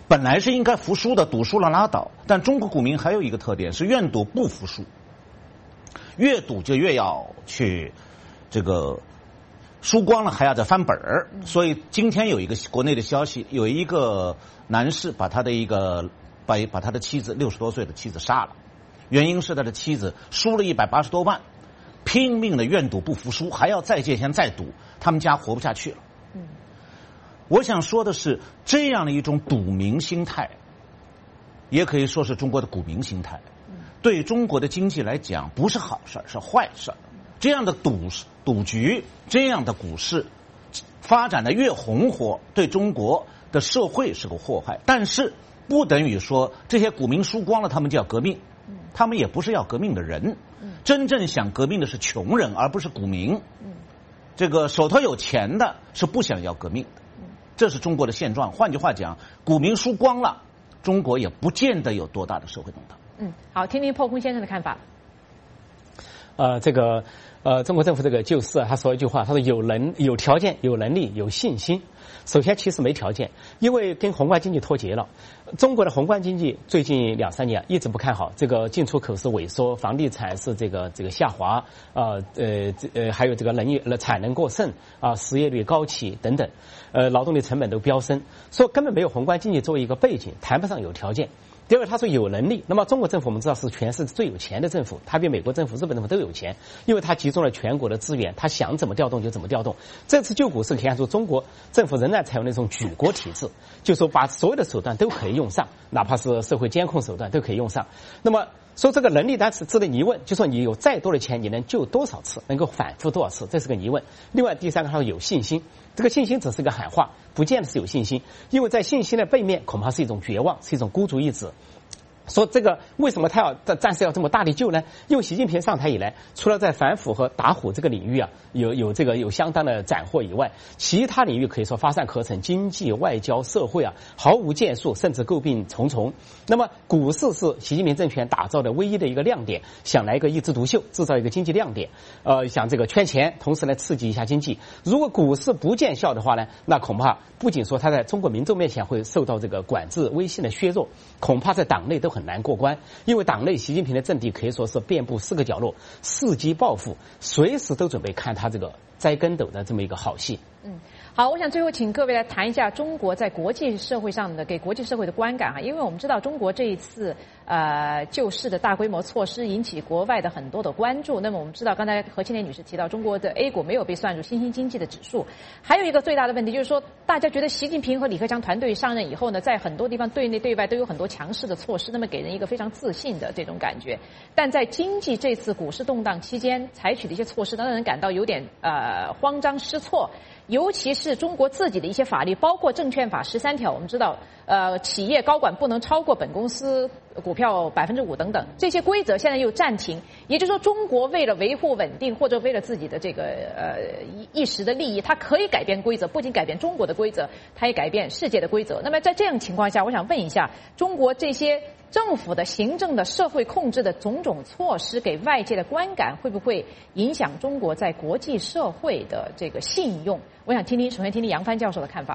本来是应该服输的，赌输了拉倒。但中国股民还有一个特点是愿赌不服输，越赌就越要去这个输光了还要再翻本儿。所以今天有一个国内的消息，有一个男士把他的一个把把他的妻子六十多岁的妻子杀了，原因是他的妻子输了一百八十多万，拼命的愿赌不服输，还要再借钱再赌，他们家活不下去了。嗯，我想说的是，这样的一种赌民心态，也可以说是中国的股民心态，对中国的经济来讲不是好事，是坏事。这样的赌赌局，这样的股市发展的越红火，对中国的社会是个祸害。但是不等于说这些股民输光了，他们就要革命。他们也不是要革命的人，真正想革命的是穷人，而不是股民。这个手头有钱的是不想要革命的，这是中国的现状。换句话讲，股民输光了，中国也不见得有多大的社会动荡。 嗯，好，听听破空先生的看法。 呃，这个呃，中国政府这个救市啊，他说一句话，他说有能有条件、有能力、有信心。首先，其实没条件，因为跟宏观经济脱节了。中国的宏观经济最近两三年一直不看好，这个进出口是萎缩，房地产是这个这个下滑，呃呃呃，还有这个能力产能过剩啊，失业率高企等等，呃，劳动力成本都飙升，所以根本没有宏观经济作为一个背景，谈不上有条件。第二，他说有能力。那么中国政府我们知道是全世界最有钱的政府，它比美国政府、日本政府都有钱，因为它集中了全国的资源，它想怎么调动就怎么调动。这次救股市可以看出，中国政府仍然采用那种举国体制，就说把所有的手段都可以用上，哪怕是社会监控手段都可以用上。那么说这个能力单词值得疑问，就说你有再多的钱，你能救多少次，能够反复多少次，这是个疑问。另外第三个，他说有信心，这个信心只是个喊话，不见得是有信心，因为在信心的背面恐怕是一种绝望，是一种孤注一掷。说这个为什么他要暂时要这么大力救呢？因为习近平上台以来，除了在反腐和打虎这个领域啊有有这个有相当的斩获以外，其他领域可以说乏善可陈，经济、外交、社会啊毫无建树，甚至诟病重重。那么股市是习近平政权打造的唯一的一个亮点，想来一个一枝独秀，制造一个经济亮点，呃，想这个圈钱，同时来刺激一下经济。如果股市不见效的话呢，那恐怕不仅说他在中国民众面前会受到这个管制威信的削弱，恐怕在党内都很难过关，因为党内习近平的政敌可以说是遍布四个角落，伺机报复，随时都准备看他这个栽跟斗的这么一个好戏。 嗯，好，我想最后请各位来谈一下中国在国际社会上的给国际社会的观感哈，因为我们知道中国这一次呃救市的大规模措施引起国外的很多的关注。那么我们知道，刚才何庆莲女士提到，中国的 A 股没有被算入新兴经济的指数。还有一个最大的问题就是说，大家觉得习近平和李克强团队上任以后呢，在很多地方对内对外都有很多强势的措施，那么给人一个非常自信的这种感觉。但在经济这次股市动荡期间采取的一些措施，让人感到有点呃慌张失措。尤其是中国自己的一些法律，包括证券法十三条，我们知道，呃，企业高管不能超过本公司股票百分之五等等，这些规则现在又暂停。也就是说，中国为了维护稳定或者为了自己的这个呃一时的利益，它可以改变规则，不仅改变中国的规则，它也改变世界的规则。那么在这样情况下，我想问一下，中国这些政府的行政的社会控制的种种措施给外界的观感，会不会影响中国在国际社会的这个信用？我想听听，首先听听杨帆教授的看法。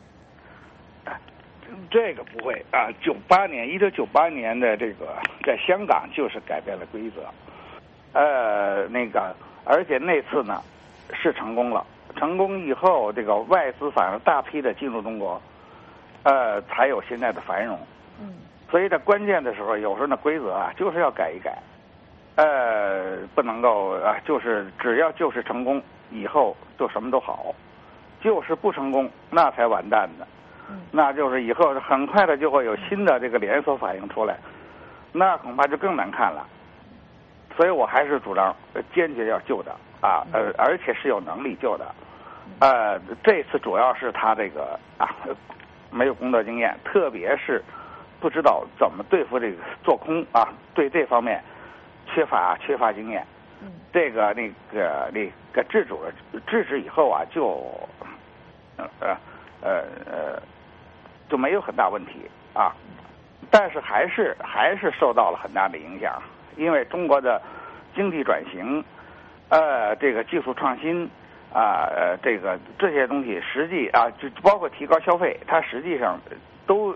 这个不会啊，九八年，一九九八年的这个在香港就是改变了规则，呃，那个，而且那次呢是成功了，成功以后，这个外资反而大批的进入中国，呃，才有现在的繁荣。嗯。所以在关键的时候，有时候那规则啊，就是要改一改，呃，不能够啊，就是只要就是成功以后就什么都好，就是不成功那才完蛋的，嗯、那就是以后很快的就会有新的这个连锁反应出来，那恐怕就更难看了。所以我还是主张坚决要救的啊，呃，而且是有能力救的，呃，这次主要是他这个啊没有工作经验，特别是。不知道怎么对付这个做空啊，对这方面缺乏缺乏经验。嗯，这个那个那个制止制止以后啊，就呃呃呃就没有很大问题啊。但是还是还是受到了很大的影响，因为中国的经济转型，呃，这个技术创新啊，呃，这个这些东西实际啊，就包括提高消费，它实际上都。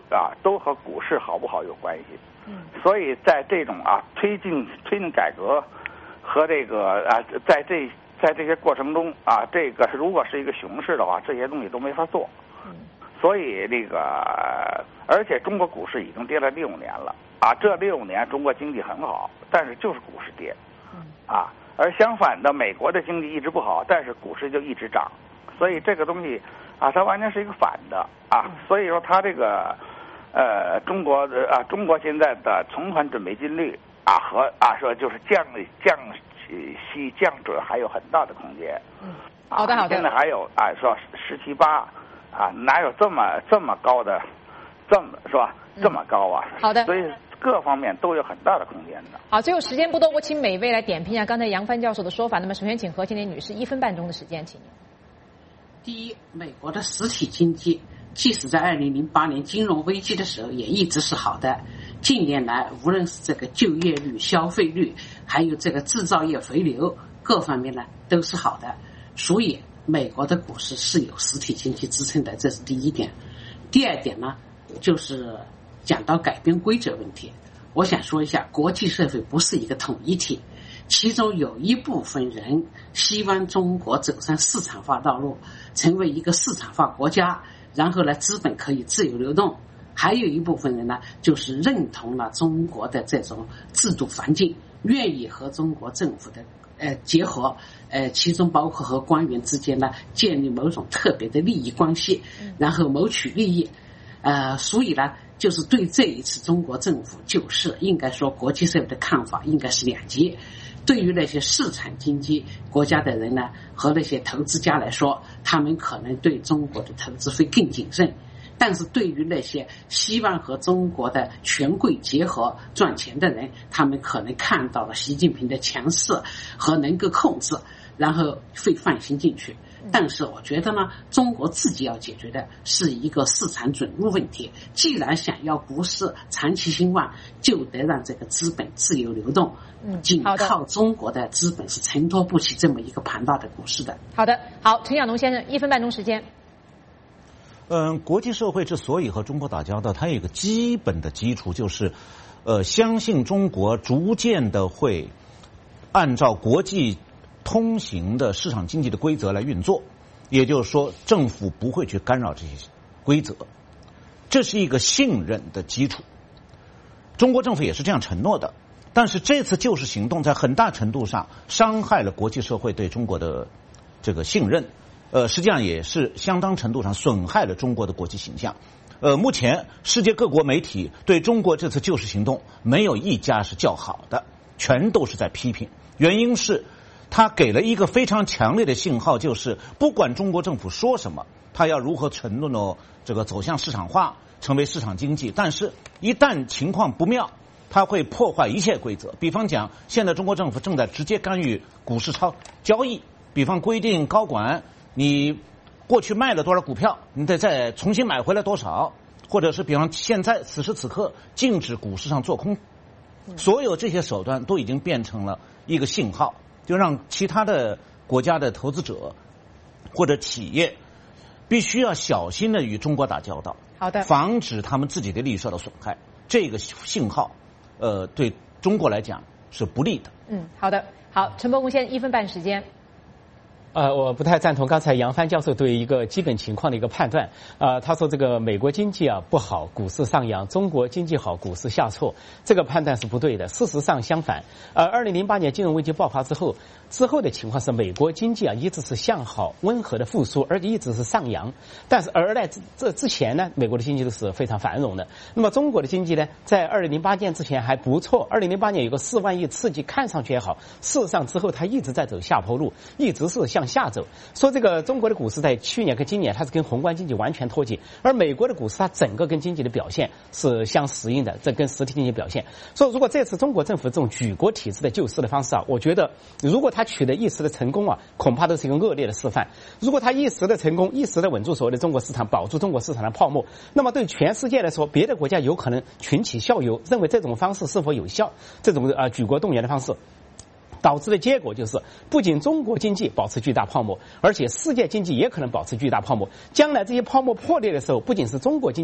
啊都和股市好不好有关系。嗯，所以在这种啊推进推进改革和这个啊在这在这些过程中啊，这个如果是一个熊市的话，这些东西都没法做。嗯，所以这个而且中国股市已经跌了六年了啊，这六年中国经济很好，但是就是股市跌。嗯，啊，而相反的，美国的经济一直不好，但是股市就一直涨。所以这个东西啊，它完全是一个反的啊。所以说，它这个呃，中国的啊，中国现在的存款准备金率啊和啊说就是降降息降准还有很大的空间。 嗯，好的好的。 现在还有啊说十七八啊，哪有这么这么高的，这么是吧？这么高啊。 嗯、好的。 所以各方面都有很大的空间的。 好，最后时间不多，我请每位来点评一下刚才杨帆教授的说法。那么首先请何庆林女士，一分半钟的时间，请您。 第一，美国的实体经济即使在二零零八年金融危机的时候也一直是好的。近年来，无论是这个就业率、消费率，还有这个制造业回流各方面呢，都是好的。所以，美国的股市是有实体经济支撑的，这是第一点。第二点呢，就是讲到改变规则问题，我想说一下，国际社会不是一个统一体。其中有一部分人希望中国走上市场化道路，成为一个市场化国家，然后呢，资本可以自由流动。还有一部分人呢，就是认同了中国的这种制度环境，愿意和中国政府的呃结合，呃，其中包括和官员之间呢建立某种特别的利益关系，然后谋取利益。呃，所以呢，就是对这一次中国政府救市，应该说国际社会的看法应该是两极。对于那些市场经济国家的人呢，和那些投资家来说，他们可能对中国的投资会更谨慎。但是对于那些希望和中国的权贵结合赚钱的人，他们可能看到了习近平的强势和能够控制，然后会放心进去。但是我觉得呢，中国自己要解决的是一个市场准入问题。既然想要股市长期兴旺，就得让这个资本自由流动。嗯，仅靠中国的资本是承托不起这么一个庞大的股市的。 好的，好，陈晓农先生，一分半钟时间。 嗯，国际社会之所以和中国打交道，它有一个基本的基础，就是，呃，相信中国逐渐的会按照国际通行的市场经济的规则来运作，也就是说，政府不会去干扰这些规则，这是一个信任的基础。中国政府也是这样承诺的，但是这次救市行动在很大程度上伤害了国际社会对中国的这个信任。呃，实际上也是相当程度上损害了中国的国际形象。呃，目前世界各国媒体对中国这次救市行动没有一家是叫好的，全都是在批评。原因是他给了一个非常强烈的信号，就是不管中国政府说什么，他要如何承诺这个走向市场化，成为市场经济，但是一旦情况不妙，他会破坏一切规则。比方讲，现在中国政府正在直接干预股市超交易，比方规定高管你过去卖了多少股票，你得再重新买回来多少，或者是比方现在此时此刻禁止股市上做空，所有这些手段都已经变成了一个信号，就让其他的国家的投资者或者企业必须要小心的与中国打交道， 好的， 防止他们自己的利益受到损害。这个信号，呃，对中国来讲是不利的。 嗯，好的，好，陈伯公先生，一分半时间。 呃，我不太赞同刚才杨帆教授对一个基本情况的一个判断。呃，他说这个美国经济啊不好，股市上扬；中国经济好，股市下挫。这个判断是不对的。事实上相反，呃，二零零八年金融危机爆发之后，之后的情况是美国经济啊一直是向好、温和的复苏，而且一直是上扬。但是而在这之前呢，美国的经济都是非常繁荣的。那么中国的经济呢，在二零零八年之前还不错。二零零八年有个四万亿刺激，看上去也好，事实上之后它一直在走下坡路，一直是向下走。说这个中国的股市在去年跟今年它是跟宏观经济完全脱节，而美国的股市它整个跟经济的表现是相适应的，这跟实体经济表现。所以如果这次中国政府这种举国体制的救市的方式啊，我觉得如果它取得一时的成功啊，恐怕都是一个恶劣的示范。如果它一时的成功，一时的稳住所谓的中国市场，保住中国市场的泡沫，那么对全世界来说，别的国家有可能群起效尤，认为这种方式是否有效，这种呃举国动员的方式导致的结果就是，不仅中国经济保持巨大泡沫，而且世界经济也可能保持巨大泡沫。将来这些泡沫破裂的时候，不仅是中国经济的崩盘，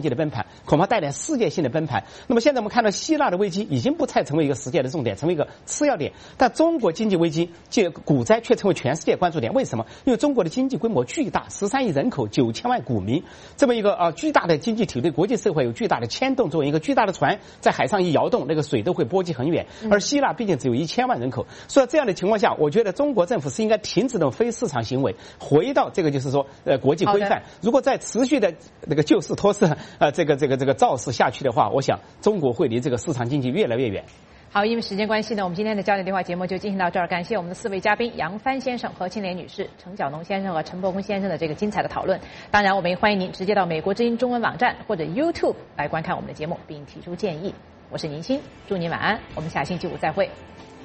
恐怕带来世界性的崩盘。那么现在我们看到希腊的危机已经不再成为一个世界的重点，成为一个次要点，但中国经济危机这股灾却成为全世界关注点。为什么？因为中国的经济规模巨大，十三亿人口，九千万股民，这么一个啊巨大的经济体对国际社会有巨大的牵动作用。一个巨大的船在海上一摇动，那个水都会波及很远。而希腊毕竟只有一千万人口，所以这样的情况下，我觉得中国政府是应该停止这种非市场行为，回到这个就是说呃国际规范。如果再持续的那个救市托市呃这个这个这个造势下去的话，我想中国会离这个市场经济越来越远。 好，因为时间关系呢，我们今天的焦点对话节目就进行到这儿。感谢我们的四位嘉宾杨帆先生、何庆莲女士、程晓农先生和陈伯公先生的这个精彩的讨论。当然，我们也欢迎您直接到美国之音中文网站或者 YouTube 来观看我们的节目，并提出建议。我是宁鑫，祝您晚安，我们下星期五再会。